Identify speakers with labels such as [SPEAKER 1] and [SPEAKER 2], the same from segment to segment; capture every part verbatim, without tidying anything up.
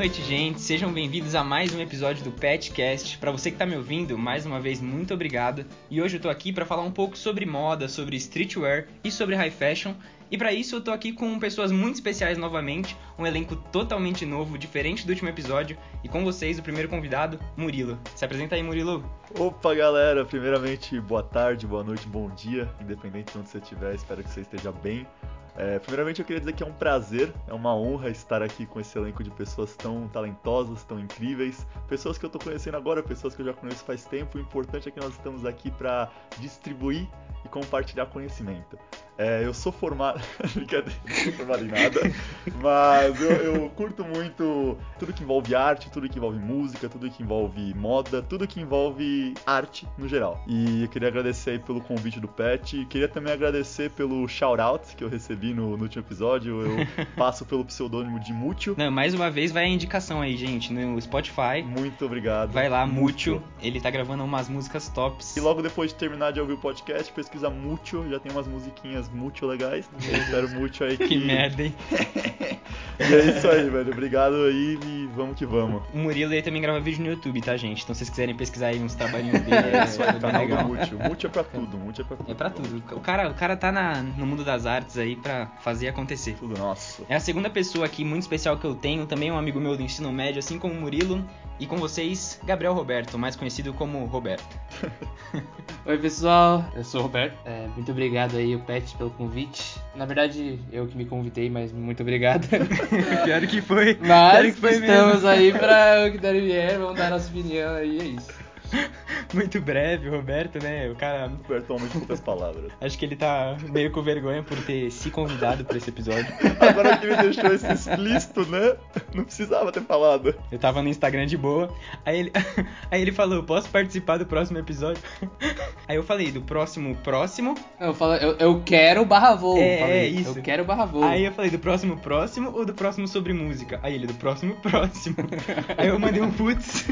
[SPEAKER 1] noite, gente. Sejam bem-vindos a mais um episódio do PetCast. Para você que tá me ouvindo, mais uma vez, muito obrigado. E hoje eu tô aqui para falar um pouco sobre moda, sobre streetwear e sobre high fashion. E para isso eu tô aqui com pessoas muito especiais novamente, um elenco totalmente novo, diferente do último episódio. E com vocês, o primeiro convidado, Murilo. Se apresenta aí, Murilo.
[SPEAKER 2] Opa, galera! Primeiramente, boa tarde, boa noite, bom dia, independente de onde você estiver, espero que você esteja bem. É, primeiramente eu queria dizer que é um prazer, é uma honra estar aqui com esse elenco de pessoas tão talentosas, tão incríveis, pessoas que eu tô conhecendo agora, pessoas que eu já conheço faz tempo. O importante é que nós estamos aqui para distribuir e compartilhar conhecimento. É, eu sou formado, brincadeira, não sou formado em nada, mas eu, eu curto muito tudo que envolve arte, tudo que envolve música, tudo que envolve moda, tudo que envolve arte no geral. E eu queria agradecer aí pelo convite do Pet, e queria também agradecer pelo shout-out que eu recebi no, no último episódio. Eu passo pelo pseudônimo de Múcio.
[SPEAKER 1] Não, mais uma vez vai a indicação aí, gente, no Spotify.
[SPEAKER 2] Muito obrigado.
[SPEAKER 1] Vai lá, Múcio, ele tá gravando umas músicas tops.
[SPEAKER 2] E logo depois de terminar de ouvir o podcast, pesquisa Múcio, já tem umas musiquinhas muito legais. Eu espero muito aí que...
[SPEAKER 1] Que merda, hein?
[SPEAKER 2] E é isso aí, velho. Obrigado aí e vamos que vamos.
[SPEAKER 1] O Murilo aí também grava vídeo no YouTube, tá, gente? Então se vocês quiserem pesquisar aí uns trabalhinhos dele,
[SPEAKER 2] É isso aí,
[SPEAKER 1] é bem
[SPEAKER 2] canal
[SPEAKER 1] legal.
[SPEAKER 2] do Múcio. Múcio é pra tudo, Múcio é pra tudo.
[SPEAKER 1] É pra tudo. O cara, o cara tá na, no mundo das artes aí pra fazer acontecer.
[SPEAKER 2] Tudo nosso.
[SPEAKER 1] É a segunda pessoa aqui muito especial que eu tenho, também um amigo meu do ensino médio, assim como o Murilo. E com vocês, Gabriel Roberto, mais conhecido como Roberto.
[SPEAKER 3] Oi pessoal, eu sou o Roberto. É, muito obrigado aí, o Pet, pelo convite. Na verdade, eu que me convidei, mas muito obrigado.
[SPEAKER 1] Pior que foi.
[SPEAKER 3] Mas
[SPEAKER 1] Pior que foi
[SPEAKER 3] estamos
[SPEAKER 1] mesmo.
[SPEAKER 3] aí pra o que der e vier, vamos dar nossa opinião aí, é isso.
[SPEAKER 1] Muito breve, o Roberto, né? O cara.
[SPEAKER 2] Virtualmente poucas palavras.
[SPEAKER 1] Acho que ele tá meio com vergonha por ter se convidado pra esse episódio.
[SPEAKER 2] Agora que ele deixou isso explícito, né? Não precisava ter falado.
[SPEAKER 1] Eu tava no Instagram de boa, aí ele, aí ele falou, posso participar do próximo episódio? Aí eu falei, do próximo próximo?
[SPEAKER 3] Eu falo, eu, eu quero barra voo.
[SPEAKER 1] É,
[SPEAKER 3] falei,
[SPEAKER 1] é isso.
[SPEAKER 3] Eu quero barra voo.
[SPEAKER 1] Aí eu falei, do próximo próximo ou do próximo sobre música? Aí ele, do próximo próximo. Aí eu mandei um putz.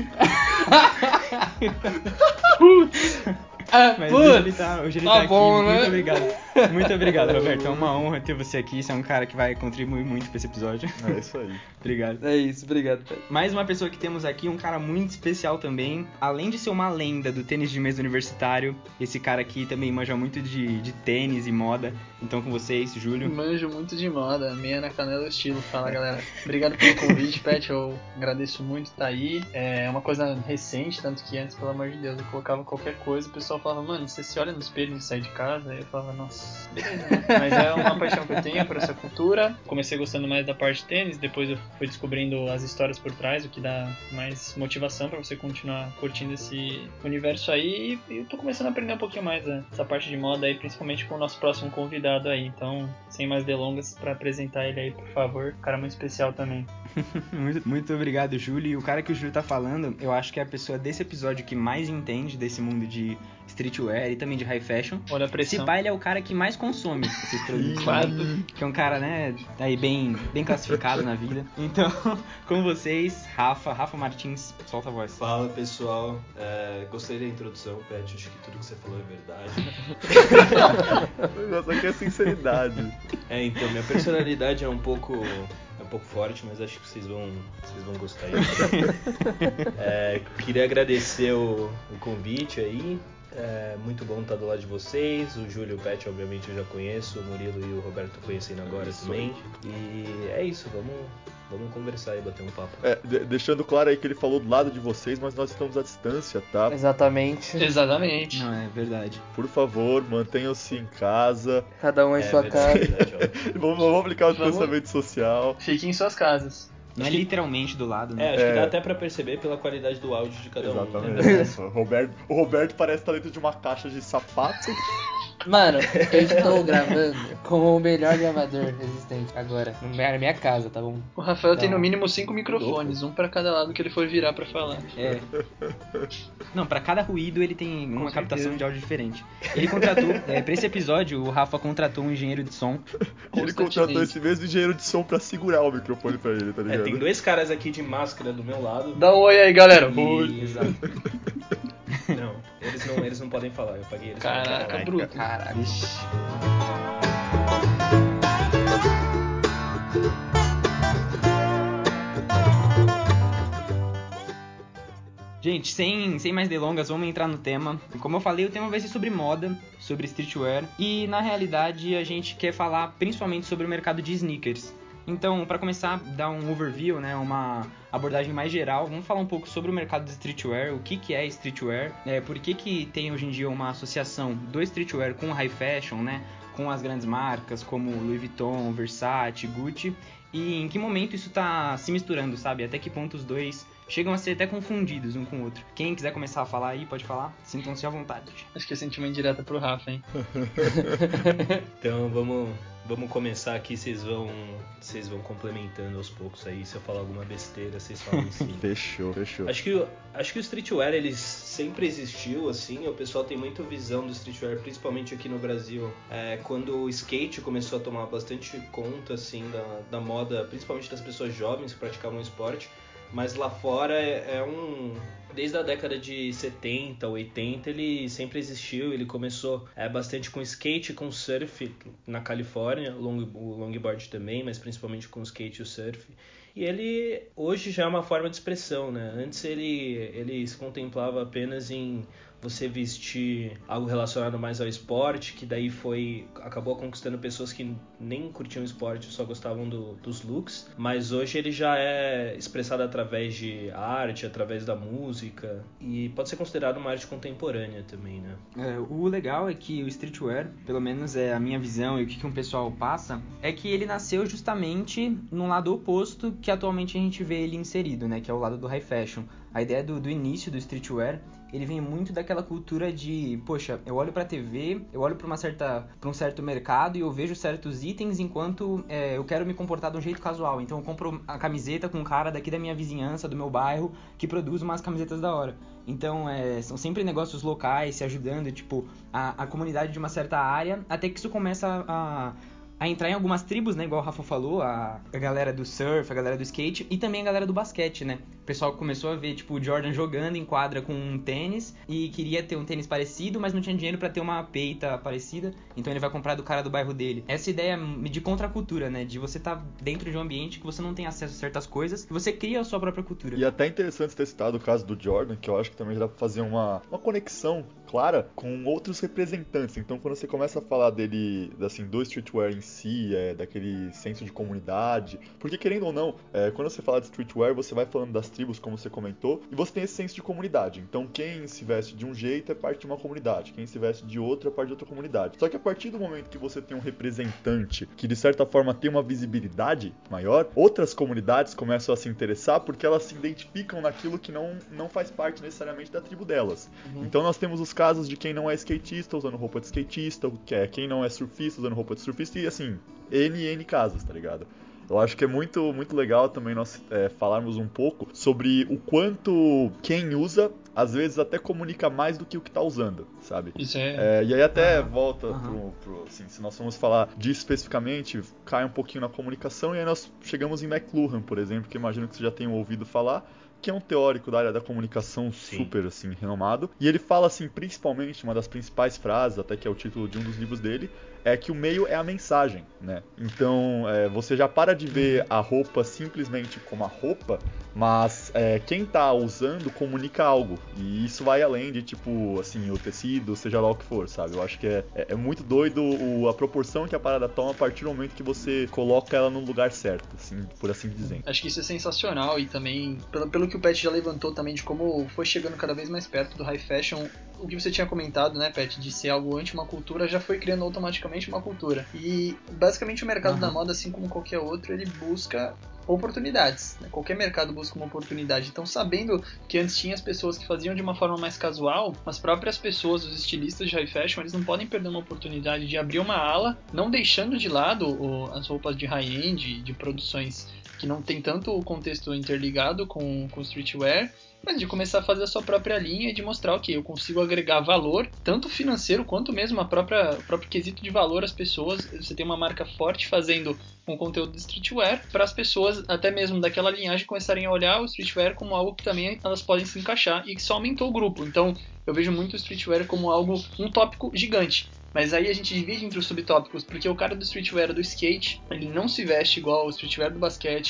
[SPEAKER 3] Putz! Ah,
[SPEAKER 1] Mas
[SPEAKER 3] putz!
[SPEAKER 1] hoje ele tá, hoje ele
[SPEAKER 3] Tá
[SPEAKER 1] tá
[SPEAKER 3] bom,
[SPEAKER 1] aqui,
[SPEAKER 3] né?
[SPEAKER 1] muito obrigado. Muito obrigado, Roberto. É uma honra ter você aqui. Você é um cara que vai contribuir muito pra esse episódio.
[SPEAKER 2] É isso aí.
[SPEAKER 1] Obrigado.
[SPEAKER 3] É isso, obrigado, Pet.
[SPEAKER 1] Mais uma pessoa que temos aqui, um cara muito especial também. Além de ser uma lenda do tênis de mesa universitário, esse cara aqui também manja muito de, de tênis e moda. Então com vocês, Júlio.
[SPEAKER 4] Manjo muito de moda, meia na canela estilo. Fala, galera. Obrigado pelo convite, Pet. Eu agradeço muito estar aí. É uma coisa recente, tanto que antes, pelo amor de Deus, eu colocava qualquer coisa, o pessoal falava, mano, você se olha no espelho e sai de casa? Aí eu falava, nossa, beleza, né? Mas é uma paixão que eu tenho por essa cultura. Comecei gostando mais da parte de tênis, depois eu fui descobrindo as histórias por trás, o que dá mais motivação pra você continuar curtindo esse universo aí. E eu tô começando a aprender um pouquinho mais, né, essa parte de moda aí, principalmente com o nosso próximo convidado aí. Então, sem mais delongas, pra apresentar ele aí, por favor. Um cara muito especial também.
[SPEAKER 1] muito, muito obrigado, Júlio. E o cara que o Júlio tá falando, eu acho que é a pessoa desse episódio que mais entende desse mundo de streetwear e também de high fashion.
[SPEAKER 4] Olha a
[SPEAKER 1] Se
[SPEAKER 4] pressão.
[SPEAKER 1] pá, ele é o cara que mais consome esses produtos.
[SPEAKER 4] Claro.
[SPEAKER 1] Né? Que é um cara, né, aí bem, bem classificado na vida. Então, com vocês, Rafa, Rafa Martins, solta a voz.
[SPEAKER 5] Fala pessoal, é, gostei da introdução, Pet, acho que tudo que você falou é verdade.
[SPEAKER 2] O negócio aqui é sinceridade.
[SPEAKER 5] É, então, minha personalidade é um pouco, é um pouco forte, mas acho que vocês vão, vocês vão gostar aí. É, queria agradecer o, o convite aí. É muito bom estar do lado de vocês. O Júlio e o Pet, obviamente, eu já conheço. O Murilo e o Roberto tô conhecendo agora
[SPEAKER 2] Isso
[SPEAKER 5] também. E é isso, vamos, vamos conversar e bater um papo.
[SPEAKER 2] É, de- deixando claro aí que ele falou do lado de vocês, mas nós estamos à distância, tá?
[SPEAKER 3] Exatamente.
[SPEAKER 4] Exatamente.
[SPEAKER 1] Não, é verdade.
[SPEAKER 2] Por favor, mantenham-se em casa.
[SPEAKER 3] Cada um em
[SPEAKER 5] É
[SPEAKER 3] sua
[SPEAKER 5] verdade,
[SPEAKER 3] casa.
[SPEAKER 5] verdade, ó.
[SPEAKER 2] Vamos, vamos aplicar o
[SPEAKER 4] Vamos.
[SPEAKER 2] distanciamento social.
[SPEAKER 4] Fiquem em suas casas.
[SPEAKER 1] Não é literalmente do lado, né?
[SPEAKER 5] É, acho
[SPEAKER 2] É.
[SPEAKER 5] que dá até pra perceber pela qualidade do áudio de cada um.
[SPEAKER 2] Exatamente.
[SPEAKER 5] Né?
[SPEAKER 2] Nossa, o, Roberto, o Roberto parece estar dentro de uma caixa de sapato.
[SPEAKER 3] Mano, eu estou gravando com o melhor gravador existente agora, na minha, na minha casa, tá bom?
[SPEAKER 4] O Rafael tem
[SPEAKER 3] Então,
[SPEAKER 4] no mínimo cinco microfones, um pra cada lado que ele for virar pra falar.
[SPEAKER 1] É. Não, pra cada ruído ele tem uma
[SPEAKER 4] certeza.
[SPEAKER 1] captação de áudio diferente. Ele contratou, é, pra esse episódio, o Rafa contratou um engenheiro de som.
[SPEAKER 2] Ele contratou esse mesmo engenheiro de som pra segurar o microfone pra ele, tá
[SPEAKER 5] É,
[SPEAKER 2] ligado?
[SPEAKER 5] tem dois caras aqui de máscara do meu lado.
[SPEAKER 4] Dá um oi aí, galera.
[SPEAKER 1] E- Exato.
[SPEAKER 5] Não, eles não, eles não podem falar, eu paguei eles pra não
[SPEAKER 4] Caraca,
[SPEAKER 5] falar.
[SPEAKER 4] bruto.
[SPEAKER 3] Caralho.
[SPEAKER 1] Gente, sem, sem mais delongas, vamos entrar no tema. Como eu falei, o tema vai ser sobre moda, sobre streetwear. E, na realidade, a gente quer falar principalmente sobre o mercado de sneakers. Então, para começar, dar um overview, né, uma abordagem mais geral, vamos falar um pouco sobre o mercado de streetwear, o que, que é streetwear, é, por que, que tem hoje em dia uma associação do streetwear com o high fashion, né, com as grandes marcas como Louis Vuitton, Versace, Gucci, e em que momento isso está se misturando, sabe? Até que ponto os dois chegam a ser até confundidos um com o outro. Quem quiser começar a falar aí, pode falar. Sintam-se à vontade.
[SPEAKER 4] Acho que é sentimento direto pro Rafa, hein?
[SPEAKER 5] Então vamos, vamos começar aqui, vocês vão, vocês vão complementando aos poucos aí. Se eu falar alguma besteira, vocês falam sim.
[SPEAKER 2] Fechou, fechou.
[SPEAKER 5] Acho que, acho que o streetwear, ele sempre existiu, assim, o pessoal tem muita visão do streetwear, principalmente aqui no Brasil. É, quando o skate começou a tomar bastante conta, assim, da, da moda, principalmente das pessoas jovens que praticavam o esporte, mas lá fora é, é um... Desde a década de setenta, oitenta, ele sempre existiu. Ele começou é, bastante com skate e com surf na Califórnia, long, o longboard também, mas principalmente com o skate e o surf. E ele hoje já é uma forma de expressão, né? Antes ele, ele se contemplava apenas em você vestir algo relacionado mais ao esporte, que daí foi acabou conquistando pessoas que nem curtiam esporte, só gostavam do, dos looks, mas hoje ele já é expressado através de arte, através da música, e pode ser considerado uma arte contemporânea também, né?
[SPEAKER 1] É, o legal é que o streetwear, pelo menos é a minha visão e o que, que um pessoal passa, é que ele nasceu justamente num lado oposto que atualmente a gente vê ele inserido, né? Que é o lado do high fashion. A ideia do, do início do streetwear, ele vem muito daquela cultura de, poxa, eu olho pra T V, eu olho pra, uma certa, pra um certo mercado e eu vejo certos itens enquanto é, eu quero me comportar de um jeito casual. Então eu compro a camiseta com um cara daqui da minha vizinhança, do meu bairro, que produz umas camisetas da hora. Então é, são sempre negócios locais se ajudando, tipo, a, a comunidade de uma certa área, até que isso começa a... a entrar em algumas tribos, né, igual o Rafa falou, a, a galera do surf, a galera do skate e também a galera do basquete, né? O pessoal começou a ver, tipo, o Jordan jogando em quadra com um tênis e queria ter um tênis parecido, mas não tinha dinheiro pra ter uma peita parecida, então ele vai comprar do cara do bairro dele. Essa ideia de contracultura, né, de você estar tá dentro de um ambiente que você não tem acesso a certas coisas e você cria a sua própria cultura.
[SPEAKER 2] E até interessante ter citado o caso do Jordan, que eu acho que também dá pra fazer uma, uma conexão clara com outros representantes. Então quando você começa a falar dele, assim, do streetwear em si, é, daquele senso de comunidade, porque querendo ou não, é, quando você fala de streetwear, você vai falando das tribos, como você comentou, e você tem esse senso de comunidade. Então quem se veste de um jeito é parte de uma comunidade, quem se veste de outro é parte de outra comunidade. Só que a partir do momento que você tem um representante que de certa forma tem uma visibilidade maior, outras comunidades começam a se interessar porque elas se identificam naquilo que não, não faz parte necessariamente da tribo delas. Uhum. Então nós temos os casos de quem não é skatista usando roupa de skatista, quem não é surfista usando roupa de surfista, e assim, N N casos, tá ligado? Eu acho que é muito, muito legal também nós é, falarmos um pouco sobre o quanto quem usa, às vezes até comunica mais do que o que tá usando, sabe?
[SPEAKER 4] Isso é...
[SPEAKER 2] é e aí até
[SPEAKER 1] uhum.
[SPEAKER 2] volta
[SPEAKER 1] uhum.
[SPEAKER 2] pro, pro, assim, se nós formos falar disso especificamente, cai um pouquinho na comunicação, e aí nós chegamos em McLuhan, por exemplo, que imagino que vocês já tenham ouvido falar, que é um teórico da área da comunicação super, assim, renomado. E ele fala, assim, principalmente, uma das principais frases, até que é o título de um dos livros dele, é que o meio é a mensagem, né? Então, é, você já para de ver a roupa simplesmente como a roupa, mas é, quem tá usando comunica algo. E isso vai além de, tipo, assim, o tecido, seja lá o que for, sabe? Eu acho que é, é, é muito doido o, a proporção que a parada toma a partir do momento que você coloca ela no lugar certo, assim, por assim dizer.
[SPEAKER 4] Acho que isso é sensacional, e também, pelo, pelo que o Pet já levantou também, de como foi chegando cada vez mais perto do high fashion, o que você tinha comentado, né, Pet, de ser algo anti uma cultura, já foi criando automaticamente uma cultura. E basicamente o mercado uhum. da moda, assim como qualquer outro, ele busca oportunidades, né? Qualquer mercado busca uma oportunidade. Então, sabendo que antes tinha as pessoas que faziam de uma forma mais casual, as próprias pessoas, os estilistas de high fashion, eles não podem perder uma oportunidade de abrir uma ala, não deixando de lado o, as roupas de high-end, de produções que não tem tanto o contexto interligado com o streetwear, mas de começar a fazer a sua própria linha e de mostrar, ok, eu consigo agregar valor, tanto financeiro quanto mesmo a própria, o próprio quesito de valor às pessoas. Você tem uma marca forte fazendo um conteúdo de streetwear para as pessoas, até mesmo daquela linhagem, começarem a olhar o streetwear como algo que também elas podem se encaixar e que só aumentou o grupo. Então, eu vejo muito o streetwear como algo, um tópico gigante. Mas aí a gente divide entre os subtópicos, porque o cara do streetwear do skate, ele não se veste igual ao streetwear do basquete,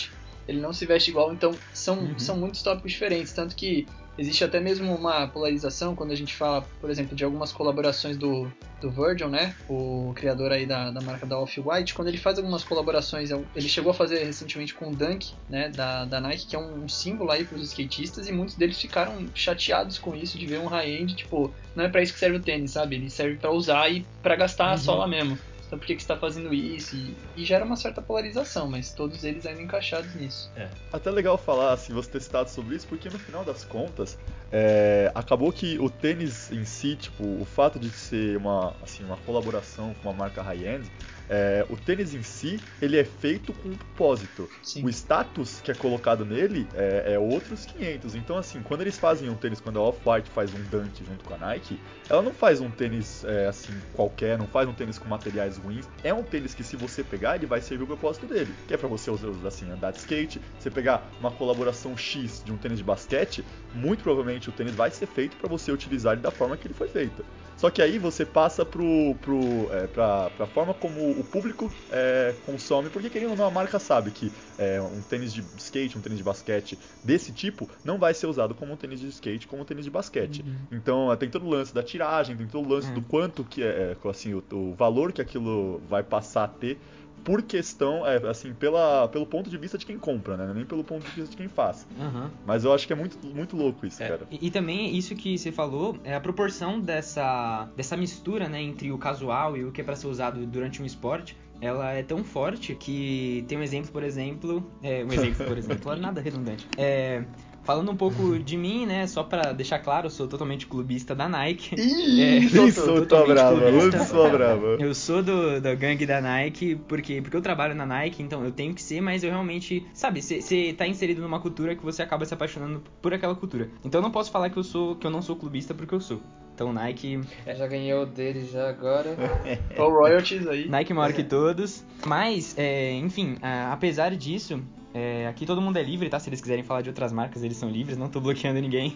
[SPEAKER 4] ele não se veste igual, então são,
[SPEAKER 1] Uhum.
[SPEAKER 4] são muitos tópicos diferentes, tanto que existe até mesmo uma polarização quando a gente fala, por exemplo, de algumas colaborações do, do Virgil, né, o criador aí da, da marca da Off-White, quando ele faz algumas colaborações, ele chegou a fazer recentemente com o Dunk, né, da, da Nike, que é um, um símbolo aí para os skatistas, e muitos deles ficaram chateados com isso, de ver um high-end, tipo, não é para isso que serve o tênis, sabe, ele serve para usar e para gastar
[SPEAKER 1] Uhum.
[SPEAKER 4] a sola mesmo. Então por que, que você está fazendo isso? E, e gera uma certa polarização, mas todos eles ainda encaixados nisso.
[SPEAKER 2] Até legal falar, assim, você ter citado sobre isso, porque no final das contas, é, acabou que o tênis em si, tipo, o fato de ser uma, assim, uma colaboração com uma marca high-end, é, o tênis em si, ele é feito com um propósito.
[SPEAKER 4] Sim.
[SPEAKER 2] O status que é colocado nele é, é outros quinhentos. Então, assim, quando eles fazem um tênis, quando a Off-White faz um Dunk junto com a Nike, ela não faz um tênis, é, assim, qualquer, não faz um tênis com materiais ruins. É um tênis que, se você pegar, ele vai servir o propósito dele, que é pra você, assim, andar de skate. Você pegar uma colaboração X de um tênis de basquete, muito provavelmente o tênis vai ser feito para você utilizar ele da forma que ele foi feito. Só que aí você passa pro, pro, é, pra, pra forma como o público é, consome, porque querendo ou não, a marca sabe que é, um tênis de skate, um tênis de basquete desse tipo, não vai ser usado como um tênis de skate, como um tênis de basquete.
[SPEAKER 1] Uhum.
[SPEAKER 2] Então tem todo o lance da tiragem, tem todo o lance
[SPEAKER 1] Uhum.
[SPEAKER 2] do quanto que é, assim, o, o valor que aquilo vai passar a ter, por questão, é, assim, pela, pelo ponto de vista de quem compra, né? Nem pelo ponto de vista de quem faz.
[SPEAKER 1] Uhum.
[SPEAKER 2] Mas eu acho que é muito, muito louco isso,
[SPEAKER 5] É.
[SPEAKER 2] cara.
[SPEAKER 1] E, e também isso que você falou, é a proporção dessa, dessa mistura, né, entre o casual e o que é para ser usado durante um esporte, ela é tão forte que tem um exemplo, por exemplo, é, um exemplo, por exemplo, nada redundante. É, falando um pouco de mim, né, só pra deixar claro, eu sou totalmente clubista da Nike. É,
[SPEAKER 2] Isso, tô brava,
[SPEAKER 1] clubista.
[SPEAKER 2] lançou brava.
[SPEAKER 1] Eu sou do, da gangue da Nike, porque, porque eu trabalho na Nike, então eu tenho que ser, mas eu realmente, sabe, você tá inserido numa cultura que você acaba se apaixonando por aquela cultura. Então eu não posso falar que eu sou, que eu não sou clubista, porque eu sou. Então Nike,
[SPEAKER 3] Já ganhei o dele já agora.
[SPEAKER 4] Ou royalties aí.
[SPEAKER 1] Nike maior que todos. Mas, é, enfim, a- apesar disso, é, aqui todo mundo é livre, tá? Se eles quiserem falar de outras marcas, eles são livres, não tô bloqueando ninguém.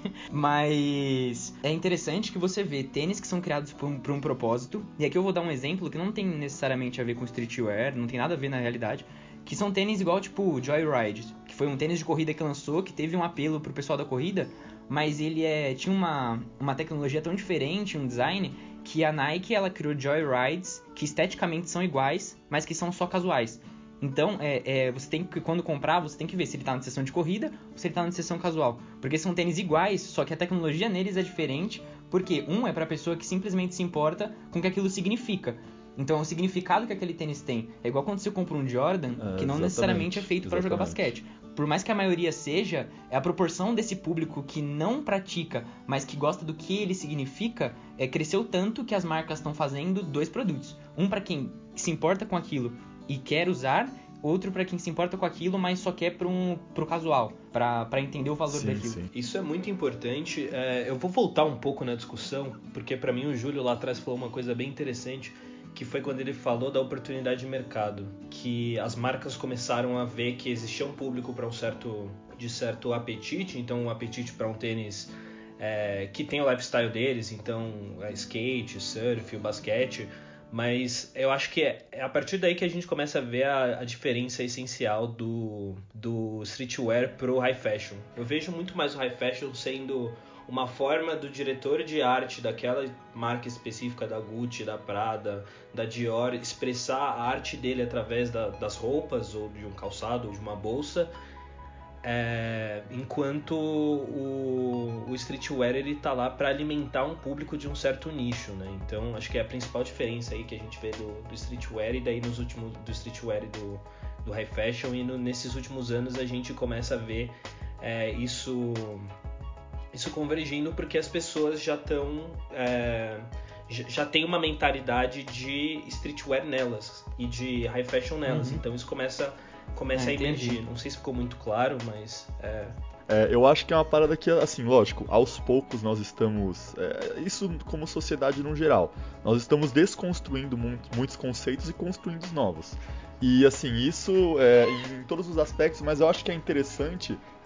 [SPEAKER 1] Mas é interessante que você vê tênis que são criados por um, por um propósito. E aqui eu vou dar um exemplo que não tem necessariamente a ver com streetwear, não tem nada a ver na realidade. Que são tênis igual, tipo, Joyride, que foi um tênis de corrida que lançou, que teve um apelo pro pessoal da corrida, mas ele é, tinha uma, uma tecnologia tão diferente, um design, que a Nike ela criou Joyrides que esteticamente são iguais, mas que são só casuais. Então, é, é, você tem que, quando comprar, você tem que ver se ele tá na seção de corrida ou se ele tá na seção casual. Porque são tênis iguais, só que a tecnologia neles é diferente, porque um é pra pessoa que simplesmente se importa com o que aquilo significa. Então, o significado que aquele tênis tem é igual quando você compra um Jordan,
[SPEAKER 2] É,
[SPEAKER 1] que não
[SPEAKER 2] exatamente,
[SPEAKER 1] necessariamente é feito para jogar
[SPEAKER 2] exatamente.
[SPEAKER 1] basquete. Por mais que a maioria seja, é a proporção desse público que não pratica, mas que gosta do que ele significa, é, cresceu tanto que as marcas estão fazendo dois produtos. Um para quem se importa com aquilo e quer usar, outro para quem se importa com aquilo, mas só quer para um, pro casual, para entender o valor
[SPEAKER 2] Sim,
[SPEAKER 1] daquilo.
[SPEAKER 2] sim.
[SPEAKER 5] Isso é muito importante. É, eu vou voltar um pouco na discussão, porque pra mim o Júlio lá atrás falou uma coisa bem interessante, que foi quando ele falou da oportunidade de mercado, que as marcas começaram a ver que existia um público para um certo, de certo apetite, então um apetite para um tênis é, que tem o lifestyle deles, então é skate, surf, o basquete, mas eu acho que é, é a partir daí que a gente começa a ver a, a diferença essencial do, do streetwear pro high fashion. Eu vejo muito mais o high fashion sendo uma forma do diretor de arte daquela marca específica, da Gucci, da Prada, da Dior, expressar a arte dele através da, das roupas, ou de um calçado, ou de uma bolsa, é, enquanto o, o streetwear ele tá lá para alimentar um público de um certo nicho, né? Então acho que é a principal diferença aí que a gente vê do, do streetwear e daí nos últimos do streetwear e do, do high fashion, e no, nesses últimos anos a gente começa a ver é, isso isso convergindo, porque as pessoas já estão é, já tem uma mentalidade de streetwear nelas e de high fashion nelas,
[SPEAKER 1] Uhum.
[SPEAKER 5] então isso começa começa
[SPEAKER 1] É,
[SPEAKER 5] a emergir.
[SPEAKER 1] entendi.
[SPEAKER 5] Não sei se ficou muito claro, mas é,
[SPEAKER 2] É, eu acho que é uma parada que, assim, lógico, aos poucos nós estamos, é, isso como sociedade no geral, nós estamos desconstruindo muito, muitos conceitos e construindo os novos. E, assim, isso é, em todos os aspectos, mas eu acho que é interessante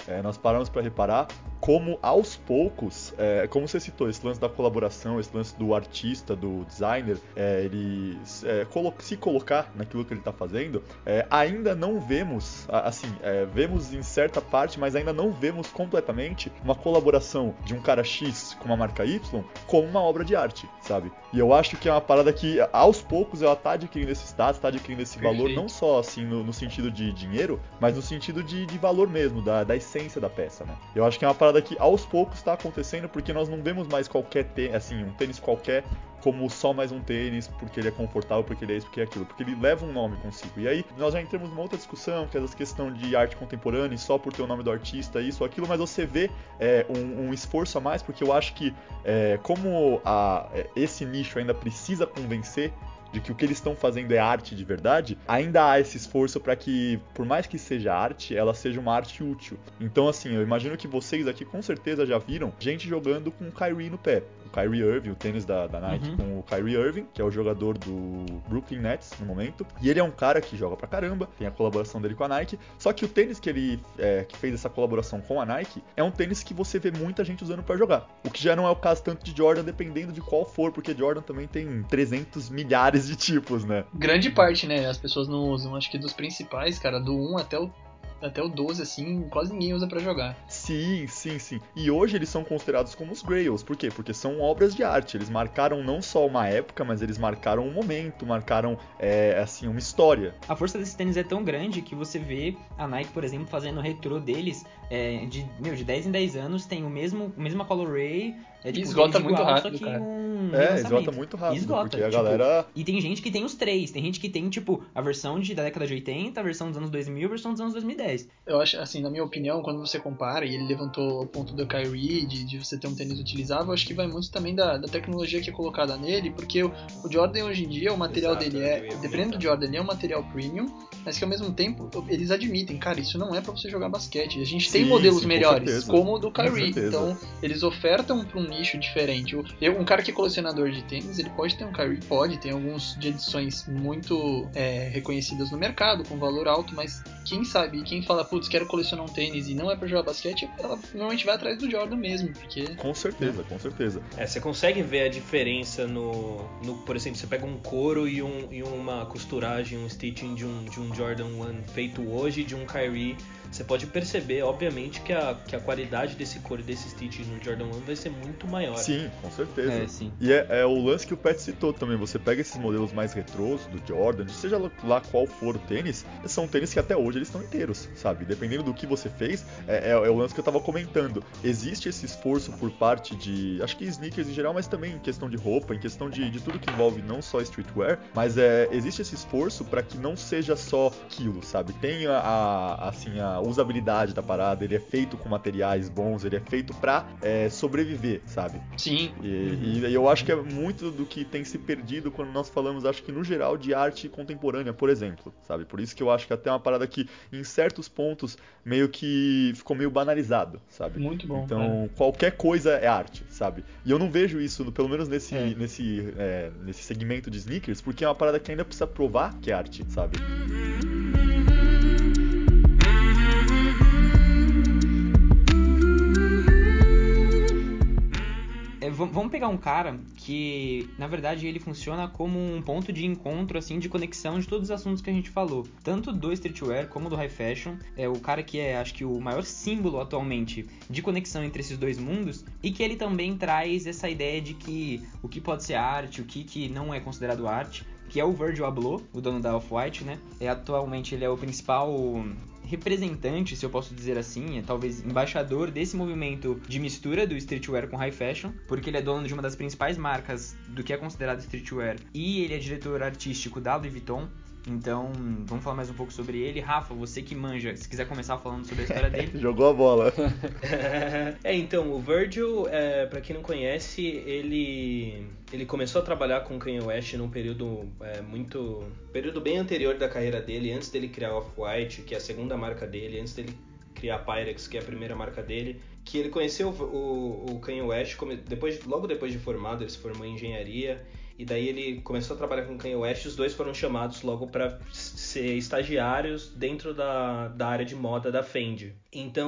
[SPEAKER 2] é, nós paramos para reparar como aos poucos, é, como você citou, esse lance da colaboração, esse lance do artista, do designer, é, ele é, colo- se colocar naquilo que ele está fazendo, é, ainda não vemos, assim, é, vemos em certa parte, mas ainda não vemos completamente uma colaboração de um cara X com uma marca Y como uma obra de arte, sabe? E eu acho que é uma parada que aos poucos ela tá adquirindo esse status, tá adquirindo esse
[SPEAKER 4] Perfeito.
[SPEAKER 2] valor, não só assim no, no sentido de dinheiro, mas no sentido de, de valor mesmo, da, da essência da peça, né? Eu acho que é uma parada que aos poucos está acontecendo porque nós não vemos mais qualquer tênis, assim, um tênis qualquer como só mais um tênis porque ele é confortável, porque ele é isso, porque é aquilo, porque ele leva um nome consigo. E aí nós já entramos numa outra discussão, que é essa questão de arte contemporânea, só por ter o nome do artista, isso ou aquilo, mas você vê é, um, um esforço a mais, porque eu acho que é, como a, esse nicho ainda precisa convencer de que o que eles estão fazendo é arte de verdade, ainda há esse esforço para que, por mais que seja arte, ela seja uma arte útil. Então, assim, eu imagino que vocês aqui com certeza já viram gente jogando com o Kyrie no pé. O Kyrie Irving, o tênis da, da Nike
[SPEAKER 1] Uhum.
[SPEAKER 2] com o Kyrie Irving, que é o jogador do Brooklyn Nets no momento. E ele é um cara que joga pra caramba, tem a colaboração dele com a Nike. Só que o tênis que ele é, que fez essa colaboração com a Nike é um tênis que você vê muita gente usando pra jogar. O que já não é o caso tanto de Jordan, dependendo de qual for, porque Jordan também tem trezentos milhares de tipos, né?
[SPEAKER 4] Grande parte, né? As pessoas não usam. Acho que dos principais, cara, do um até o, até o doze, assim, quase ninguém usa pra jogar.
[SPEAKER 2] Sim, sim, sim. E hoje eles são considerados como os Grails. Por quê? Porque são obras de arte. Eles marcaram não só uma época, mas eles marcaram um momento, marcaram, é, assim, uma história.
[SPEAKER 1] A força desses tênis é tão grande que você vê a Nike, por exemplo, fazendo o retrô deles é, de, meu, de dez em dez anos, tem o mesmo, mesma colorway. É,
[SPEAKER 4] E
[SPEAKER 1] tipo,
[SPEAKER 4] esgota
[SPEAKER 1] tênis
[SPEAKER 4] muito
[SPEAKER 1] igual,
[SPEAKER 4] rápido,
[SPEAKER 1] só que
[SPEAKER 4] cara.
[SPEAKER 1] um
[SPEAKER 2] É,
[SPEAKER 1] relançamento.
[SPEAKER 2] esgota muito rápido,
[SPEAKER 1] Esgota,
[SPEAKER 2] porque a
[SPEAKER 1] tipo,
[SPEAKER 2] galera...
[SPEAKER 1] E tem gente que tem os três. Tem gente que tem, tipo, a versão de, da década de oitenta, a versão dos anos dois mil, a versão dos anos dois mil e dez.
[SPEAKER 4] Eu acho, assim, na minha opinião, quando você compara, e ele levantou o ponto do Kyrie, de, de você ter um tênis utilizável, eu acho que vai muito também da, da tecnologia que é colocada nele, porque o, o Jordan hoje em dia, o material
[SPEAKER 5] Exato,
[SPEAKER 4] dele
[SPEAKER 5] eu
[SPEAKER 4] é,
[SPEAKER 5] ia
[SPEAKER 4] dependendo
[SPEAKER 5] comentar.
[SPEAKER 4] do Jordan, ele é um material premium, mas que ao mesmo tempo eles admitem, cara, isso não é pra você jogar basquete. A gente tem
[SPEAKER 2] Sim,
[SPEAKER 4] modelos
[SPEAKER 2] sim, com
[SPEAKER 4] melhores,
[SPEAKER 2] certeza.
[SPEAKER 4] como o do
[SPEAKER 2] Com
[SPEAKER 4] Kyrie,
[SPEAKER 2] certeza.
[SPEAKER 4] então eles ofertam pra um nicho diferente. Eu, eu- um cara que é colecionador de tênis, ele pode ter um Kyrie, pode, tem alguns de edições muito é, reconhecidas no mercado, com valor alto, mas quem sabe, quem fala, putz, quero colecionar um tênis e não é pra jogar basquete, ela normalmente vai atrás do Jordan mesmo, porque...
[SPEAKER 2] Com certeza, com certeza.
[SPEAKER 5] É, você consegue ver a diferença no, no por exemplo, você pega um couro e, um, e uma costuragem, um stitching de um, de um Jordan um feito hoje, de um Kyrie. Você pode perceber, obviamente, que a, que a qualidade desse couro e desse stitching no Jordan um vai ser muito maior.
[SPEAKER 2] Sim, com certeza.
[SPEAKER 1] É, sim.
[SPEAKER 2] E é, é o lance que o Pet citou também. Você pega esses modelos mais retrôs do Jordan, seja lá qual for o tênis, são tênis que até hoje eles estão inteiros, sabe? Dependendo do que você fez, é, é, é o lance que eu tava comentando. Existe esse esforço por parte de, acho que sneakers em geral, mas também em questão de roupa, em questão de, de tudo que envolve não só streetwear, mas é, existe esse esforço para que não seja só aquilo, sabe? Tenha a, assim, a usabilidade da parada, ele é feito com materiais bons, ele é feito pra é, sobreviver, sabe?
[SPEAKER 4] Sim.
[SPEAKER 2] E, e eu acho que é muito do que tem se perdido quando nós falamos, acho que no geral, de arte contemporânea, por exemplo, sabe? Por isso que eu acho que até uma parada que, em certos pontos, meio que ficou meio banalizado, sabe?
[SPEAKER 4] Muito bom,
[SPEAKER 2] Então, qualquer coisa é arte, sabe? E eu não vejo isso, pelo menos nesse,
[SPEAKER 1] É.
[SPEAKER 2] nesse, é, nesse segmento de sneakers, porque é uma parada que ainda precisa provar que é arte, sabe?
[SPEAKER 1] É, v- vamos pegar um cara que, na verdade, ele funciona como um ponto de encontro, assim, de conexão de todos os assuntos que a gente falou. Tanto do streetwear como do high fashion. É o cara que é, acho que, o maior símbolo atualmente de conexão entre esses dois mundos. E que ele também traz essa ideia de que o que pode ser arte, o que, que não é considerado arte. Que é o Virgil Abloh, o dono da Off-White, né? É, atualmente ele é o principal representante, se eu posso dizer assim, é talvez embaixador desse movimento de mistura do streetwear com high fashion, porque ele é dono de uma das principais marcas do que é considerado streetwear e ele é diretor artístico da Louis Vuitton. Então, vamos falar mais um pouco sobre ele. Rafa, você que manja, se quiser começar falando sobre a história dele.
[SPEAKER 2] Jogou a bola.
[SPEAKER 5] É, então, o Virgil, é, pra quem não conhece, ele, ele começou a trabalhar com Kanye West num período é, muito... período bem anterior da carreira dele, antes dele criar Off-White, que é a segunda marca dele, antes dele criar Pyrex, que é a primeira marca dele, que ele conheceu o, o, o Kanye West, depois, logo depois de formado, ele se formou em engenharia, e daí ele começou a trabalhar com o Kanye West, os dois foram chamados logo para ser estagiários dentro da, da área de moda da Fendi. Então,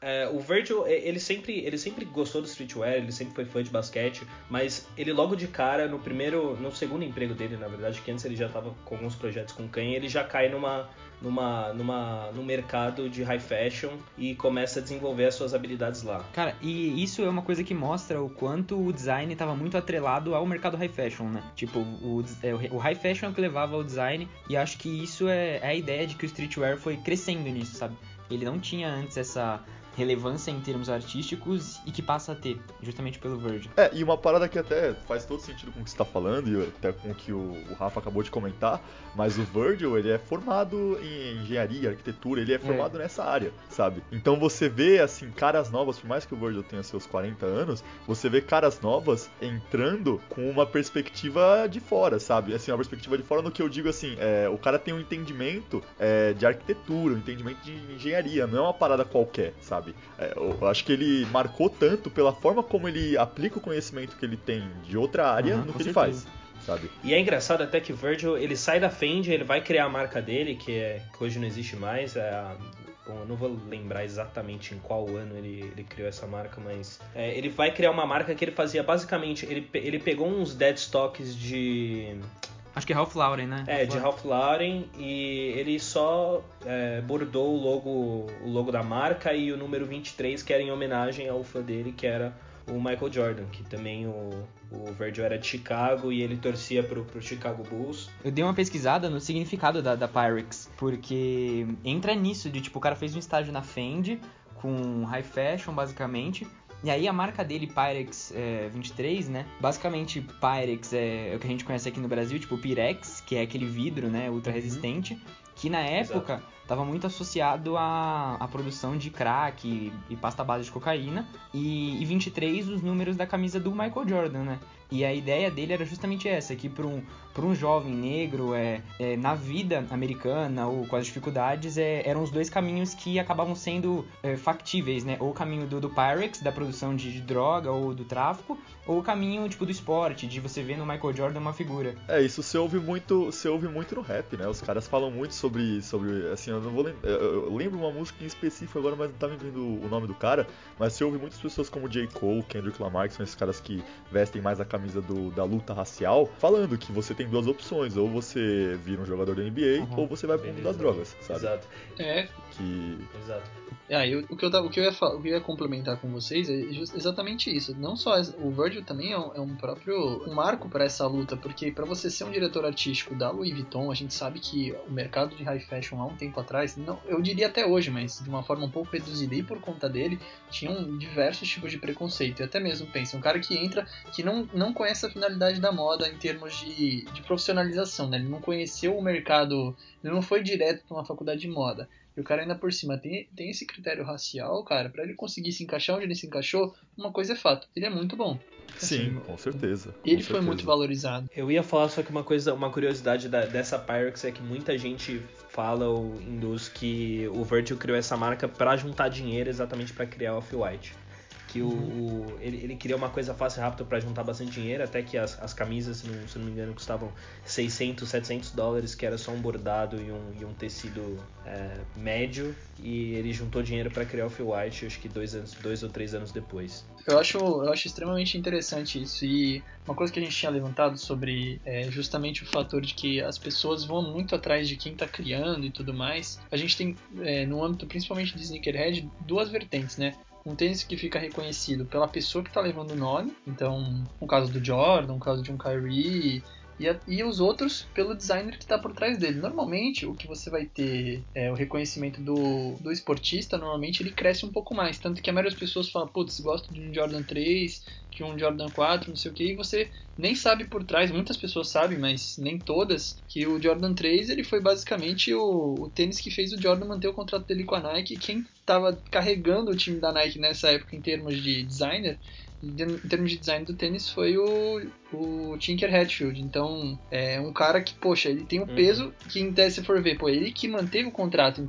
[SPEAKER 5] É, o Virgil, ele sempre, ele sempre gostou do streetwear, ele sempre foi fã de basquete, mas ele logo de cara, no primeiro, no segundo emprego dele, na verdade, que antes ele já estava com alguns projetos com Kanye, ele já cai numa, numa, numa, no mercado de high fashion e começa a desenvolver as suas habilidades lá.
[SPEAKER 1] Cara, e isso é uma coisa que mostra o quanto o design estava muito atrelado ao mercado high fashion, né? Tipo, o, o high fashion é o que levava ao design, e acho que isso é, é a ideia de que o streetwear foi crescendo nisso, sabe? Ele não tinha antes essa relevância em termos artísticos e que passa a ter, justamente pelo Virgil.
[SPEAKER 2] É, e uma parada que até faz todo sentido com o que você tá falando e até com o que o, o Rafa acabou de comentar, mas o Virgil, ele é formado em engenharia, arquitetura, ele é formado é. nessa área, sabe? Então você vê, assim, caras novas, por mais que o Virgil tenha seus quarenta anos, você vê caras novas entrando com uma perspectiva de fora, sabe? Assim, uma perspectiva de fora no que eu digo, assim, é, o cara tem um entendimento é, de arquitetura, um entendimento de engenharia, não é uma parada qualquer, sabe? É, eu acho que ele marcou tanto pela forma como ele aplica o conhecimento que ele tem de outra área
[SPEAKER 1] uhum,
[SPEAKER 2] no que
[SPEAKER 1] certeza.
[SPEAKER 2] ele faz, sabe?
[SPEAKER 5] E é engraçado até que o Virgil, ele sai da Fendi, ele vai criar a marca dele, que, é, que hoje não existe mais, é a... Bom, eu não vou lembrar exatamente em qual ano ele, ele criou essa marca, mas é, ele vai criar uma marca que ele fazia basicamente, ele, ele pegou uns dead stocks de...
[SPEAKER 1] Acho que é Ralph Lauren, né?
[SPEAKER 5] É, de Ralph Lauren, e ele só é, bordou o logo, o logo da marca e o número vinte e três, que era em homenagem ao fã dele, que era o Michael Jordan, que também o, o Virgil era de Chicago e ele torcia pro, pro Chicago Bulls.
[SPEAKER 1] Eu dei uma pesquisada no significado da, da Pyrex, porque entra nisso de, tipo, o cara fez um estágio na Fendi, com high fashion, basicamente. E aí a marca dele, Pyrex é, vinte e três, né? Basicamente, Pyrex é, é o que a gente conhece aqui no Brasil, tipo Pyrex, que é aquele vidro, né, ultra resistente, que na época estava muito associado à, à produção de crack e, e pasta base de cocaína. E, e vinte e três, os números da camisa do Michael Jordan, né? E a ideia dele era justamente essa, que para um, para um jovem negro, é, é, na vida americana ou com as dificuldades, é, eram os dois caminhos que acabavam sendo é, factíveis, né? Ou o caminho do, do Pyrex, da produção de, de droga ou do tráfico, ou o caminho tipo do esporte, de você ver no Michael Jordan uma figura.
[SPEAKER 2] É, isso você ouve muito, você ouve muito no rap, né? Os caras falam muito sobre, sobre assim, eu não vou lembrar, eu lembro uma música em específico agora, mas não tá me vindo o nome do cara, mas você ouve muitas pessoas como J. Cole, Kendrick Lamar, que são esses caras que vestem mais a camisa do, da luta racial, falando que você tem duas opções, ou você vira um jogador da N B A, uhum. ou você vai pro mundo das drogas, sabe?
[SPEAKER 5] Exato.
[SPEAKER 4] É.
[SPEAKER 2] Que...
[SPEAKER 5] Exato.
[SPEAKER 4] É, eu, o, que eu, o, que eu ia, o que eu ia complementar com vocês é just, exatamente isso. Não só o Virgil também é um, é um próprio um marco para essa luta, porque para você ser um diretor artístico da Louis Vuitton, a gente sabe que o mercado de high fashion há um tempo atrás, não, eu diria até hoje, mas de uma forma um pouco reduzida, e por conta dele, tinham diversos tipos de preconceito. E até mesmo, pensa, um cara que entra, que não, não conhece a finalidade da moda em termos de, de profissionalização, né? Ele não conheceu o mercado, ele não foi direto para uma faculdade de moda. E o cara ainda por cima tem, tem esse critério racial, cara, pra ele conseguir se encaixar onde ele se encaixou, uma coisa é fato, ele é muito bom.
[SPEAKER 2] Sim, assim, com certeza. Com
[SPEAKER 4] ele
[SPEAKER 2] certeza.
[SPEAKER 4] foi muito valorizado.
[SPEAKER 5] Eu ia falar só que uma coisa, uma curiosidade da, dessa Pyrex é que muita gente fala ou induz que o Virgil criou essa marca pra juntar dinheiro exatamente pra criar o Off-White. Que o, o, ele, ele queria uma coisa fácil e rápida para juntar bastante dinheiro, até que as, as camisas, se não, se não me engano, custavam seiscentos, setecentos dólares, que era só um bordado e um, e um tecido é, médio, e ele juntou dinheiro para criar o Off-White, acho que dois, anos, dois ou três anos depois.
[SPEAKER 4] Eu acho, eu acho extremamente interessante isso, e uma coisa que a gente tinha levantado sobre é, justamente o fator de que as pessoas vão muito atrás de quem está criando e tudo mais. A gente tem, é, no âmbito principalmente de sneakerhead, duas vertentes, né? Um tênis que fica reconhecido pela pessoa que está levando o nome, então, no caso do Jordan, no caso de um Kyrie, e, a, e os outros pelo designer que está por trás dele. Normalmente, o que você vai ter, é, o reconhecimento do, do esportista, normalmente ele cresce um pouco mais, tanto que a maioria das pessoas fala, putz, gosto de um Jordan três, de um Jordan quatro, não sei o que, e você nem sabe por trás, muitas pessoas sabem, mas nem todas, que o Jordan três ele foi basicamente o, o tênis que fez o Jordan manter o contrato dele com a Nike. Quem estava carregando o time da Nike nessa época em termos de designer, em termos de design do tênis, foi o, o Tinker Hatfield. Então, é um cara que, poxa, ele tem um peso que, em tese, se for ver, pô, ele que manteve o contrato. Então,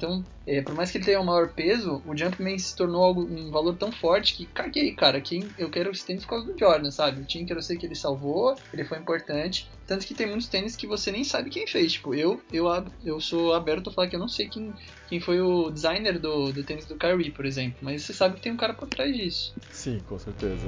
[SPEAKER 4] é, por mais que ele tenha um maior peso, o Jumpman se tornou algo, um valor tão forte que caguei, cara. Quem, eu quero esse tênis por causa do Jordan, sabe? O Tinker eu sei que ele salvou, ele foi importante. Tanto que tem muitos tênis que você nem sabe quem fez. Tipo, eu, eu, eu sou aberto a falar que eu não sei quem, quem foi o designer do, do tênis do Kyrie, por exemplo. Mas você sabe que tem um cara por trás disso.
[SPEAKER 2] Sim, com certeza.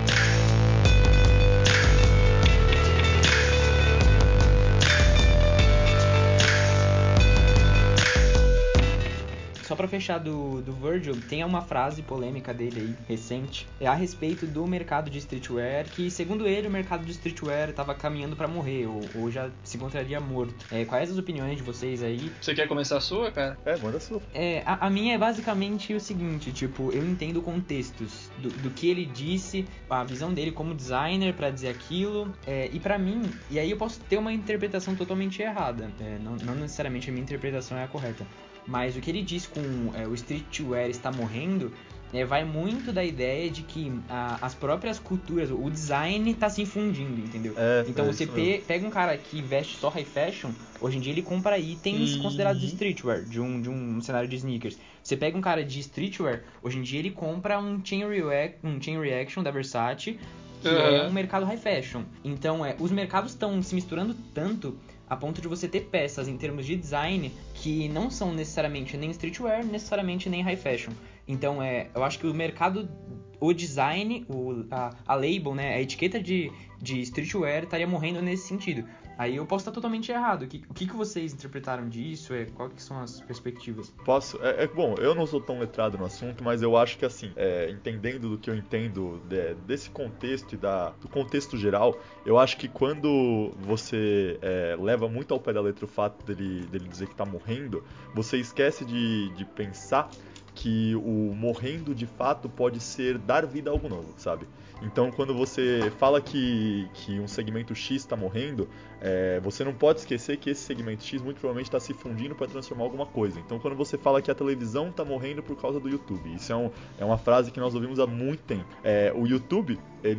[SPEAKER 1] Só pra fechar do, do Virgil, tem uma frase polêmica dele aí, recente, é a respeito do mercado de streetwear, que segundo ele, o mercado de streetwear estava caminhando pra morrer, ou, ou já se encontraria morto. É, quais as opiniões de vocês aí?
[SPEAKER 4] Você quer começar a sua, cara?
[SPEAKER 2] É, manda a sua.
[SPEAKER 1] É, a, a minha é basicamente o seguinte, tipo, eu entendo contextos do, do que ele disse, a visão dele como designer pra dizer aquilo, é, e pra mim, e aí eu posso ter uma interpretação totalmente errada, é, não, não necessariamente a minha interpretação é a correta. Mas o que ele diz com é, o streetwear está morrendo é, vai muito da ideia de que a, as próprias culturas, o design está se infundindo, entendeu?
[SPEAKER 2] É,
[SPEAKER 1] então
[SPEAKER 2] é
[SPEAKER 1] você
[SPEAKER 2] isso
[SPEAKER 1] pe-
[SPEAKER 2] mesmo.
[SPEAKER 1] pega um cara que veste só high fashion, hoje em dia ele compra itens
[SPEAKER 4] Uhum.
[SPEAKER 1] considerados streetwear, de um, de um cenário de sneakers. Você pega um cara de streetwear, hoje em dia ele compra um chain, reac- um chain reaction da Versace, que
[SPEAKER 4] Uhum.
[SPEAKER 1] é um mercado high fashion. Então, é, os mercados estão se misturando tanto a ponto de você ter peças em termos de design que não são necessariamente nem streetwear, necessariamente nem high fashion. Então, é, eu acho que o mercado, o design, o, a, a label, né, a etiqueta de, de streetwear estaria morrendo nesse sentido. Aí eu posso estar totalmente errado. O que, o que que vocês interpretaram disso? É, quais que são as perspectivas?
[SPEAKER 2] Posso? É, é, bom, eu não sou tão letrado no assunto, mas eu acho que assim, é, entendendo do que eu entendo de, desse contexto e da, do contexto geral, eu acho que quando você é, leva muito ao pé da letra o fato dele, dele dizer que tá morrendo, você esquece de, de pensar que o morrendo de fato pode ser dar vida a algo novo, sabe? Então, quando você fala que, que um segmento X está morrendo, é, você não pode esquecer que esse segmento X muito provavelmente está se fundindo para transformar alguma coisa. Então, quando você fala que a televisão está morrendo por causa do YouTube, isso é, um, é uma frase que nós ouvimos há muito tempo. É, o YouTube,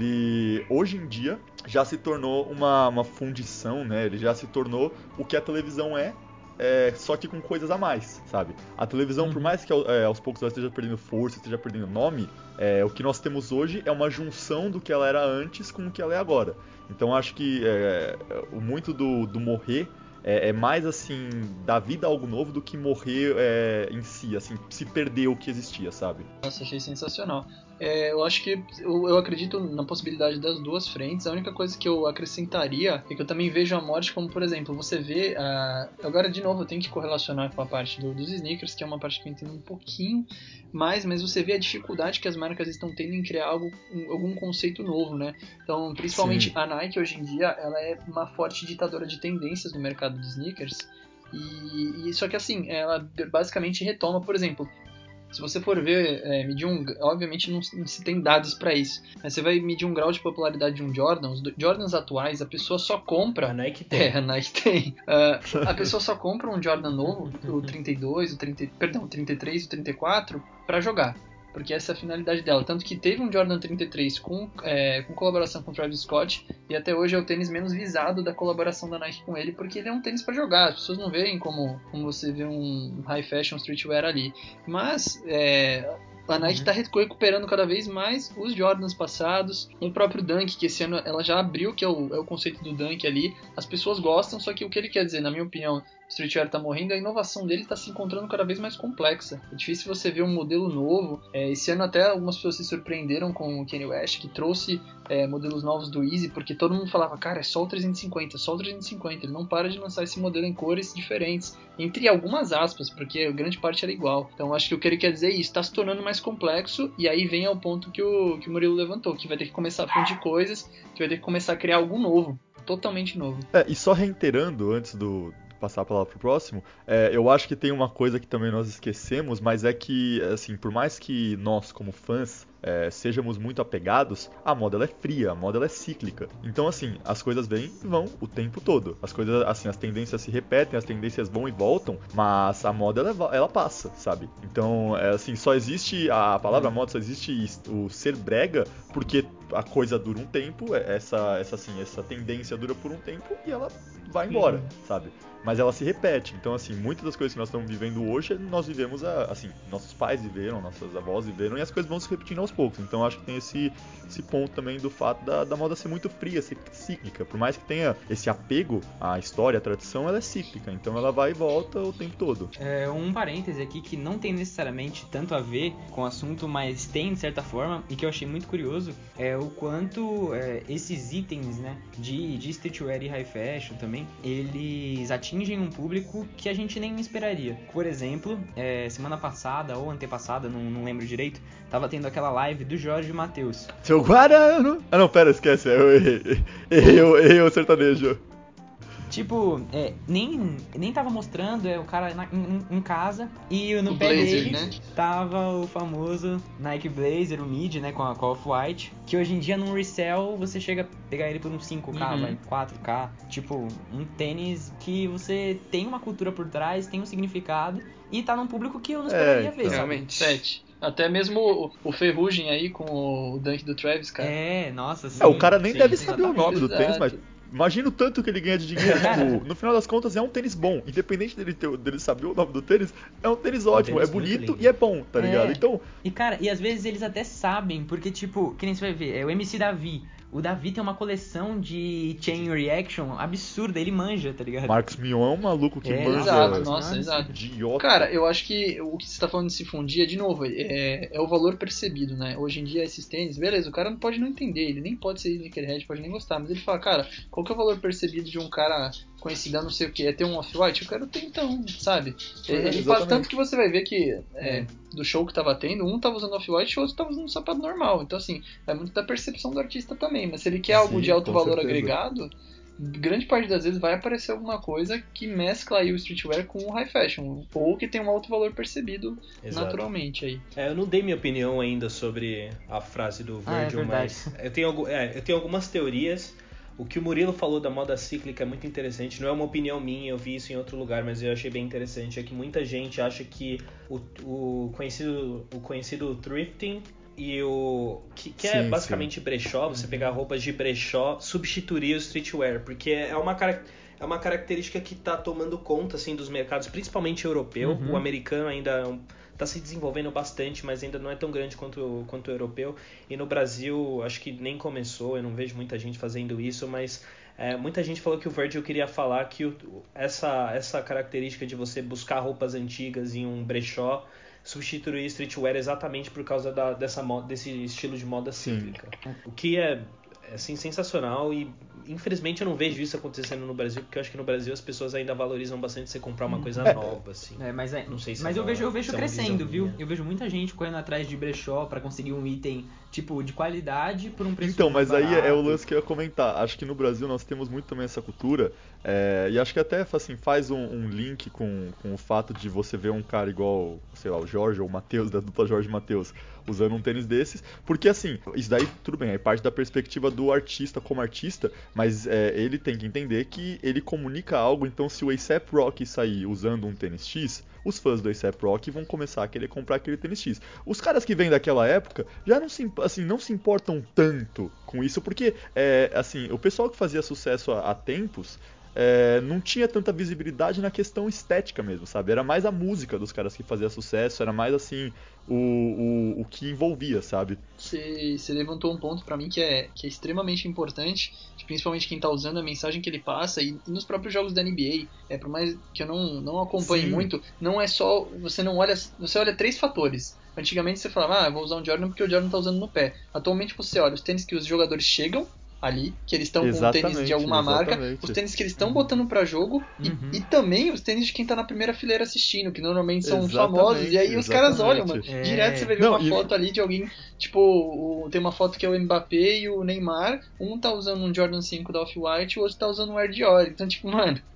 [SPEAKER 2] ele hoje em dia já se tornou uma, uma fundição, né? Ele já se tornou o que a televisão é. É, só que com coisas a mais, sabe? A televisão,
[SPEAKER 1] Uhum.
[SPEAKER 2] por mais que é, aos poucos ela esteja perdendo força, esteja perdendo nome, é, o que nós temos hoje é uma junção do que ela era antes com o que ela é agora. Então acho que é, o muito do, do morrer é, é mais assim, dar vida a algo novo do que morrer é, em si, assim, se perder o que existia, sabe?
[SPEAKER 4] Nossa, achei sensacional. É, eu acho que eu, eu acredito na possibilidade das duas frentes. A única coisa que eu acrescentaria é que eu também vejo a morte como, por exemplo, você vê. Uh, agora, de novo, eu tenho que correlacionar com a parte do, dos sneakers, que é uma parte que eu entendo um pouquinho mais, mas você vê a dificuldade que as marcas estão tendo em criar algo, um, algum conceito novo, né? Então, principalmente
[SPEAKER 2] Sim.
[SPEAKER 4] a Nike hoje em dia, ela é uma forte ditadora de tendências no mercado de sneakers. E, e só que assim, ela basicamente retoma, por exemplo. Se você for ver, é, medir um... Obviamente não, não se tem dados para isso, mas você vai medir um grau de popularidade de um Jordan. Os Jordans atuais, a pessoa só compra...
[SPEAKER 5] A Nike tem.
[SPEAKER 4] É, a Nike tem. Uh, a pessoa só compra um Jordan novo, o trinta e dois, o trinta... Perdão, o trinta e três e o trinta e quatro, para jogar. Porque essa é a finalidade dela. Tanto que teve um Jordan trinta e três com, é, com colaboração com o Travis Scott, e até hoje é o tênis menos visado da colaboração da Nike com ele, porque ele é um tênis para jogar. As pessoas não veem como, como você vê um high fashion streetwear ali. Mas é, a Nike está recuperando cada vez mais os Jordans passados. O próprio Dunk, que esse ano ela já abriu, que é o, é o conceito do Dunk ali. As pessoas gostam, só que o que ele quer dizer, na minha opinião, o streetwear está morrendo, a inovação dele está se encontrando cada vez mais complexa. É difícil você ver um modelo novo. É, esse ano até algumas pessoas se surpreenderam com o Kanye West, que trouxe é, modelos novos do Yeezy, porque todo mundo falava, cara, é só o trezentos e cinquenta, só o trezentos e cinquenta. Ele não para de lançar esse modelo em cores diferentes, entre algumas aspas, porque a grande parte era igual. Então acho que o que ele quer dizer é isso, está se tornando mais complexo, e aí vem ao ponto que o, que o Murilo levantou, que vai ter que começar a fundir coisas, que vai ter que começar a criar algo novo, totalmente novo.
[SPEAKER 2] É, e só reiterando, antes do passar a palavra pro próximo, é, eu acho que tem uma coisa que também nós esquecemos, mas é que, assim, por mais que nós, como fãs, é, sejamos muito apegados, a moda ela é fria, a moda ela é cíclica. Então, assim, as coisas vêm e vão o tempo todo. As coisas, assim, as tendências se repetem, as tendências vão e voltam, mas a moda, ela, ela passa, sabe? Então, é, assim, só existe, a palavra moda, só existe o ser brega porque a coisa dura um tempo, essa, essa, assim, essa tendência dura por um tempo e ela vai embora, uhum. sabe? Mas ela se repete. Então, assim, muitas das coisas que nós estamos vivendo hoje, nós vivemos, a, assim, nossos pais viveram, nossas avós viveram, e as coisas vão se repetindo aos poucos. Então, acho que tem esse, esse ponto também do fato da, da moda ser muito fria, ser cíclica. Por mais que tenha esse apego à história, à tradição, ela é cíclica. Então, ela vai e volta o tempo todo.
[SPEAKER 1] É, um parêntese aqui que não tem necessariamente tanto a ver com o assunto, mas tem, de certa forma, e que eu achei muito curioso, é o quanto é, esses itens, né, de, de streetwear e high fashion também, eles atingem um público que a gente nem esperaria. Por exemplo, é, semana passada ou antepassada, não, não lembro direito, tava tendo aquela live do Jorge Mateus.
[SPEAKER 2] Seu Guarano! Ah não, pera, esquece, eu errei, errei, eu errei o sertanejo.
[SPEAKER 1] Tipo, é, nem, nem tava mostrando é, o cara na, em, em casa e no
[SPEAKER 4] o
[SPEAKER 1] pé
[SPEAKER 4] Blazer,
[SPEAKER 1] dele
[SPEAKER 4] né?
[SPEAKER 1] tava o famoso Nike Blazer, o mid, né, com a, com a Off-White, que hoje em dia num resell você chega a pegar ele por uns cinco K,
[SPEAKER 4] uhum.
[SPEAKER 1] vai, quatro K, tipo, um tênis que você tem uma cultura por trás, tem um significado e tá num público que eu não esperaria
[SPEAKER 2] é,
[SPEAKER 1] ver, sabe?
[SPEAKER 4] Realmente. Sete. Até mesmo o, o Ferrugem aí com o dunk do Travis, cara.
[SPEAKER 1] É, nossa, sim.
[SPEAKER 2] É, o cara nem
[SPEAKER 1] sim,
[SPEAKER 2] deve saber
[SPEAKER 1] exatamente.
[SPEAKER 2] o nome do
[SPEAKER 4] Exato.
[SPEAKER 2] tênis, mas imagina o tanto que ele ganha de dinheiro. Tipo, no final das contas, é um tênis bom. Independente dele, ter, dele saber o nome do tênis, é um tênis ótimo,
[SPEAKER 5] um tênis
[SPEAKER 2] é bonito
[SPEAKER 5] lindo.
[SPEAKER 2] e é bom, tá ligado?
[SPEAKER 1] É.
[SPEAKER 2] Então.
[SPEAKER 1] E cara, e às vezes eles até sabem, porque tipo, que nem você vai ver, é o M C Davi. O Davi tem uma coleção de chain reaction absurda, ele manja, tá ligado?
[SPEAKER 2] Marcos Mion é um maluco que
[SPEAKER 1] É,
[SPEAKER 2] manja.
[SPEAKER 4] Exato, nossa, exato.
[SPEAKER 2] Idiota.
[SPEAKER 4] Cara, eu acho que o que você tá falando de se fundir, de novo, é, é o valor percebido, né? Hoje em dia, esses tênis, beleza, o cara não pode não entender, ele nem pode ser sneakerhead, pode nem gostar, mas ele fala, cara, qual que é o valor percebido de um cara conhecido, não sei o que, é ter um off-white? Eu quero ter então, sabe?
[SPEAKER 2] É,
[SPEAKER 4] ele fala tanto que você vai ver que é, do show que tava tendo, um tava usando off-white e o outro tava usando um sapato normal. Então, assim, é muito da percepção do artista também, mas se ele quer algo
[SPEAKER 2] Sim,
[SPEAKER 4] de alto
[SPEAKER 2] com
[SPEAKER 4] valor
[SPEAKER 2] certeza.
[SPEAKER 4] agregado, grande parte das vezes vai aparecer alguma coisa que mescla aí o streetwear com o high fashion, ou que tem um alto valor percebido
[SPEAKER 5] Exato.
[SPEAKER 4] naturalmente aí.
[SPEAKER 5] É, eu não dei minha opinião ainda sobre a frase do
[SPEAKER 1] Ah, é
[SPEAKER 5] Virgil,
[SPEAKER 1] verdade.
[SPEAKER 5] mas eu tenho, é, eu tenho algumas teorias. O que o Murilo falou da moda cíclica é muito interessante, não é uma opinião minha, eu vi isso em outro lugar, mas eu achei bem interessante, é que muita gente acha que o, o, conhecido, o conhecido thrifting e o que, que é
[SPEAKER 2] Sim,
[SPEAKER 5] basicamente
[SPEAKER 2] sim.
[SPEAKER 5] brechó, você pegar roupas de brechó, substituir o streetwear, porque é uma, é uma característica que está tomando conta assim, dos mercados, principalmente europeu,
[SPEAKER 1] Uhum.
[SPEAKER 5] o americano ainda está se desenvolvendo bastante, mas ainda não é tão grande quanto, quanto o europeu, e no Brasil acho que nem começou, eu não vejo muita gente fazendo isso, mas é, muita gente falou que o Virgil queria falar que o, essa, essa característica de você buscar roupas antigas em um brechó substituir streetwear exatamente por causa da, dessa moda, desse estilo de moda cíclica. Sim. O que é assim, sensacional e infelizmente eu não vejo isso acontecendo no Brasil, porque eu acho que no Brasil as pessoas ainda valorizam bastante você comprar uma coisa
[SPEAKER 2] É.
[SPEAKER 5] nova, assim.
[SPEAKER 1] É, mas é,
[SPEAKER 5] não sei se
[SPEAKER 1] mas
[SPEAKER 5] é
[SPEAKER 1] eu
[SPEAKER 5] uma,
[SPEAKER 1] vejo, eu vejo
[SPEAKER 5] se é uma
[SPEAKER 1] crescendo,
[SPEAKER 5] visão
[SPEAKER 1] viu?
[SPEAKER 5] minha.
[SPEAKER 1] Eu vejo muita gente correndo atrás de brechó pra conseguir um item, tipo, de qualidade por um preço
[SPEAKER 2] Então,
[SPEAKER 1] mais
[SPEAKER 2] mas aí
[SPEAKER 1] barato.
[SPEAKER 2] é o lance que eu ia comentar. Acho que no Brasil nós temos muito também essa cultura, é, e acho que até assim, faz um, um link com, com o fato de você ver um cara igual, sei lá, o Jorge ou o Matheus, da dupla Jorge e Matheus, usando um tênis desses, porque assim, isso daí tudo bem, é parte da perspectiva do artista como artista, mas é, ele tem que entender que ele comunica algo, então se o A$AP Rocky sair usando um tênis X, os fãs do A$AP Rocky vão começar a querer comprar aquele tênis X. Os caras que vêm daquela época já não se, assim, não se importam tanto com isso, porque é, assim, o pessoal que fazia sucesso há, há tempos é, não tinha tanta visibilidade na questão estética mesmo, sabe? Era mais a música dos caras que fazia sucesso, era mais assim o, o, o que envolvia, sabe?
[SPEAKER 4] Você, você levantou um ponto pra mim que é, que é extremamente importante, principalmente quem tá usando a mensagem que ele passa, e, e nos próprios jogos da N B A, é, por mais que eu não, não acompanhe
[SPEAKER 2] Sim.
[SPEAKER 4] muito, não é só, você não olha, você olha três fatores. Antigamente você falava, ah, eu vou usar um Jordan porque o Jordan tá usando no pé. Atualmente você olha os tênis que os jogadores chegam ali, que eles estão com um tênis de alguma
[SPEAKER 2] exatamente.
[SPEAKER 4] marca, os tênis que eles estão botando pra jogo,
[SPEAKER 1] Uhum.
[SPEAKER 4] e, e também os tênis de quem tá na primeira fileira assistindo, que normalmente são
[SPEAKER 2] Exatamente,
[SPEAKER 4] famosos, e aí os caras
[SPEAKER 2] exatamente.
[SPEAKER 4] olham, mano.
[SPEAKER 1] É.
[SPEAKER 4] Direto você vai ver
[SPEAKER 2] Não,
[SPEAKER 4] uma
[SPEAKER 2] e-
[SPEAKER 4] foto ali de alguém, tipo, o- tem uma foto que é o Mbappé e o Neymar, um tá usando um Jordan cinco da Off-White, o outro tá usando um Air Dior. Então, tipo, mano,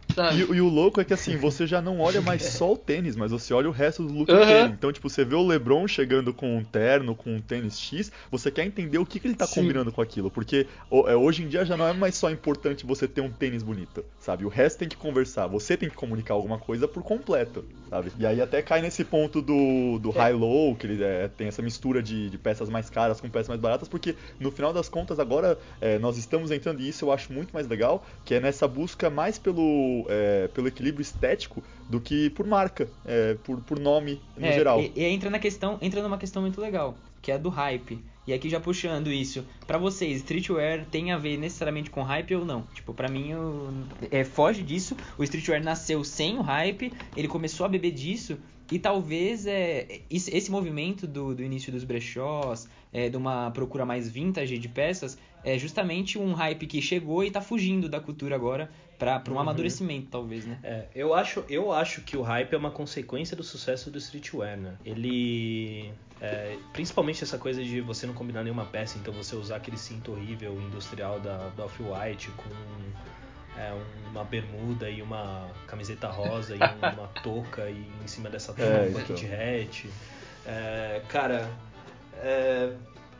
[SPEAKER 4] sabe?
[SPEAKER 2] E, e o louco é que assim, você já não olha mais só o tênis, mas você olha o resto do look
[SPEAKER 4] Uhum.
[SPEAKER 2] inteiro. Então, tipo, você vê o LeBron chegando com um terno, com um tênis X, você quer entender o que, que ele tá
[SPEAKER 4] Sim.
[SPEAKER 2] combinando com aquilo. Porque o- é, hoje em dia já não é mais só importante você ter um tênis bonito, sabe? O resto tem que conversar, você tem que comunicar alguma coisa por completo, sabe? E aí até cai nesse ponto do, do high-low, que ele é, tem essa mistura de, de peças mais caras com peças mais baratas, porque no final das contas agora é, nós estamos entrando, e isso eu acho muito mais legal, que é nessa busca mais pelo, é, pelo equilíbrio estético do que por marca, é, por, por nome no
[SPEAKER 1] É,
[SPEAKER 2] geral.
[SPEAKER 1] E, e entra na questão, entra numa questão muito legal, que é a do hype. E aqui já puxando isso, pra vocês, streetwear tem a ver necessariamente com hype ou não? Tipo, pra mim, eu, é, foge disso. O streetwear nasceu sem o hype, ele começou a beber disso. E talvez é, esse, esse movimento do, do início dos brechós, é, de uma procura mais vintage de peças, é justamente um hype que chegou e tá fugindo da cultura agora pra, pra um
[SPEAKER 5] Uhum.
[SPEAKER 1] amadurecimento, talvez, né?
[SPEAKER 5] É, eu acho, eu acho que o hype é uma consequência do sucesso do streetwear, né? Ele... É, principalmente essa coisa de você não combinar nenhuma peça, então você usar aquele cinto horrível industrial da, da Off-White com é, uma bermuda e uma camiseta rosa e uma touca e em cima dessa touca
[SPEAKER 2] É,
[SPEAKER 5] um bucket
[SPEAKER 2] então.
[SPEAKER 5] hat. É, cara, é...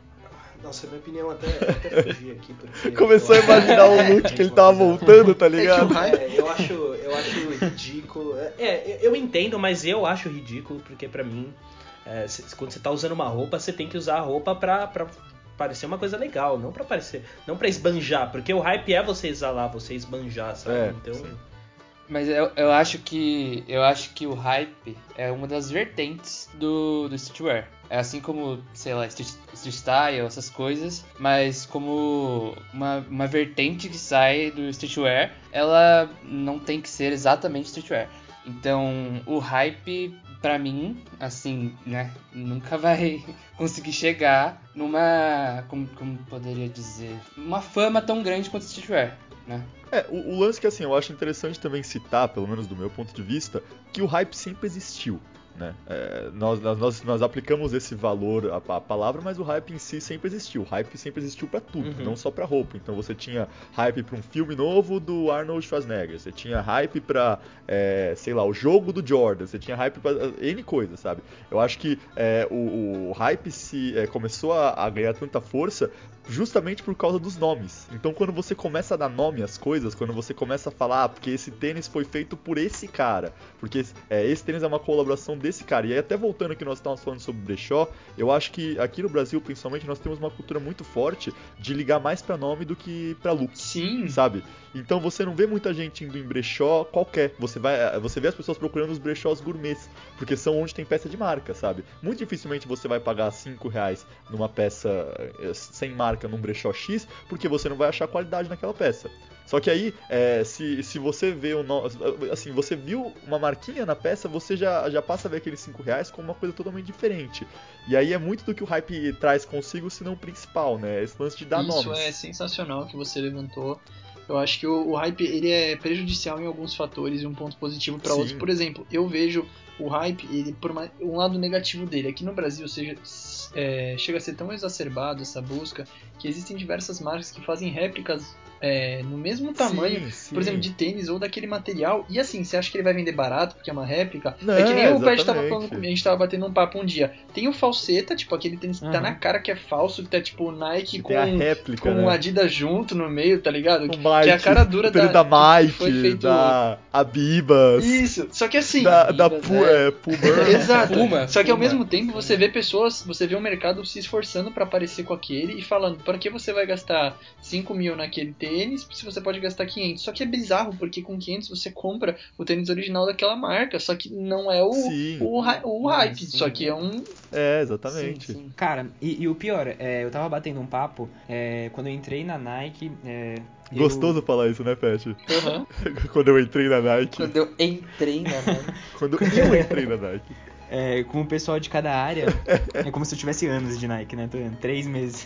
[SPEAKER 5] Nossa, minha opinião até, até fugi aqui. Porque
[SPEAKER 2] Começou a
[SPEAKER 5] eu acho-
[SPEAKER 2] imaginar o
[SPEAKER 5] É,
[SPEAKER 2] look
[SPEAKER 5] gente,
[SPEAKER 2] que ele
[SPEAKER 5] uma
[SPEAKER 2] tava
[SPEAKER 5] coisa-
[SPEAKER 2] voltando, tá
[SPEAKER 4] É que o
[SPEAKER 2] ligado?
[SPEAKER 4] hype-
[SPEAKER 5] é, eu acho, eu acho ridículo. É, eu entendo, mas eu acho ridículo porque pra mim, é, se- quando você tá usando uma roupa, você tem que usar a roupa pra, pra parecer uma coisa legal, não pra parecer, não pra esbanjar, porque o hype é você exalar, você esbanjar, sabe?
[SPEAKER 2] É,
[SPEAKER 5] então,
[SPEAKER 2] sim.
[SPEAKER 3] Mas eu, eu acho que eu acho que o hype é uma das vertentes do, do streetwear. É assim como, sei lá, street, street style, essas coisas, mas como uma, uma vertente que sai do streetwear, ela não tem que ser exatamente streetwear. Então, o hype, pra mim, assim, né, nunca vai conseguir chegar numa, como, como poderia dizer, uma fama tão grande quanto o streetwear, né?
[SPEAKER 2] É, o, o lance que assim, eu acho interessante também citar, pelo menos do meu ponto de vista, que o hype sempre existiu. Né? É, nós, nós, nós aplicamos esse valor à, à palavra, mas o hype em si sempre existiu. O hype sempre existiu pra tudo,
[SPEAKER 5] Uhum.
[SPEAKER 2] não só pra roupa. Então você tinha hype pra um filme novo do Arnold Schwarzenegger, você tinha hype pra, é, sei lá, o jogo do Jordan, você tinha hype pra N coisas, sabe? Eu acho que é, o, o hype se, é, começou a, a ganhar tanta força justamente por causa dos nomes. Então quando você começa a dar nome às coisas, quando você começa a falar, ah, porque esse tênis foi feito por esse cara, porque é, esse tênis é uma colaboração desse cara. E aí até voltando aqui, nós estávamos falando sobre brechó, eu acho que aqui no Brasil, principalmente, nós temos uma cultura muito forte de ligar mais pra nome do que pra look.
[SPEAKER 4] Sim.
[SPEAKER 2] Sabe? Então você não vê muita gente indo em brechó qualquer. Você vai, você vê as pessoas procurando os brechós gourmets, porque são onde tem peça de marca, sabe? Muito dificilmente você vai pagar cinco reais numa peça eh, sem marca num brechó X, porque você não vai achar qualidade naquela peça. Só que aí, é, se, se você vê o no... assim, você viu uma marquinha na peça, você já, já passa a ver aqueles cinco reais como uma coisa totalmente diferente. E aí é muito do que o hype traz consigo, se não o principal, né? Esse lance de dar
[SPEAKER 4] Isso
[SPEAKER 2] nomes.
[SPEAKER 4] é sensacional que você levantou. Eu acho que o, o hype ele é prejudicial em alguns fatores e um ponto positivo para
[SPEAKER 2] Sim.
[SPEAKER 4] outros. Por exemplo, eu vejo o hype, ele por uma, um lado negativo dele. Aqui no Brasil, ou seja, é, chega a ser tão exacerbado essa busca que existem diversas marcas que fazem réplicas é, no mesmo tamanho,
[SPEAKER 2] Sim, sim.
[SPEAKER 4] por exemplo, de tênis ou daquele material. E assim, você acha que ele vai vender barato porque é uma réplica?
[SPEAKER 2] Não,
[SPEAKER 4] é que nem o Pet tava
[SPEAKER 2] exatamente.
[SPEAKER 4] falando comigo, a gente tava batendo um papo um dia. Tem o falseta, tipo aquele tênis que tá
[SPEAKER 1] Uhum.
[SPEAKER 4] na cara que é falso, que tá tipo Nike
[SPEAKER 2] E
[SPEAKER 4] com,
[SPEAKER 2] tem a réplica,
[SPEAKER 4] com
[SPEAKER 2] né?
[SPEAKER 4] Adidas junto no meio, tá ligado?
[SPEAKER 2] O
[SPEAKER 4] Que,
[SPEAKER 2] Mike,
[SPEAKER 4] que é a cara dura
[SPEAKER 2] o tênis
[SPEAKER 4] da,
[SPEAKER 2] da
[SPEAKER 4] que
[SPEAKER 2] Mike,
[SPEAKER 4] foi feito...
[SPEAKER 2] da Abibas,
[SPEAKER 4] Isso, só que assim...
[SPEAKER 2] da, da
[SPEAKER 3] Abibas,
[SPEAKER 2] Pu,
[SPEAKER 3] é.
[SPEAKER 2] é, Puma.
[SPEAKER 4] Exato.
[SPEAKER 3] Puma,
[SPEAKER 4] Só que ao
[SPEAKER 3] Puma.
[SPEAKER 4] mesmo tempo você vê pessoas, você vê o mercado se esforçando pra parecer com aquele e falando, para que você vai gastar cinco mil naquele tênis se você pode gastar quinhentos? Só que é bizarro, porque com quinhentos você compra o tênis original daquela marca, só que não é o,
[SPEAKER 2] Sim.
[SPEAKER 4] o, hy- o hype,
[SPEAKER 3] Sim,
[SPEAKER 4] só que é um...
[SPEAKER 2] É, exatamente.
[SPEAKER 3] Sim, sim.
[SPEAKER 1] Cara, e, e o pior, é, eu tava batendo um papo, é, quando eu entrei na Nike... É, eu-
[SPEAKER 2] Gostoso falar isso, né, Pet?
[SPEAKER 4] Aham.
[SPEAKER 2] Quando eu entrei na Nike.
[SPEAKER 3] Quando eu entrei na Nike.
[SPEAKER 2] Quando eu entrei na Nike.
[SPEAKER 1] É, com o pessoal de cada área, é como se eu tivesse anos de Nike, né? Tô vendo, três meses.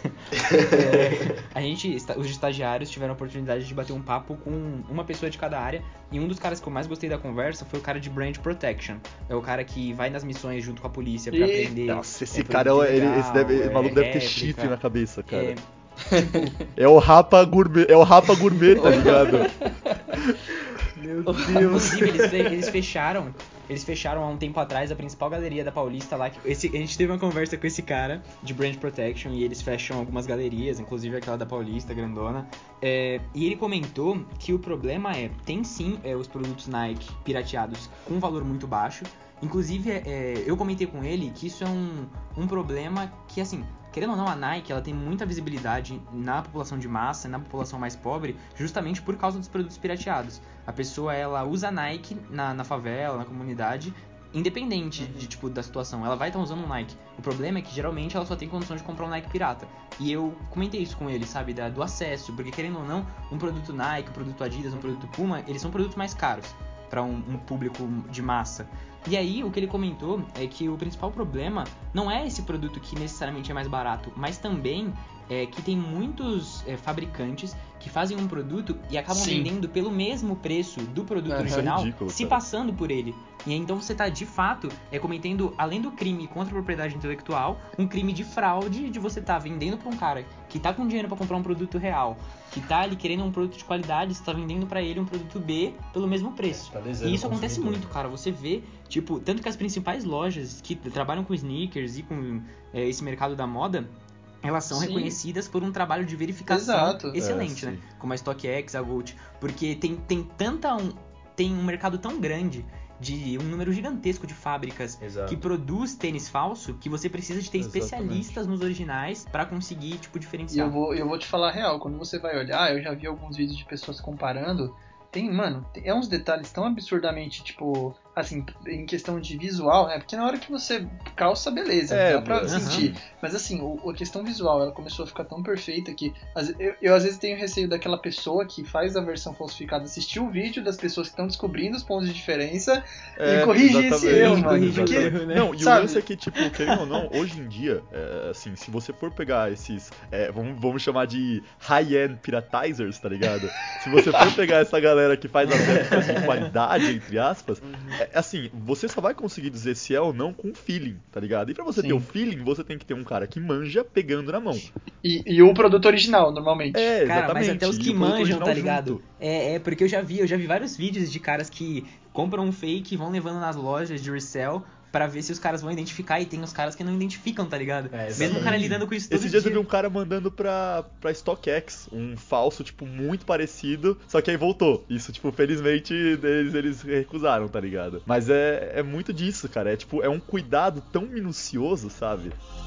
[SPEAKER 1] É, a gente, esta- os estagiários tiveram a oportunidade de bater um papo com uma pessoa de cada área. E um dos caras que eu mais gostei da conversa foi o cara de Brand Protection. É o cara que vai nas missões junto com a polícia pra
[SPEAKER 4] Eita,
[SPEAKER 1] prender.
[SPEAKER 2] Nossa, esse
[SPEAKER 1] é,
[SPEAKER 2] cara,
[SPEAKER 1] produto
[SPEAKER 2] ele,
[SPEAKER 1] ilegal,
[SPEAKER 2] esse, deve, esse
[SPEAKER 1] é,
[SPEAKER 2] maluco deve ter
[SPEAKER 1] réplica.
[SPEAKER 2] chifre na cabeça, cara.
[SPEAKER 1] É,
[SPEAKER 2] É, o Rapa Gourmet, é o Rapa Gourmet, tá ligado? Meu Deus.
[SPEAKER 1] Inclusive, eles, fe- eles fecharam. Eles fecharam há um tempo atrás a principal galeria da Paulista lá. Que esse, a gente teve uma conversa com esse cara de Brand Protection e eles fecham algumas galerias, inclusive aquela da Paulista, grandona. É, e ele comentou que o problema é, tem sim é, os produtos Nike pirateados com valor muito baixo. Inclusive, é, eu comentei com ele que isso é um, um problema que, assim, querendo ou não, a Nike ela tem muita visibilidade na população de massa, na população mais pobre, justamente por causa dos produtos pirateados. A pessoa, ela usa a Nike na, na favela, na comunidade, independente de, tipo, da situação. Ela vai estar usando um Nike. O problema é que, geralmente, ela só tem condição de comprar um Nike pirata. E eu comentei isso com ele, sabe, da, do acesso, porque, querendo ou não, um produto Nike, um produto Adidas, um produto Puma, eles são produtos mais caros para um, um público de massa. E aí, o que ele comentou é que o principal problema não é esse produto que necessariamente é mais barato, mas também é que tem muitos é, fabricantes que fazem um produto e acabam
[SPEAKER 4] Sim.
[SPEAKER 1] vendendo pelo mesmo preço do produto
[SPEAKER 3] É,
[SPEAKER 1] original,
[SPEAKER 2] isso é ridículo,
[SPEAKER 1] se
[SPEAKER 2] cara.
[SPEAKER 1] passando por ele. E aí, então você tá, de fato, é, cometendo, além do crime contra a propriedade intelectual, um crime de fraude de você tá vendendo pra um cara que tá com dinheiro pra comprar um produto real, que tá ali querendo um produto de qualidade, você tá vendendo pra ele um produto B pelo mesmo preço.
[SPEAKER 5] Tá lesando
[SPEAKER 1] E isso
[SPEAKER 5] o
[SPEAKER 1] acontece
[SPEAKER 5] consumidor.
[SPEAKER 1] muito, cara. Você vê, tipo, tanto que as principais lojas que trabalham com sneakers e com é, esse mercado da moda, elas são
[SPEAKER 4] Sim.
[SPEAKER 1] reconhecidas por um trabalho de verificação
[SPEAKER 4] Exato.
[SPEAKER 1] excelente,
[SPEAKER 2] É,
[SPEAKER 1] né?
[SPEAKER 2] sim.
[SPEAKER 1] Como a StockX, a Gold. Porque tem, tem tanta um, tem um mercado tão grande de um número gigantesco de fábricas
[SPEAKER 5] Exato.
[SPEAKER 1] que produz tênis falso que você precisa de ter
[SPEAKER 2] Exatamente.
[SPEAKER 1] especialistas nos originais pra conseguir, tipo,
[SPEAKER 4] E
[SPEAKER 1] diferenciar.
[SPEAKER 4] eu vou, eu vou te falar a real, quando você vai olhar, eu já vi alguns vídeos de pessoas comparando, tem, mano, tem- é uns detalhes tão absurdamente, tipo, assim, em questão de visual, né? Porque na hora que você calça, beleza,
[SPEAKER 2] É,
[SPEAKER 4] dá pra
[SPEAKER 2] aham.
[SPEAKER 4] sentir. Mas assim, o, a questão visual, ela começou a ficar tão perfeita que às- eu, eu às vezes tenho receio daquela pessoa que faz a versão falsificada assistir o vídeo das pessoas que estão descobrindo os pontos de diferença
[SPEAKER 2] É,
[SPEAKER 4] e corrigir esse
[SPEAKER 2] exatamente,
[SPEAKER 4] erro, mano.
[SPEAKER 1] corrigir o
[SPEAKER 4] Porque,
[SPEAKER 1] erro, né?
[SPEAKER 2] Não, e
[SPEAKER 4] Sabe?
[SPEAKER 2] o lance é que, tipo, querendo ou não, hoje em dia, é, assim, se você for pegar esses, é, vamos, vamos chamar de high-end piratizers, tá ligado? Se você for pegar essa galera que faz as réplicas de qualidade, entre aspas, é, assim, você só vai conseguir dizer se é ou não com feeling, tá ligado? E pra você
[SPEAKER 4] Sim.
[SPEAKER 2] ter o feeling, você tem que ter um cara que manja pegando na mão.
[SPEAKER 4] e, e o produto original, normalmente.
[SPEAKER 2] É,
[SPEAKER 1] Cara,
[SPEAKER 2] exatamente.
[SPEAKER 1] mas até os
[SPEAKER 2] e
[SPEAKER 1] que
[SPEAKER 2] o produto
[SPEAKER 1] manjam,
[SPEAKER 2] original
[SPEAKER 1] tá ligado?
[SPEAKER 2] junto.
[SPEAKER 1] É, é, porque eu já vi, eu já vi vários vídeos de caras que compram um fake e vão levando nas lojas de resell pra ver se os caras vão identificar, e tem os caras que não identificam, tá ligado?
[SPEAKER 5] É, exatamente.
[SPEAKER 1] Mesmo o cara lidando com isso todo
[SPEAKER 2] Esses dias
[SPEAKER 1] dia.
[SPEAKER 2] eu vi um cara mandando pra, pra StockX um falso, tipo, muito parecido, só que aí voltou. Isso, tipo, felizmente eles, eles recusaram, tá ligado? Mas é, é muito disso, cara. É, tipo, é um cuidado tão minucioso, sabe?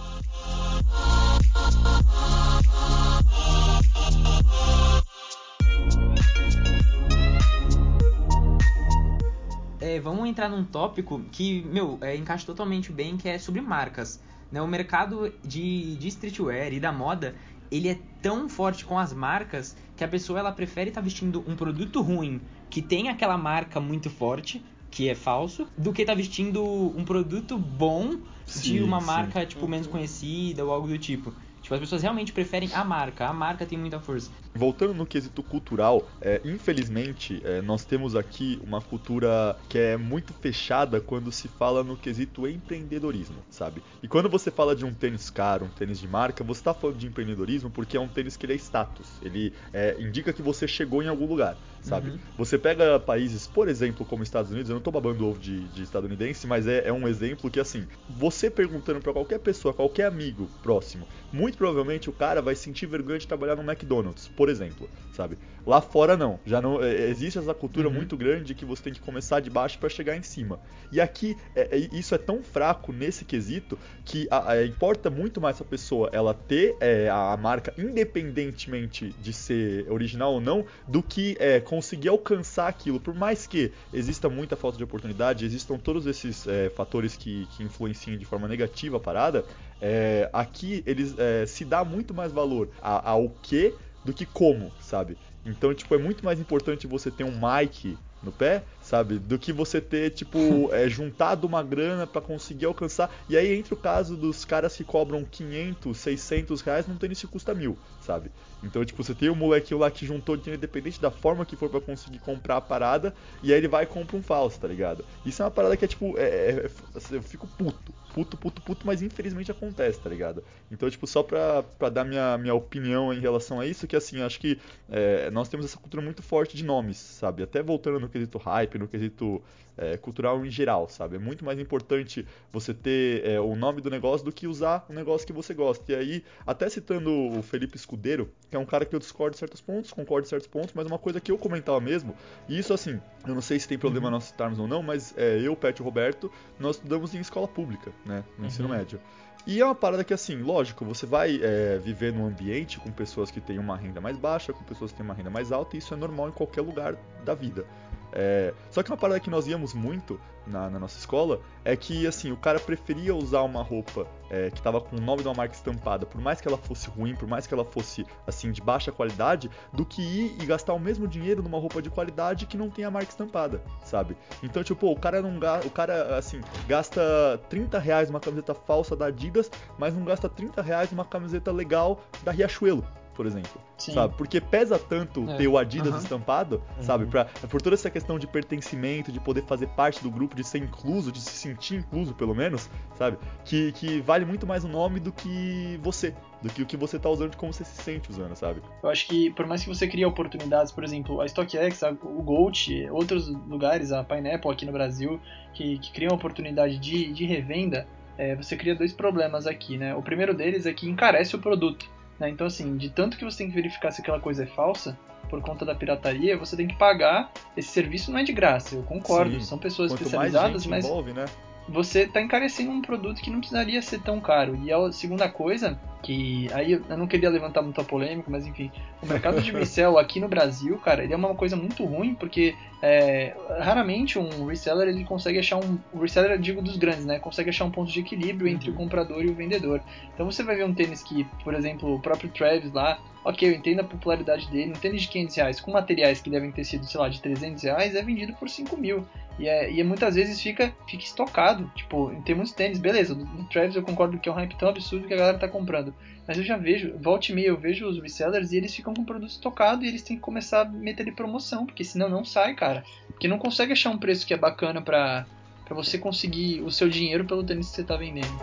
[SPEAKER 1] É, vamos entrar num tópico que, meu, é, encaixa totalmente bem, que é sobre marcas. Né? O mercado de, de streetwear e da moda, ele é tão forte com as marcas que a pessoa ela prefere estar vestindo um produto ruim que tem aquela marca muito forte, que é falso, do que estar vestindo um produto bom de
[SPEAKER 2] Sim,
[SPEAKER 1] uma
[SPEAKER 2] sim.
[SPEAKER 1] marca, tipo, menos conhecida ou algo do tipo. Tipo, as pessoas realmente preferem a marca. A marca tem muita força.
[SPEAKER 2] Voltando no quesito cultural, é, infelizmente é, nós temos aqui uma cultura que é muito fechada quando se fala no quesito empreendedorismo, sabe? E quando você fala de um tênis caro, um tênis de marca, você está falando de empreendedorismo porque é um tênis que ele é status, ele é, indica que você chegou em algum lugar, sabe?
[SPEAKER 1] Uhum.
[SPEAKER 2] Você pega países, por exemplo, como Estados Unidos, eu não tô babando ovo de, de estadunidense, mas é, é um exemplo que, assim, você perguntando pra qualquer pessoa, qualquer amigo próximo, muito provavelmente o cara vai sentir vergonha de trabalhar no McDonald's, por exemplo, sabe? Lá fora não, já não é, existe essa cultura
[SPEAKER 1] Uhum.
[SPEAKER 2] muito grande que você tem que começar de baixo pra chegar em cima. E aqui é, é, isso é tão fraco nesse quesito que a, a, importa muito mais a pessoa ela ter é, a, a marca independentemente de ser original ou não, do que é, conseguir alcançar aquilo. Por mais que exista muita falta de oportunidade, existam todos esses é, fatores que, que influenciam de forma negativa a parada, é, aqui eles é, se dá muito mais valor a- ao que do que como, sabe? Então, tipo, é muito mais importante você ter um mic no pé, sabe? Do que você ter, tipo, é, juntado uma grana pra conseguir alcançar. E aí entra o caso dos caras que cobram quinhentos, seiscentos reais num tênis que custa mil, sabe? Então, tipo, você tem o molequinho lá que juntou dinheiro independente da forma que for pra conseguir comprar a parada, e aí ele vai e compra um falso, tá ligado? Isso é uma parada que é, tipo, é, é, eu fico puto puto, puto, puto, mas infelizmente acontece, tá ligado? Então, tipo, só pra, pra dar minha, minha opinião em relação a isso, que assim, acho que é, nós temos essa cultura muito forte de nomes, sabe? Até voltando no quesito hype, no quesito é, cultural em geral, sabe? É muito mais importante você ter é, o nome do negócio do que usar um negócio que você gosta. E aí, até citando o Felipe Escudeiro, que é um cara que eu discordo em certos pontos, concordo em certos pontos, mas uma coisa que eu comentava mesmo, e isso assim, eu não sei se tem problema
[SPEAKER 1] Uhum.
[SPEAKER 2] nós citarmos ou não, mas é, eu, Pet e o Roberto, nós estudamos em escola pública, né? No
[SPEAKER 1] Uhum.
[SPEAKER 2] ensino médio. E é uma parada que, assim, lógico, você vai é, viver num ambiente com pessoas que têm uma renda mais baixa, com pessoas que têm uma renda mais alta, e isso é normal em qualquer lugar da vida. É, só que uma parada que nós íamos muito na, na nossa escola é que, assim, o cara preferia usar uma roupa é, que tava com o nome de uma marca estampada, por mais que ela fosse ruim, por mais que ela fosse, assim, de baixa qualidade, do que ir e gastar o mesmo dinheiro numa roupa de qualidade que não tem a marca estampada, sabe? Então, tipo, o cara não gasta, o cara, assim, gasta trinta reais numa camiseta falsa da Adidas, mas não gasta trinta reais numa camiseta legal da Riachuelo, por exemplo,
[SPEAKER 4] Sim.
[SPEAKER 2] sabe? Porque pesa tanto
[SPEAKER 1] É.
[SPEAKER 2] ter o Adidas
[SPEAKER 1] Uhum.
[SPEAKER 2] estampado, sabe? Pra, por toda essa questão de pertencimento, de poder fazer parte do grupo, de ser incluso, de se sentir incluso, pelo menos, sabe? Que, que vale muito mais o nome do que você, do que o que você tá usando, de como você se sente usando, sabe?
[SPEAKER 4] Eu acho que por mais que você crie oportunidades, por exemplo, a StockX, a- o Gold, outros lugares, a Pineapple aqui no Brasil, que, que criam oportunidade de, de revenda, é, você cria dois problemas aqui, né? O primeiro deles é que encarece o produto, né? Então, assim, de tanto que você tem que verificar se aquela coisa é falsa, por conta da pirataria, você tem que pagar. Esse serviço não é de graça, eu concordo,
[SPEAKER 2] Sim.
[SPEAKER 4] são pessoas
[SPEAKER 2] Quanto mais
[SPEAKER 4] especializadas,
[SPEAKER 2] gente
[SPEAKER 4] mas
[SPEAKER 2] envolve, né?
[SPEAKER 4] você está encarecendo um produto que não precisaria ser tão caro. E a segunda coisa, que aí eu não queria levantar muita polêmica, mas enfim, o mercado de resell aqui no Brasil, cara, ele é uma coisa muito ruim, porque é, raramente um reseller ele consegue achar um. O reseller, eu digo dos grandes, né? Consegue achar um ponto de equilíbrio entre
[SPEAKER 1] Uhum.
[SPEAKER 4] o comprador e o vendedor. Então você vai ver um tênis que, por exemplo, o próprio Travis lá, ok, eu entendo a popularidade dele, um tênis de quinhentos reais com materiais que devem ter sido, sei lá, de trezentos reais, é vendido por cinco mil. E, é, e é, muitas vezes fica, fica estocado. Tipo, tem muitos tênis, beleza, do, do Travis eu concordo que é um hype tão absurdo que a galera tá comprando. Mas eu já vejo, volta e meia, eu vejo os resellers e eles ficam com o produto estocado e eles têm que começar a meter ele promoção, porque senão não sai, cara. Porque não consegue achar um preço que é bacana pra, pra você conseguir o seu dinheiro pelo tênis que você tá vendendo.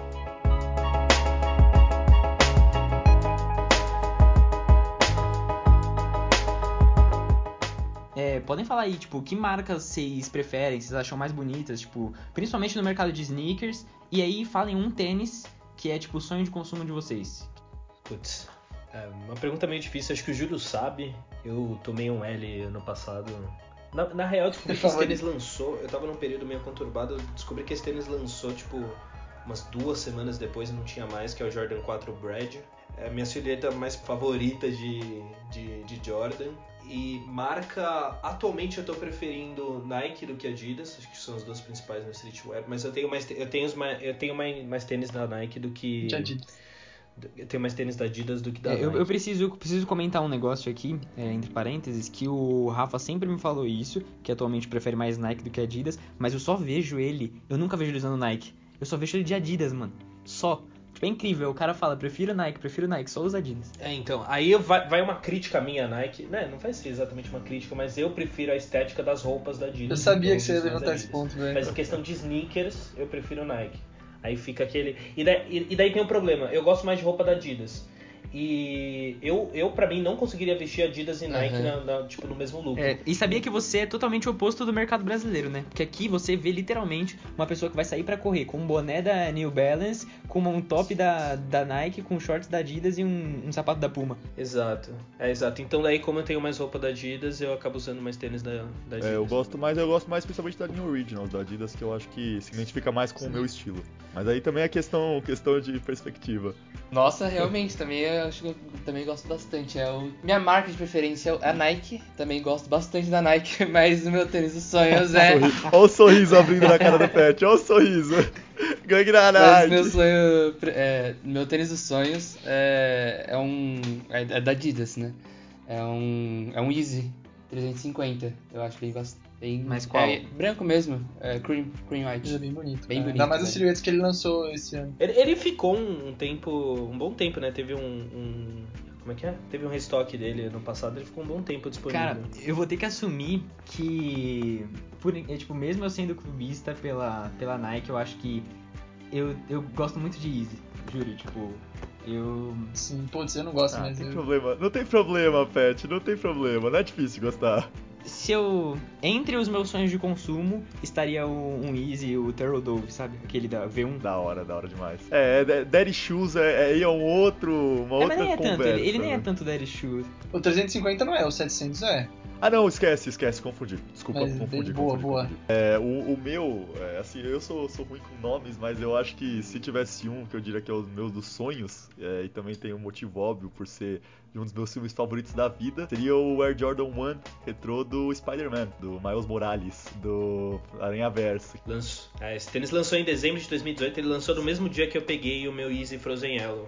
[SPEAKER 1] É, podem falar aí, tipo, que marcas vocês preferem, vocês acham mais bonitas, tipo, principalmente no mercado de sneakers, e aí falem um tênis que é, tipo, o sonho de consumo de vocês.
[SPEAKER 5] Putz, é uma pergunta meio difícil, acho que o Júlio sabe, eu tomei um L ano passado. Na, na real, eu descobri que esse tênis lançou, eu tava num período meio conturbado, eu descobri que esse tênis lançou, tipo, umas duas semanas depois e não tinha mais, que é o Jordan quatro Brad. É a minha silhueta mais favorita de, de, de Jordan. E marca, atualmente eu tô preferindo Nike do que Adidas, acho que são as duas principais no streetwear, mas eu tenho mais, eu tenho, os mais, eu tenho mais, mais tênis da Nike do que...
[SPEAKER 4] De Adidas.
[SPEAKER 5] Eu tenho mais tênis da Adidas do que da
[SPEAKER 1] É,
[SPEAKER 5] Nike.
[SPEAKER 1] eu, eu preciso, preciso comentar um negócio aqui, é, entre parênteses, que o Rafa sempre me falou isso, que atualmente prefere mais Nike do que Adidas, mas eu só vejo ele, eu nunca vejo ele usando Nike, eu só vejo ele de Adidas, mano, só. Tipo, é incrível, o cara fala, prefiro Nike, prefiro Nike, só usa Adidas.
[SPEAKER 5] É, então, aí vai, vai uma crítica minha à Nike, né, não vai ser exatamente uma crítica, mas eu prefiro a estética das roupas da Adidas.
[SPEAKER 4] Eu sabia
[SPEAKER 5] então
[SPEAKER 4] que você ia
[SPEAKER 5] uso mais
[SPEAKER 4] levantar esse
[SPEAKER 5] Adidas.
[SPEAKER 4] ponto, velho.
[SPEAKER 5] Mas em questão de sneakers, eu prefiro Nike. Aí fica aquele... E daí, e daí tem um problema, eu gosto mais de roupa da Adidas. E eu, eu pra mim, não conseguiria vestir Adidas e Nike
[SPEAKER 3] Uhum.
[SPEAKER 5] na, na, tipo, no mesmo look.
[SPEAKER 1] É, e sabia que você é totalmente o oposto do mercado brasileiro, né? Porque aqui você vê literalmente uma pessoa que vai sair pra correr com um boné da New Balance, com um top da, da Nike, com shorts da Adidas e um, um sapato da Puma.
[SPEAKER 5] Exato, é exato. Então daí, como eu tenho mais roupa da Adidas, eu acabo usando mais tênis da, da Adidas.
[SPEAKER 2] É, eu gosto mais, eu gosto mais principalmente da linha Originals da Adidas, que eu acho que se identifica mais com o meu estilo. Mas aí também é questão, questão de perspectiva.
[SPEAKER 3] Nossa, realmente, também eu acho que eu também gosto bastante. É o... Minha marca de preferência é a Nike. Também gosto bastante da Nike, mas o meu tênis dos sonhos é.
[SPEAKER 2] Sorri... Olha o sorriso abrindo na cara do Pet, olha o sorriso. Gangue na
[SPEAKER 3] Mas
[SPEAKER 2] Nike.
[SPEAKER 3] meu sonho. É, meu tênis dos sonhos é, é um. É da Adidas, né? É um. É um Easy trezentos e cinquenta. Eu acho bem bastante. Bem,
[SPEAKER 1] Mas qual?
[SPEAKER 3] É branco mesmo, é cream, cream white.
[SPEAKER 4] Ele é bem bonito.
[SPEAKER 3] Bem
[SPEAKER 4] cara.
[SPEAKER 3] bonito,
[SPEAKER 4] Ainda mais as
[SPEAKER 3] velho.
[SPEAKER 4] silhuetas que ele lançou esse ano.
[SPEAKER 5] Ele, ele ficou um, um tempo, um bom tempo, né? Teve um, um... Como é que é? Teve um restock dele no passado, ele ficou um bom tempo disponível.
[SPEAKER 1] Cara, eu vou ter que assumir que, por, é, tipo, mesmo eu sendo clubista pela, pela Nike, eu acho que eu, eu gosto muito de Easy, juro, tipo, eu...
[SPEAKER 4] Sim, putz, eu não gosto,
[SPEAKER 2] Ah,
[SPEAKER 4] mas
[SPEAKER 2] tem
[SPEAKER 4] eu...
[SPEAKER 2] problema. Não tem problema, Pet, não tem problema. Não é difícil gostar.
[SPEAKER 1] Se eu... Entre os meus sonhos de consumo, estaria um, um Easy, o Turtle Dove, sabe? Aquele da V um.
[SPEAKER 2] Da hora, da hora demais. É, é Daddy Shoes é, é, é um outro, uma
[SPEAKER 1] É,
[SPEAKER 2] outra
[SPEAKER 1] mas nem é
[SPEAKER 2] conversa.
[SPEAKER 1] tanto, ele, ele nem é
[SPEAKER 2] né?
[SPEAKER 1] tanto Daddy Shoes.
[SPEAKER 4] O trezentos e cinquenta não é, o setecentos é.
[SPEAKER 2] Ah não, esquece, esquece, confundi. Desculpa,
[SPEAKER 4] Mas
[SPEAKER 2] confundi,
[SPEAKER 4] bem boa,
[SPEAKER 2] confundi,
[SPEAKER 4] boa.
[SPEAKER 2] confundi. É, o, o meu, é, assim, eu sou, sou ruim com nomes, mas eu acho que se tivesse um, que eu diria que é os meus dos sonhos, é, e também tem um motivo óbvio por ser de um dos meus filmes favoritos da vida, seria o Air Jordan um retrô do Spider-Man, do Miles Morales, do Aranhaverso.
[SPEAKER 5] Lanço. É, esse tênis lançou em dezembro de dois mil e dezoito, ele lançou no mesmo dia que eu peguei o meu Yeezy Frozen Yellow.